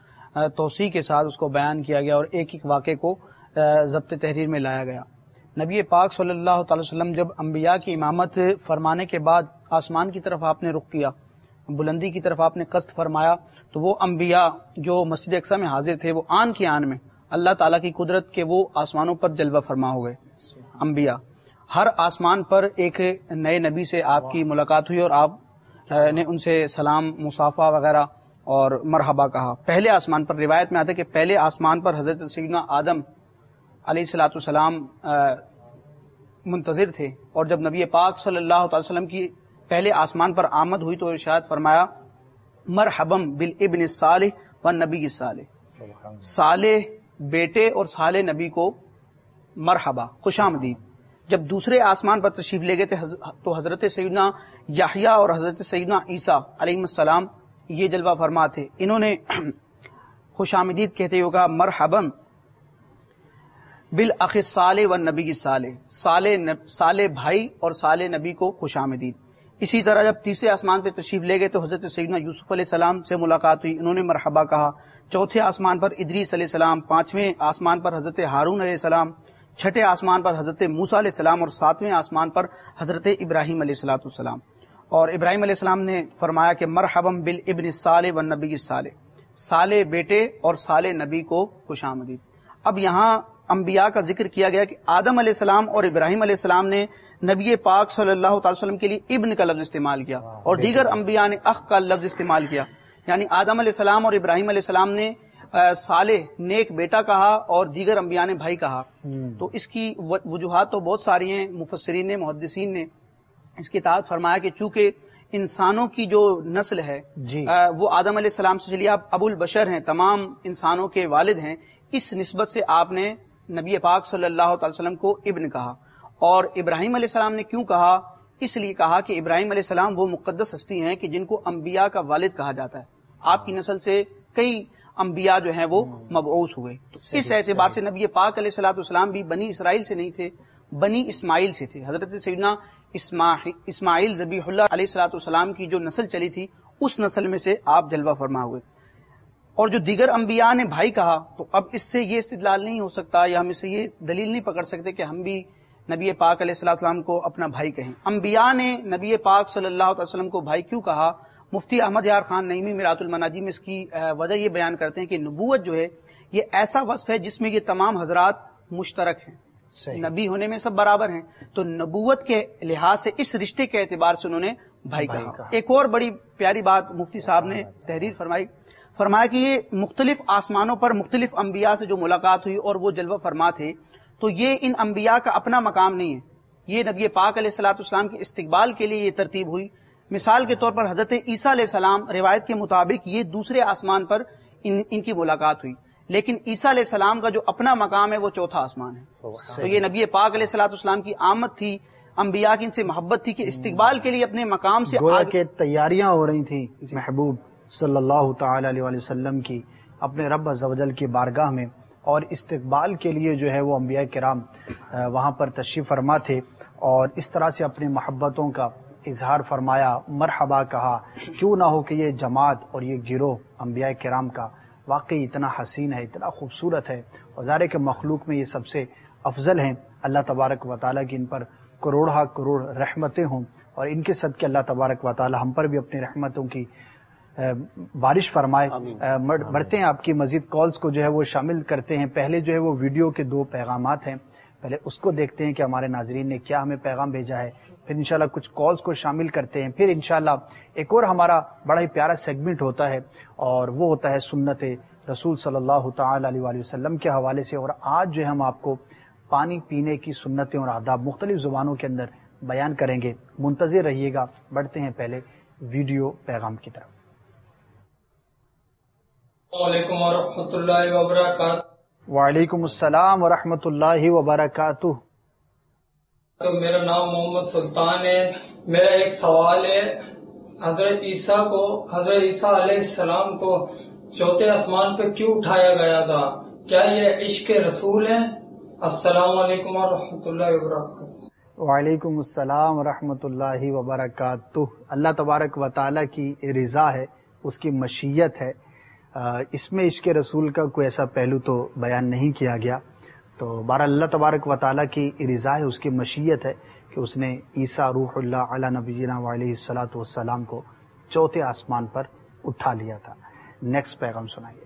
توسیع کے ساتھ اس کو بیان کیا گیا اور ایک ایک واقعے کو ضبط تحریر میں لایا گیا. نبی پاک صلی اللہ تعالی وسلم جب انبیاء کی امامت فرمانے کے بعد آسمان کی طرف آپ نے رخ کیا، بلندی کی طرف آپ نے قصد فرمایا، تو وہ انبیاء جو مسجد اقصی میں حاضر تھے وہ آن کی آن میں اللہ تعالیٰ کی قدرت کے وہ آسمانوں پر جلوہ فرما ہو گئے. انبیاء ہر آسمان پر ایک نئے نبی سے آپ کی ملاقات ہوئی اور آپ نے ان سے سلام مصافحہ وغیرہ اور مرحبا کہا. پہلے آسمان پر روایت میں آتا ہے کہ پہلے آسمان پر حضرت سیدنا آدم علیہ الصلوۃ والسلام منتظر تھے، اور جب نبی پاک صلی اللہ تعالی وسلم کی پہلے آسمان پر آمد ہوئی تو ارشاد فرمایا مرحبم بالابن الصالح والنبی الصالح، صالح بیٹے اور صالح نبی کو مرحبا، خوش آمدید. جب دوسرے آسمان پر تشریف لے گئے تو حضرت سیدنا یحییٰ اور حضرت سیدنا عیسیٰ علیہ السلام یہ جلوہ فرما تھے. انہوں نے خوش آمدید کہتے ہوئے کہا مرحبا بالاخ الصالح والنبی الصالح، صالح بھائی اور صالح نبی کو خوش آمدید. اسی طرح جب تیسرے آسمان پہ تشریف لے گئے تو حضرت سیدنا یوسف علیہ السلام سے ملاقات ہوئی، انہوں نے مرحبا کہا. چوتھے آسمان پر ادریس علیہ السلام، پانچویں آسمان پر حضرت ہارون علیہ السلام، چھٹے آسمان پر حضرت موسیٰ علیہ السلام اور ساتویں آسمان پر حضرت ابراہیم علیہ السلام. اور ابراہیم علیہ السلام نے فرمایا کہ مرحبا بالابن الصالح والنبی الصالح، صالح بیٹے اور صالح نبی کو خوش آمدید. اب یہاں انبیاء کا ذکر کیا گیا کہ آدم علیہ السلام اور ابراہیم علیہ السلام نے نبی پاک صلی اللہ تعالی وسلم کے لیے ابن کا لفظ استعمال کیا اور دیگر انبیاء نے اخ کا لفظ استعمال کیا. یعنی آدم علیہ السلام اور ابراہیم علیہ السلام نے صالح نیک بیٹا کہا اور دیگر انبیاء نے بھائی کہا. تو اس کی وجوہات تو بہت ساری ہیں. مفسرین نے محدثین نے اس کی تائید فرمایا کہ چونکہ انسانوں کی جو نسل ہے وہ آدم علیہ السلام سے چلی، آپ ابو البشر ہیں، تمام انسانوں کے والد ہیں، اس نسبت سے آپ نے نبی پاک صلی اللہ تعالی وسلم کو ابن کہا. اور ابراہیم علیہ السلام نے کیوں کہا؟ اس لیے کہا کہ ابراہیم علیہ السلام وہ مقدس ہستی ہیں کہ جن کو انبیاء کا والد کہا جاتا ہے. آپ کی نسل سے کئی انبیاء جو ہیں وہ مبعوث ہوئے. تو اس اعتبار سے نبی پاک علیہ الصلوۃ والسلام بھی بنی اسرائیل سے نہیں تھے، بنی اسماعیل سے تھے. حضرت سیدنا اسماعیل ذبیح اللہ علیہ الصلوۃ والسلام کی جو نسل چلی تھی اس نسل میں سے آپ جلوہ فرما ہوئے. اور جو دیگر انبیاء نے بھائی کہا تو اب اس سے یہ استدلال نہیں ہو سکتا یا ہم اس سے یہ دلیل نہیں پکڑ سکتے کہ ہم بھی نبی پاک علیہ الصلوۃ والسلام کو اپنا بھائی کہیں. انبیاء نے نبی پاک صلی اللہ علیہ وسلم کو بھائی کیوں کہا؟ مفتی احمد یار خان نعیمی میرات المناجی میں اس کی وجہ یہ بیان کرتے ہیں کہ نبوت جو ہے یہ ایسا وصف ہے جس میں یہ تمام حضرات مشترک ہیں، نبی ہونے میں سب برابر ہیں، تو نبوت کے لحاظ سے اس رشتے کے اعتبار سے انہوں نے بھائی کہا۔ ایک اور بڑی پیاری بات مفتی صاحب نے تحریر فرمایا کہ یہ مختلف آسمانوں پر مختلف انبیاء سے جو ملاقات ہوئی اور وہ جلوہ فرما تھے، تو یہ ان انبیاء کا اپنا مقام نہیں ہے، یہ نبی پاک علیہ الصلوۃ والسلام کے استقبال کے لیے یہ ترتیب ہوئی۔ مثال کے طور پر حضرت عیسیٰ علیہ السلام روایت کے مطابق یہ دوسرے آسمان پر ان کی ملاقات ہوئی، لیکن عیسیٰ علیہ السلام کا جو اپنا مقام ہے وہ چوتھا آسمان ہے۔ تو یہ نبی پاک علیہ الصلوۃ والسلام کی آمد تھی، انبیاء کی ان سے محبت تھی کہ استقبال کے لیے اپنے مقام سے آگے تیاریاں ہو رہی تھیں محبوب صلی اللہ تعالی علیہ وسلم کی اپنے رب عز و جل کی بارگاہ میں، اور استقبال کے لیے جو ہے وہ انبیاء کرام وہاں پر تشریف فرما تھے، اور اس طرح سے اپنی محبتوں کا اظہار فرمایا، مرحبا کہا۔ کیوں نہ ہو کہ یہ جماعت اور یہ گروہ انبیاء کرام کا واقعی اتنا حسین ہے، اتنا خوبصورت ہے، اور ظاہر ہے کہ مخلوق میں یہ سب سے افضل ہیں۔ اللہ تبارک و تعالیٰ کی ان پر کروڑہ کروڑ رحمتیں ہوں، اور ان کے صدقے اللہ تبارک و تعالیٰ ہم پر بھی اپنی رحمتوں کی بارش فرمائے۔ بڑھتے ہیں آپ کی مزید کالز کو جو ہے وہ شامل کرتے ہیں۔ پہلے جو ہے وہ ویڈیو کے 2 پیغامات ہیں، پہلے اس کو دیکھتے ہیں کہ ہمارے ناظرین نے کیا ہمیں پیغام بھیجا ہے، پھر انشاءاللہ کچھ کالز کو شامل کرتے ہیں، پھر انشاءاللہ ایک اور ہمارا بڑا ہی پیارا سیگمنٹ ہوتا ہے، اور وہ ہوتا ہے سنت رسول صلی اللہ تعالی علیہ وآلہ وسلم کے حوالے سے۔ اور آج جو ہے ہم آپ کو پانی پینے کی سنتیں اور آداب مختلف زبانوں کے اندر بیان کریں گے، منتظر رہیے گا۔ بڑھتے ہیں پہلے ویڈیو پیغام کی طرف۔ السلام علیکم ورحمۃ اللہ وبرکاتہ۔ وعلیکم السلام ورحمۃ اللہ وبرکاتہ۔ تو میرا نام محمد سلطان ہے۔ میرا ایک سوال ہے، حضرت عیسیٰ علیہ السلام کو چوتھے آسمان پہ کیوں اٹھایا گیا تھا؟ کیا یہ عشق رسول ہے؟ السلام علیکم ورحمۃ اللہ وبرکاتہ۔ وعلیکم السلام ورحمۃ اللہ وبرکاتہ۔ اللہ تبارک و تعالیٰ کی رضا ہے، اس کی مشیت ہے، اس میں عشق رسول کا کوئی ایسا پہلو تو بیان نہیں کیا گیا۔ تو بہرحال اللہ تبارک و تعالیٰ کی رضا ہے، اس کی مشیت ہے کہ اس نے عیسیٰ روح اللہ علی نبینا علیہ الصلوۃ والسلام کو چوتھے آسمان پر اٹھا لیا تھا۔ نیکسٹ پیغام سنائیے۔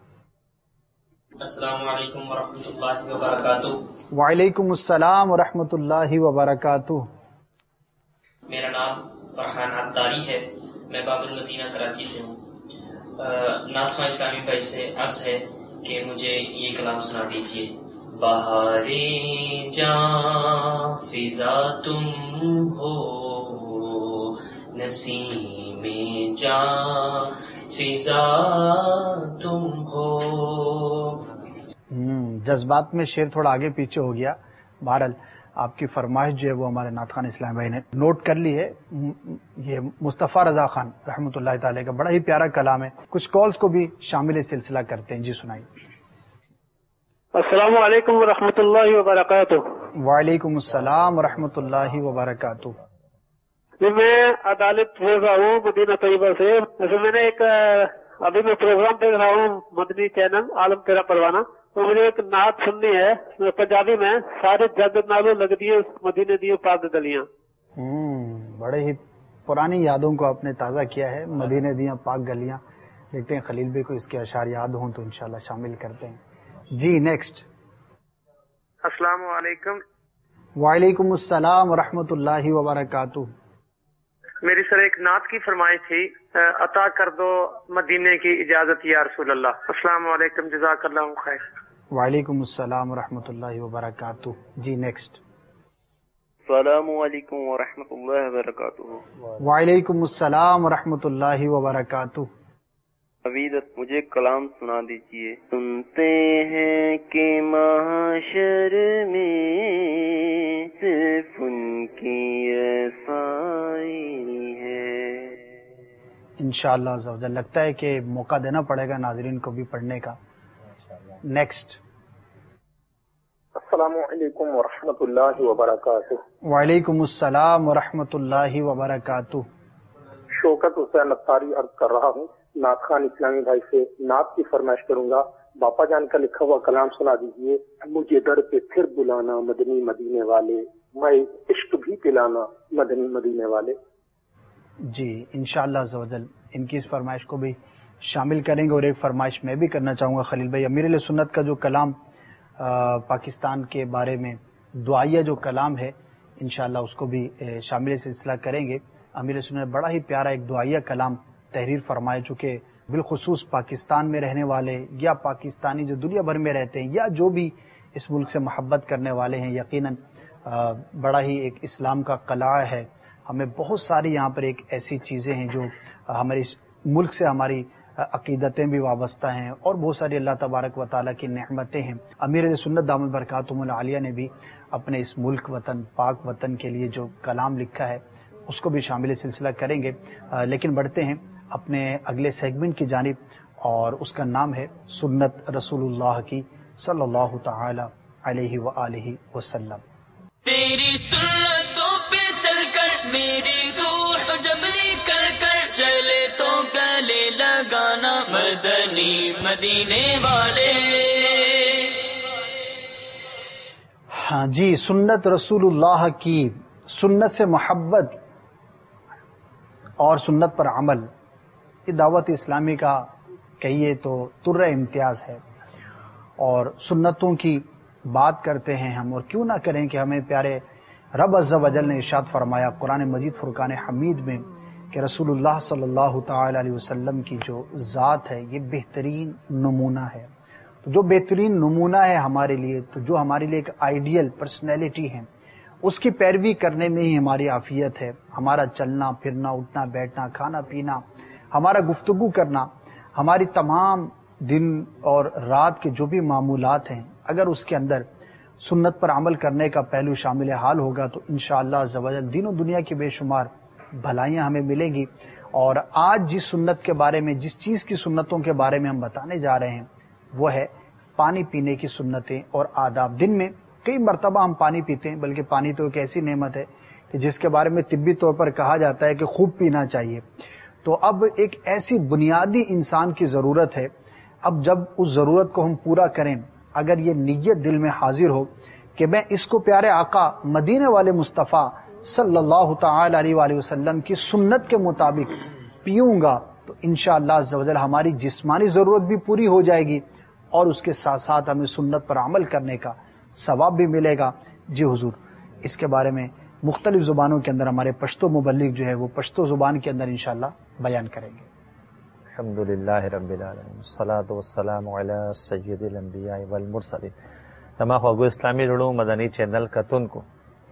السلام علیکم ورحمۃ اللہ وبرکاتہ۔ وعلیکم السلام ورحمۃ اللہ وبرکاتہ۔ میرا نام فرحان عطاری ہے، میں باب المدینہ کراچی سے ہوں۔ نعت خواں اسلامی بھائی سے عرض ہے کہ مجھے یہ کلام سنا دیجیے۔ بہار جاں فضا تم ہو، نسیم جاں فضا تم ہو۔ جذبات میں شعر تھوڑا آگے پیچھے ہو گیا، بہرحال آپ کی فرمائش جو ہے وہ ہمارے نعت خوان اسلام بھائی نے نوٹ کر لی ہے۔ یہ مصطفیٰ رضا خان رحمۃ اللہ تعالی کا بڑا ہی پیارا کلام ہے۔ کچھ کالز کو بھی شامل سلسلہ کرتے ہیں، جی سنائیے۔ السلام علیکم ورحمۃ اللہ وبرکاتہ۔ وعلیکم السلام ورحمۃ اللہ وبرکاتہ۔ میں عدالت بول رہا ہوں مدینہ طیبہ سے۔ جیسے میں نے ایک ابھی میں پروگرام دیکھ رہا ہوں مدنی چینل عالم تیرا پروانہ، تو مجھے ایک نعت سننی ہے پنجابی میں، سارے جگ نالوں لگ دیے مدینے دیے پاک گلیاں۔ بڑے ہی پرانی یادوں کو آپ نے تازہ کیا ہے، مدینے دیاں پاک گلیاں۔ دیکھتے ہیں خلیل بھائی کو اس کے اشعار یاد ہوں تو انشاءاللہ شامل کرتے ہیں۔ جی نیکسٹ۔ السلام علیکم۔ وعلیکم السلام ورحمۃ اللہ وبرکاتہ۔ میری سر ایک نعت کی فرمائش تھی، عطا کر دو مدینے کی اجازت یا رسول اللہ۔ السلام علیکم، جزاک اللہ خیر۔ وعلیکم السلام ورحمۃ اللہ وبرکاتہ۔ جی نیکسٹ۔ السلام علیکم ورحمۃ اللہ وبرکاتہ۔ وعلیکم السلام ورحمۃ اللہ وبرکاتہ۔ عبیدت مجھے کلام سنا دیجیے۔ سنتے ہیں کہ محشر میں صرف ان کی رسائی ہے۔ انشاءاللہ عز و جل، لگتا ہے کہ موقع دینا پڑے گا ناظرین کو بھی پڑھنے کا۔ نیکسٹ۔ السلام علیکم ورحمۃ اللہ وبرکاتہ۔ وعلیکم السلام ورحمۃ اللہ وبرکاتہ۔ شوکت حسین عطاری عرض کر رہا ہوں، نعت خوان اسلامی بھائی سے نعت کی فرمائش کروں گا۔ باپا جان کا لکھا ہوا کلام سنا دیجیے۔ مجھے در پہ پھر بلانا مدنی مدینے والے، میں عشق بھی پلانا مدنی مدینے والے۔ جی انشاءاللہ عز و جل ان کی اس فرمائش کو بھی شامل کریں گے. اور ایک فرمائش میں بھی کرنا چاہوں گا خلیل بھائی, امیر علیہ سنت کا جو کلام پاکستان کے بارے میں دعائیہ جو کلام ہے انشاءاللہ اس کو بھی شامل سلسلہ کریں گے. امیر علیہ سنت نے بڑا ہی پیارا ایک دعائیہ کلام تحریر فرمائے جو کہ بالخصوص پاکستان میں رہنے والے یا پاکستانی جو دنیا بھر میں رہتے ہیں یا جو بھی اس ملک سے محبت کرنے والے ہیں, یقیناً بڑا ہی ایک اسلام کا قلعہ ہے. ہمیں بہت ساری یہاں پر ایک ایسی چیزیں ہیں جو ہمارے اس ملک سے ہماری عقیدتیں بھی وابستہ ہیں اور بہت ساری اللہ تبارک و تعالیٰ کی نعمتیں ہیں. امیر علیہ سنت دامت برکاتہم العالیہ نے بھی اپنے اس ملک وطن پاک وطن کے لیے جو کلام لکھا ہے اس کو بھی شامل سلسلہ کریں گے. لیکن بڑھتے ہیں اپنے اگلے سیگمنٹ کی جانب, اور اس کا نام ہے سنت رسول اللہ کی صلی اللہ تعالی علیہ وآلہ وسلم. تیری سنتوں پہ چل کر میری روح جب نکل کر چلے تو گلے لگانا مدنی مدینے والے. ہاں جی, سنت رسول اللہ کی, سنت سے محبت اور سنت پر عمل, یہ دعوت اسلامی کا کہیے تو تر امتیاز ہے. اور سنتوں کی بات کرتے ہیں ہم, اور کیوں نہ کریں کہ ہمیں پیارے رب عز و جل نے ارشاد فرمایا قرآن مجید فرقان حمید میں کہ رسول اللہ صلی اللہ تعالی علیہ وسلم کی جو ذات ہے یہ بہترین نمونہ ہے. تو جو بہترین نمونہ ہے ہمارے لیے, تو جو ہمارے لیے ایک آئیڈیل پرسنالٹی ہے, اس کی پیروی کرنے میں ہی ہماری عافیت ہے. ہمارا چلنا پھرنا, اٹھنا بیٹھنا, کھانا پینا, ہمارا گفتگو کرنا, ہماری تمام دن اور رات کے جو بھی معمولات ہیں, اگر اس کے اندر سنت پر عمل کرنے کا پہلو شامل حال ہوگا تو انشاءاللہ عز و جل دین و دنیا کی بے شمار بھلائیاں ہمیں ملیں گی. اور آج جس سنت کے بارے میں, جس چیز کی سنتوں کے بارے میں ہم بتانے جا رہے ہیں وہ ہے پانی پینے کی سنتیں اور آداب. دن میں کئی مرتبہ ہم پانی پیتے ہیں, بلکہ پانی تو ایک ایسی نعمت ہے کہ جس کے بارے میں طبی طور پر کہا جاتا ہے کہ خوب پینا چاہیے. تو اب ایک ایسی بنیادی انسان کی ضرورت ہے, اب جب اس ضرورت کو ہم پورا کریں, اگر یہ نیت دل میں حاضر ہو کہ میں اس کو پیارے آقا مدینے والے مصطفیٰ صلی اللہ تعالی علیہ وآلہ وسلم کی سنت کے مطابق پیوں گا, تو انشاءاللہ عز و جل ہماری جسمانی ضرورت بھی پوری ہو جائے گی اور اس کے ساتھ ساتھ ہمیں سنت پر عمل کرنے کا ثواب بھی ملے گا. جی حضور, اس کے بارے میں مختلف زبانوں کے اندر ہمارے پشتو مبلغ جو ہے وہ پشتو زبان کے اندر انشاءاللہ بیان کریں گے. الحمدللہ رب العالمین والصلاة والسلام علی سید الانبیاء والمرسلین. تمام خواگو اسلامی رڑوں مدنی چینل کتن کو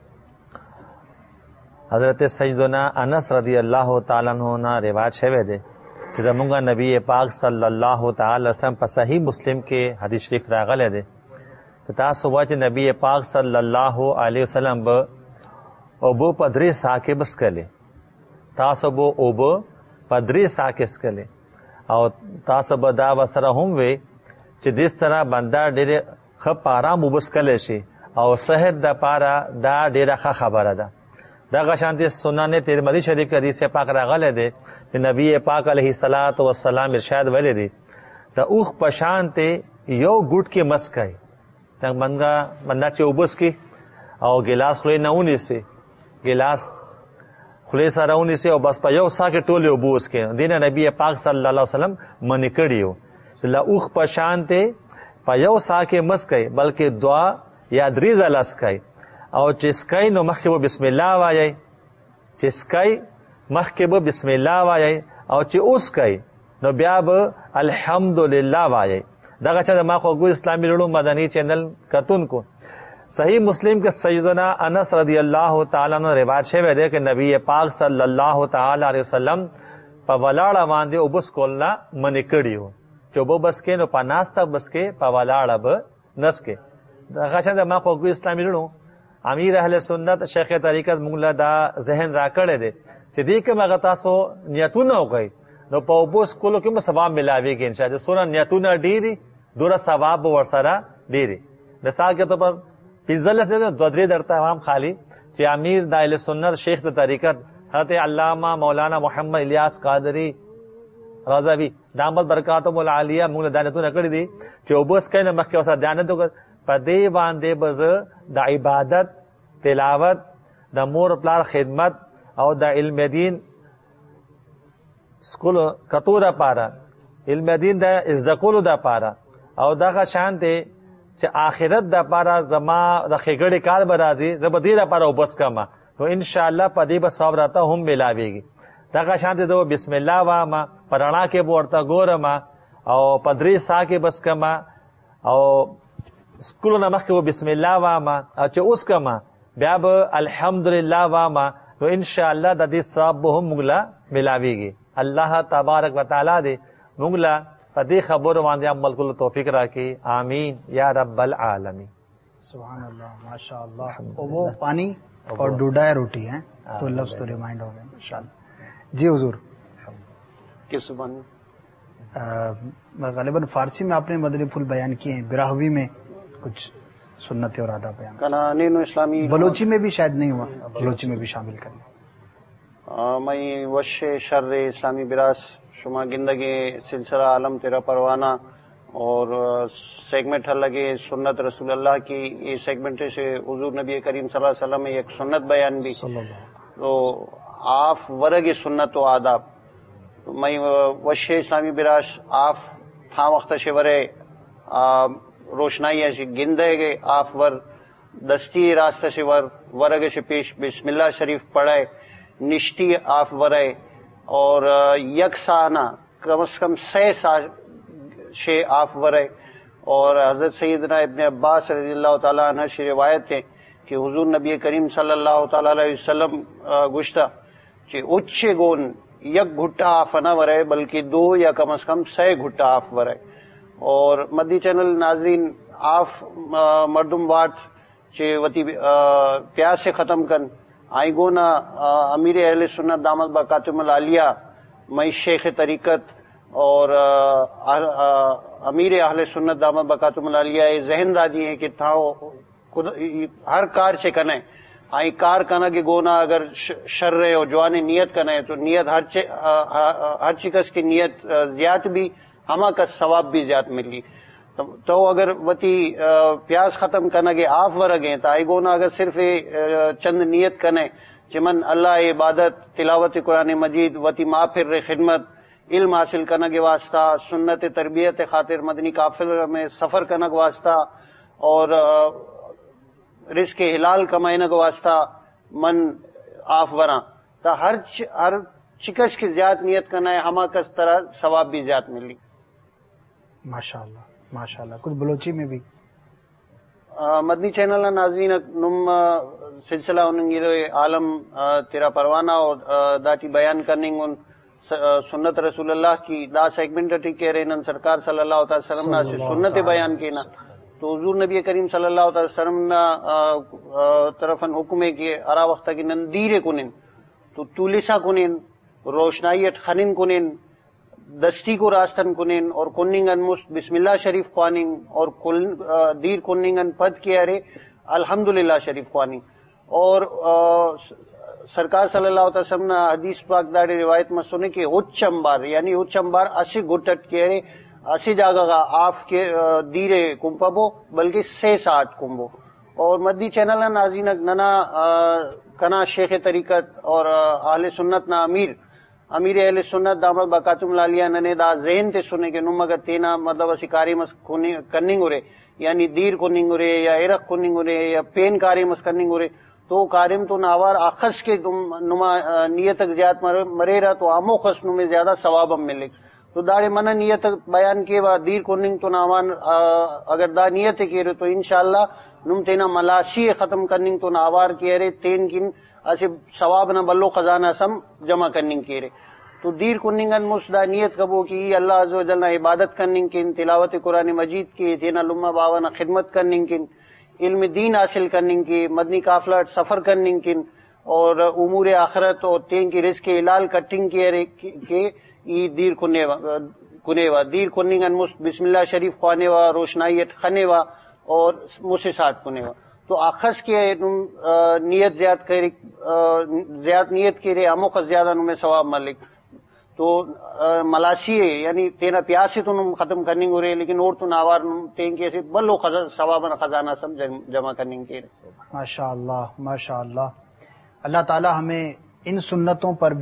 حضرت سیدنا انس رضی اللہ تعالیٰ عنہ روایت شوے دے چې زمونږ نبی پاک صلی الله تعالی وسلم په صحیح مسلم کې حدیث شریف راغلی دی. تاسو وایئ چې نبی پاک صلی الله علیه وسلم به اوبه په درې ساه کې بس کړلې. تاسو به اوبه په درې ساه کې څښلې او تاسو به دا ورسره هم وی چې دې سره بنده ډېرې ښه په ارام اوبه څښلی شي او صحت دپاره دا ډېره ښه خبره ده. دغه شانتې سنن ترمذی شریف کې حدیث پاک راغلی دی چې نبی پاک علیه الصلاۃ والسلام ارشاد ویلی دی د اوښ په شانتې یو ګوټ کې مس کوي. څنګه بنده چې اوبه څښي او ګیلاس خولې نه ونیسي, ګیلاس خولې سره ونیسي او بس په یو ساه کې ټولې اوبه وڅښي. دې نه نبی پاک صلی الله علیه وسلم منع کړي وو چې له اوښ په شانتې په یو ساه کې مس کوي, بلکې دعا یا درې ځله څښي او چې څښئ نو مخکې به بسم الله وایئ, چې څښئ مخکې به بسم الله وایئ او چې وڅښئ نو بیا به الحمدلله وایئ. دغه چې ما خواږو اسلامي رڼو مدني چینل کتونکو صحیح مسلم کے سیدنا انس رضی اللہ تعالیٰ عنہ روایت شوی دی کہ نبی پاک صلی اللہ تعالی علیہ وسلم په ولاړه باندې اوبس کولنا منع کړي وو چې اوبه بس کې نو په ناسته بس کې په ولاړه به نس کې. دغه چې ما خواږو اسلامي رڼو امیر اهل سنت شیخ طریقت موږ له دا ذهن را کړی دی چې دې کې هغه تاسو نیتونه وکړئ نو په اوبس کولو کې به ثواب ملاویږي انشاءالله. سونه نیتونه ډېري دوره ثواب به ورسره ډېري. مثال کے طور پر پنځلس دې دوه درې درته هم خالی چې امیر د اهل سنت شیخ د طریقت حضرت علامہ مولانا محمد الیاس قادری رضوی دامت برکاتهم العالیه موږ له دانتونه کړی دي چې اوبس کین مخکې اوسه دانت وکړ په دې باندې بز د عبادت تلاوت د مور پلار خدمت او د علم دین سکول کتو دا پارا علم دین دا ازدکولو دا پارا او دغه شان ته چې آخرت دا پارا زما د خېګړې کار برازي زب دې دا پارا وبس کما نو ان شاء الله پدې به ثواب راته هم ملاويږي. دغه شان ته دو بسم الله واما پرانا کې ورته ګورما او پدری سا کې بس کما او سکول نه مخکې بسم الله واما او چې اوس کما بیا به الحمدلله واما نو ان شاء الله د دې ثواب هم موږ ملاويږي. الله تبارک وتعالى دې موږ په دې خبرو باندې عمل کولو توفیق راکړي. آمین یا رب العالمین. سبحان اللہ ماشاء اللہ. وہ پانی اور ڈوڈا روٹی ہیں تو لفظ تو ریمائنڈ ہو گئے انشاءاللہ. جی حضور کس زبان میں غالباً فارسی میں آپ نے مدنی پھول بیان کیے ہیں, براہوی میں کچھ سنت اور آداب بیان قوانین اسلامی, بلوچی میں بھی شاید نہیں ہوا, بلوچی میں بھی شامل کریں. میں وش شر اسلامی براس شما گندگی سلسلہ عالم تیرا پروانہ اور سیگمنٹ لگے سنت رسول اللہ کی, یہ سیگمنٹ سے حضور نبی کریم صلی اللہ علیہ وسلم میں ایک سنت بیان بھی تو آف ورگ سنت و آداب. میں وش اسلامی براش آف تھا وقت سے ورے روشنائی ایسی گندے گے آف ور دستی راستہ سے ورگ سے پیش بسم اللہ شریف پڑھائے نشتی آف ورائے اور یکسانہ کم از کم 6 سال شے آف ورائے. اور حضرت سیدنا ابن عباس رضی اللہ تعالیٰ عنہ سے روایت ہے کہ حضور نبی کریم صلی اللہ تعالیٰ علیہ وسلم گشتہ کہ اچھ گون یک گھٹا آف نہ ورائے بلکہ 2 یا کم از کم 6 گھٹا آف ورائے. اور مدی چینل ناظرین آف مردم واٹ چے وتی پیاس سے ختم کن آئی گونا امیر اہل سنت دامت برکاتہم العالیہ میں شیخ طریقت اور امیر اہل سنت دامت برکاتہم العالیہ ذہن دادی ہیں کہ تھاؤ ہر کار سے کنے آئی کار کنا کہ گونا اگر شر رہے اور جوان نیت کنے تو نیت ہر چکس کی نیت زیاد بھی ہما کا ثواب بھی زیاد ملی. تو اگر وتی پیاس ختم کرنا کے آف ورگیں تو آئی گونا اگر صرف چند نیت کنے چمن اللہ عبادت تلاوت قرآن مجید وتی ما پھر خدمت علم حاصل کرنے کے واسطہ سنت تربیت خاطر مدنی قافلہ میں سفر کرنے کے واسطہ اور رزق حلال کمائنے کے واسطہ من آف وراں تو ہر چکش کی زیاد نیت کرنا ہے ہما کس طرح ثواب بھی زیاد ملی. ماشاءاللہ ماشاءاللہ. کچھ بلوچی میں بھی مدنی چینل ناظرین نم سلسلہ عالم تیرا پروانہ اور داٹی بیان کرنے سنت رسول اللہ کی دا سیگمنٹ کہہ رہے سرکار صلی اللہ علیہ وسلم نا سے سنت بیان کی نا تو حضور نبی کریم صلی اللہ علیہ وسلم نا طرفن حکم ہے کہ ارا وقت کی نندیر کنن تو تولیسا کنن روشنائیت خنن کنن دستی کو راستن کنن اور کننگن مست بسم اللہ شریف خواننگ اور دیر کننگن پد کے ارے الحمدللہ شریف خواننگ. اور سرکار صلی اللہ علیہ وسلم نے حدیث پاک داڑی روایت میں سنے کہ اچ امبار یعنی اچ امبار اسی گٹٹ کے ارے اسی جگہ کا آف کے دیرے کمپبو بلکہ 6-8 کمبو. اور مدی چینل ناظرین ننا کنا شیخ طریقت اور اہل سنت نا امیر اہل سنت دامت برکاتہم العالیہ ننے دا ذہن تے سنے کہ نم اگر تینا مطلب اسی کاری مس کننگ ہو یعنی دیر کننگ ہو یا عرق کننگ ہو یا پین کاری مس کننگ ہو تو کارم تو ناوار آخس کے نما نیت تک زیاد مرے رہا تو آمو خس نمے زیادہ ثواب ہم ملے. تو داڑے منع نیت بیان کے بعد دیر کننگ تو ناوان اگر دا نیت کے رہے تو انشاءاللہ نم تینا ملاسی ختم کننگ تو ناوار کے رہے تین کن ایسے ثواب نہ بلو خزانہ سم جمع کننگ کے رہے. تو دیر کننگن مسدا نیت کبو کی اللہ عز و جل عبادت کننگ کن تلاوت قرآن مجید کی تینا لمہ باوانا خدمت کننگ کن علم دین حاصل کرننگ کی مدنی قافلہ سفر کرننگ کن اور امور آخرت اور تین کی رزق حلال کٹنگ کے ای دیر کنے وا دیر کننگن مست بسم اللہ شریف خوانے وا روشنائیت خنے وا اور مسسات کنے وا. تو آخس کے نیت زیاد نیت کے رے اموخ زیادہ نمیں ثواب ملک. تو ملاسی ہے یعنی تینا پیاس سے تو نم ختم کرنی ہو رہے لیکن اور تو ناوار تین کے بلو ثواب خزانہ سب جمع کرنے کے. ماشاء اللہ ماشاء اللہ. اللہ تعالی ہمیں ان سنتوں پر بھی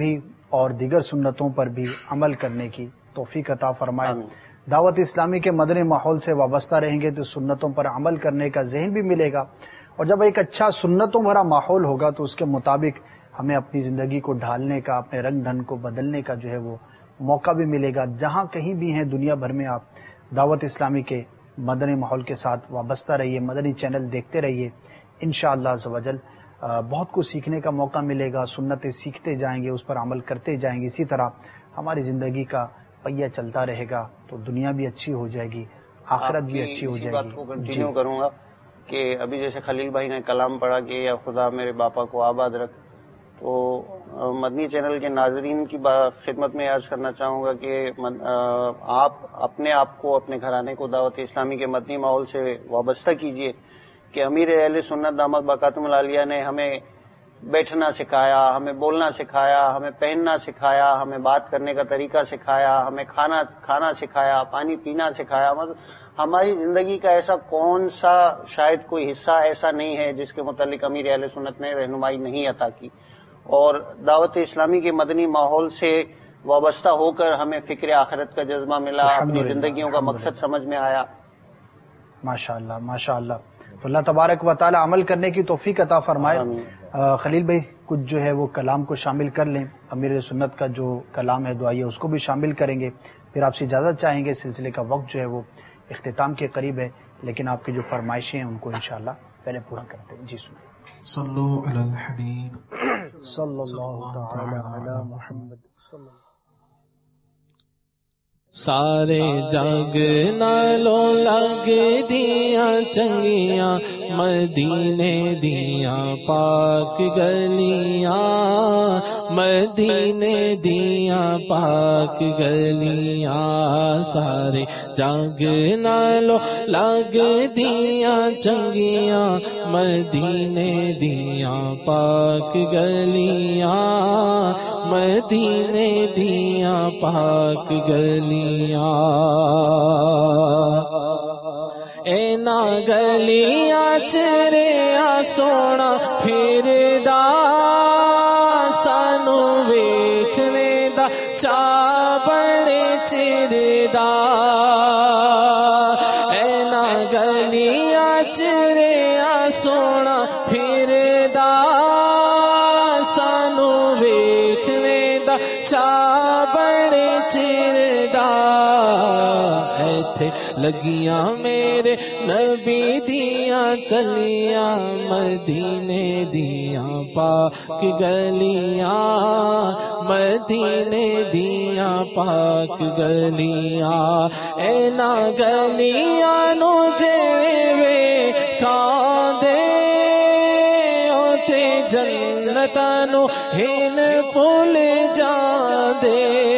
اور دیگر سنتوں پر بھی عمل کرنے کی توفیق عطا فرمائے. دعوت اسلامی کے مدنی ماحول سے وابستہ رہیں گے تو سنتوں پر عمل کرنے کا ذہن بھی ملے گا، اور جب ایک اچھا سنتوں بھرا ماحول ہوگا تو اس کے مطابق ہمیں اپنی زندگی کو ڈھالنے کا، اپنے رنگ ڈھنگ کو بدلنے کا جو ہے وہ موقع بھی ملے گا. جہاں کہیں بھی ہیں دنیا بھر میں آپ دعوت اسلامی کے مدنی ماحول کے ساتھ وابستہ رہیے، مدنی چینل دیکھتے رہیے. انشاءاللہ عز و جل بہت کچھ سیکھنے کا موقع ملے گا، سنتیں سیکھتے جائیں گے، اس پر عمل کرتے جائیں گے. اسی طرح ہماری زندگی کا پہیہ چلتا رہے گا تو دنیا بھی اچھی ہو جائے گی، آخرت بھی اچھی ہو جائے گی. بات کو کنٹینیو کروں گا کہ ابھی جیسے خلیل بھائی نے کلام پڑھا کہ یا خدا میرے باپا کو آباد رکھ، تو مدنی چینل کے ناظرین کی خدمت میں عرض کرنا چاہوں گا کہ آپ اپنے آپ کو، اپنے گھرانے کو دعوت اسلامی کے مدنی ماحول سے وابستہ کیجیے کہ امیر اہل سنت دامت برکاتہم العالیہ نے ہمیں بیٹھنا سکھایا، ہمیں بولنا سکھایا، ہمیں پہننا سکھایا، ہمیں بات کرنے کا طریقہ سکھایا، ہمیں کھانا سکھایا، پانی پینا سکھایا. مطلب ہماری زندگی کا ایسا کون سا شاید کوئی حصہ ایسا نہیں ہے جس کے متعلق امیر اہل سنت نے رہنمائی نہیں عطا کی. اور دعوت اسلامی کے مدنی ماحول سے وابستہ ہو کر ہمیں فکر آخرت کا جذبہ ملا، اپنی زندگیوں کا مقصد سمجھ میں آیا. ماشاءاللہ ماشاءاللہ. تو اللہ تبارک و تعالی عمل کرنے کی توفیق عطا فرمائے. خلیل بھائی کچھ جو ہے وہ کلام کو شامل کر لیں، امیر سنت کا جو کلام ہے دعائیہ اس کو بھی شامل کریں گے، پھر آپ سے اجازت چاہیں گے. سلسلے کا وقت جو ہے وہ اختتام کے قریب ہے، لیکن آپ کی جو فرمائشیں ہیں ان کو انشاءاللہ پہلے پورا کرتے ہیں. جی سنیں. صلو علی الحبیب صلی اللہ تعالی علی محمد. سارے جگ نالوں لگ دیا چنگیاں مدینے دیاں پاک گلیاں، مدینے دیاں پاک گلیاں. سارے جگ نالوں لگ دیا چنگیاں مدینے دیاں پاک گلیاں، مدینے دیاں پاک گلیاں. اینا گلیاں چریا سونا پھردا، سانو ویکھنے دا چا بڑے چردا. اینا گلیاں چریا سونا پھردا، سانو ویکھنے دا چا بڑے چردا. ایتھے لگیاں میرے نبی دیاں کلیاں مدینے دیاں پاک گلیاں، مدینے دیاں پاک گلیاں. اینا گلیاں نو جویں کاندے اوتے جنتاں نو ہن بھول جاندے.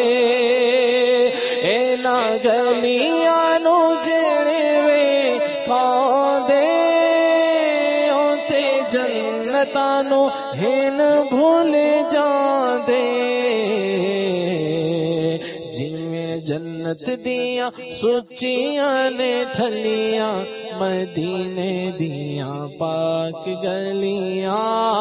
اینا گلیاں نو جویں کاندے اوتے جنتاں نو ہن بھول جاندے. جویں جنت دیاں سچیاں نے تھلیاں مدینے دیاں پاک گلیاں،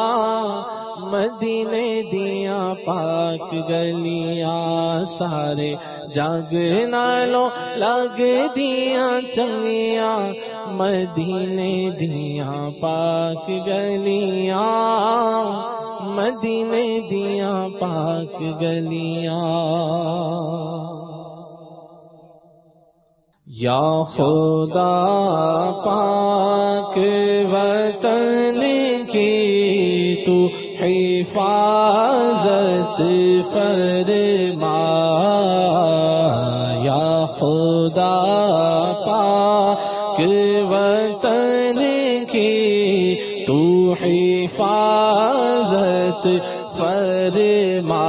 مدینے دیاں پاک گلیاں. سارے جگ نالوں لگ دیاں چنگیاں مدینے دیاں پاک گلیاں، مدینے دیاں پاک گلیاں. یا خدا پاک وطن کی تو حفاظت فرما، یا خدا پاک وطن کی تو حفاظت فرما.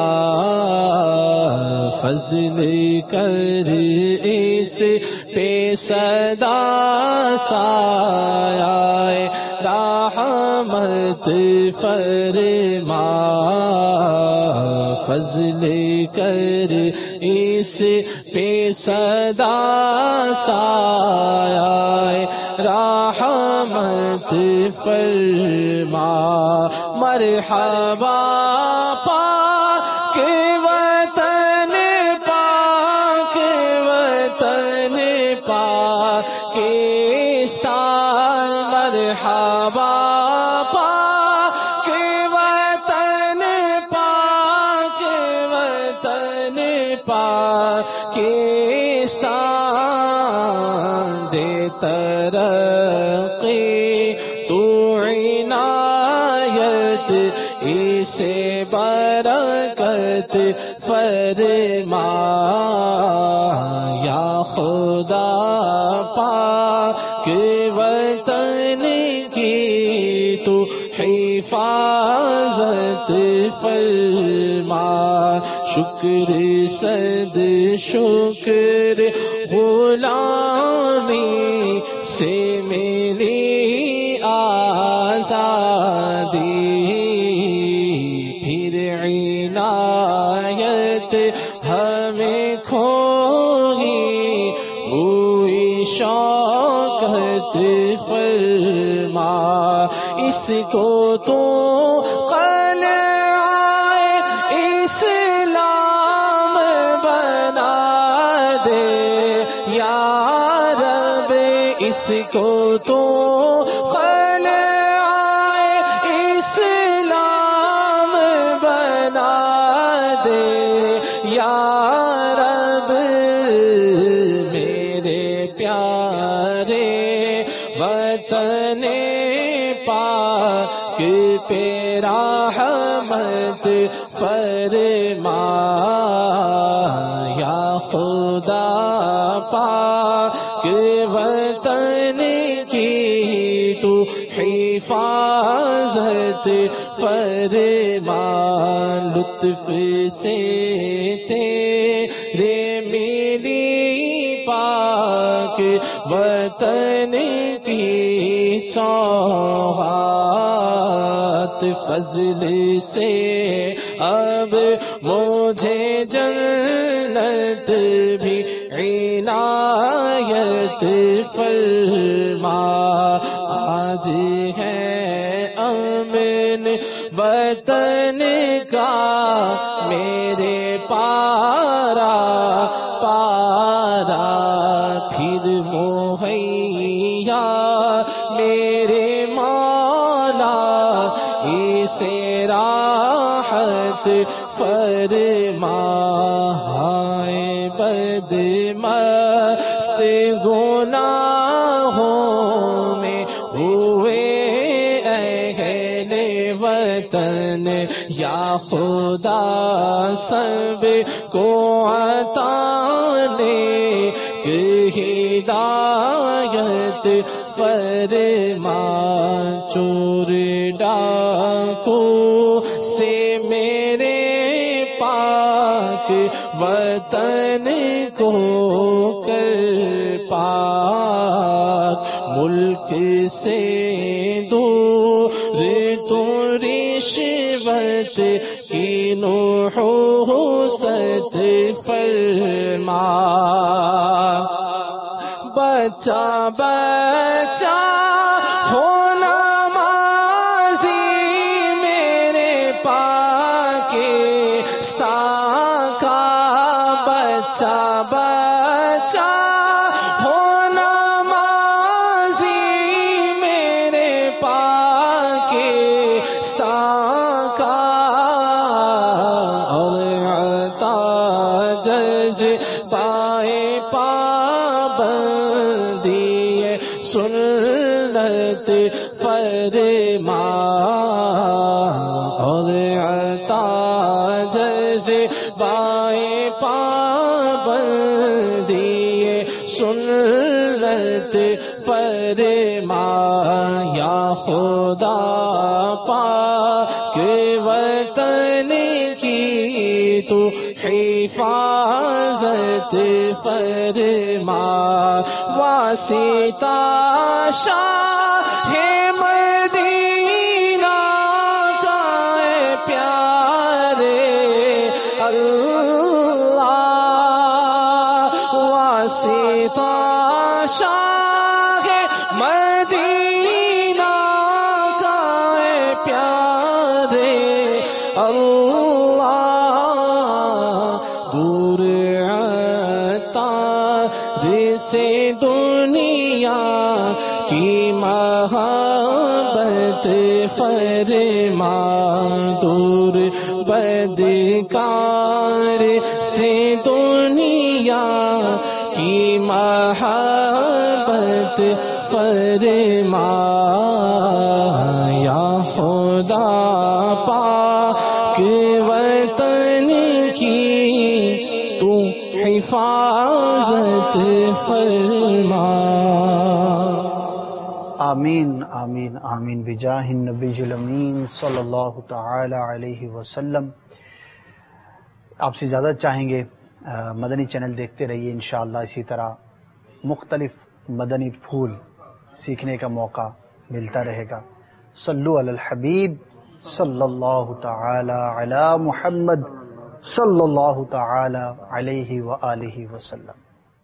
فضل کر اس پہ صدا سایہ رحمت فرما. فضل کر اس پہ صدا سایہ رحمت فرما. مرحبا پاک پاکستان دے ترقی تو عنایت اسے برکت فرما یا خدا پاک وطن کی تو حفاظت فرما شکر صد شکر غلامی سے ملی آزادی پھر عنایت ہمیں کھوئی ہوئی شوکت فرما اس کو تو قلعہ اسلام بنا دے یا رب اس کو تو قلعہ اسلام بنا دے یا رب میرے پیارے وطن پاک پہ رحمت فرما یا خدا پاک وطن کی تو حفاظت فرما لطف سے تیرے ملی پاک وطن کی سوغات فضل سے اب مجھے جنت بھی عنایت فرما آج ہے امن وطن کا میرے پارا پارا پھر مہیا میرے مولا اسے راحت فرما ہائے بدمست گناہوں میں ہوئے اہل وطن یا خدا سب کو عطا نیک ہدایت فرما چور ڈاکو سے میرے پاک وطن کو کر پاک ملک سے دور تو رشوت کی نحوست فرما بچہ بچہ ہونا ماضی میرے پاکستان کا بچہ بچہ ہونا ماضی میرے پاکستان کا اور عطا جذبۂ پابندی سنت فرما اور عطا جذبۂ پابندی سنت فرما یا خدا پاک وطن کی تو حفاظت فرما واسطہ شاہ مدینہ کا اے پیارے اللہ واسطہ شاہ مدینہ کا اے پیارے اللہ دور سے دنیا کی محبت فرما دور بدکار سے دنیا کی محبت فرما، یا خدا پاک وطن کی تو حفاظت فرما۔ آمین آمین آمین بجاہ النبی الامین صلی اللہ تعالی علیہ وسلم۔ آپ سے اجازت چاہیں گے، مدنی چینل دیکھتے رہیے، انشاءاللہ اسی طرح مختلف مدنی پھول سیکھنے کا موقع ملتا رہے گا۔ صلو علی الحبیب صلی اللہ تعالی علی محمد صلی اللہ تعالی علیہ وآلہ وسلم۔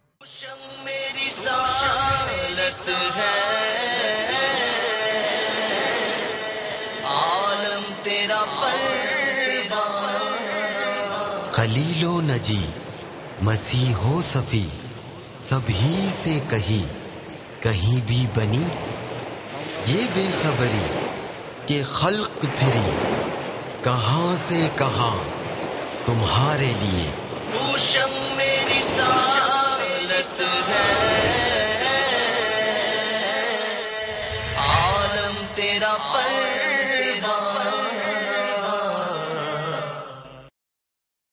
خلیل و نجی مسیح و صفی سبھی سے کہیں کہیں بھی بنی، یہ بے خبری کہ خلق پھری کہاں سے کہاں تمہارے لیے۔ اوشم میری سالس ہے، عالم تیرا پر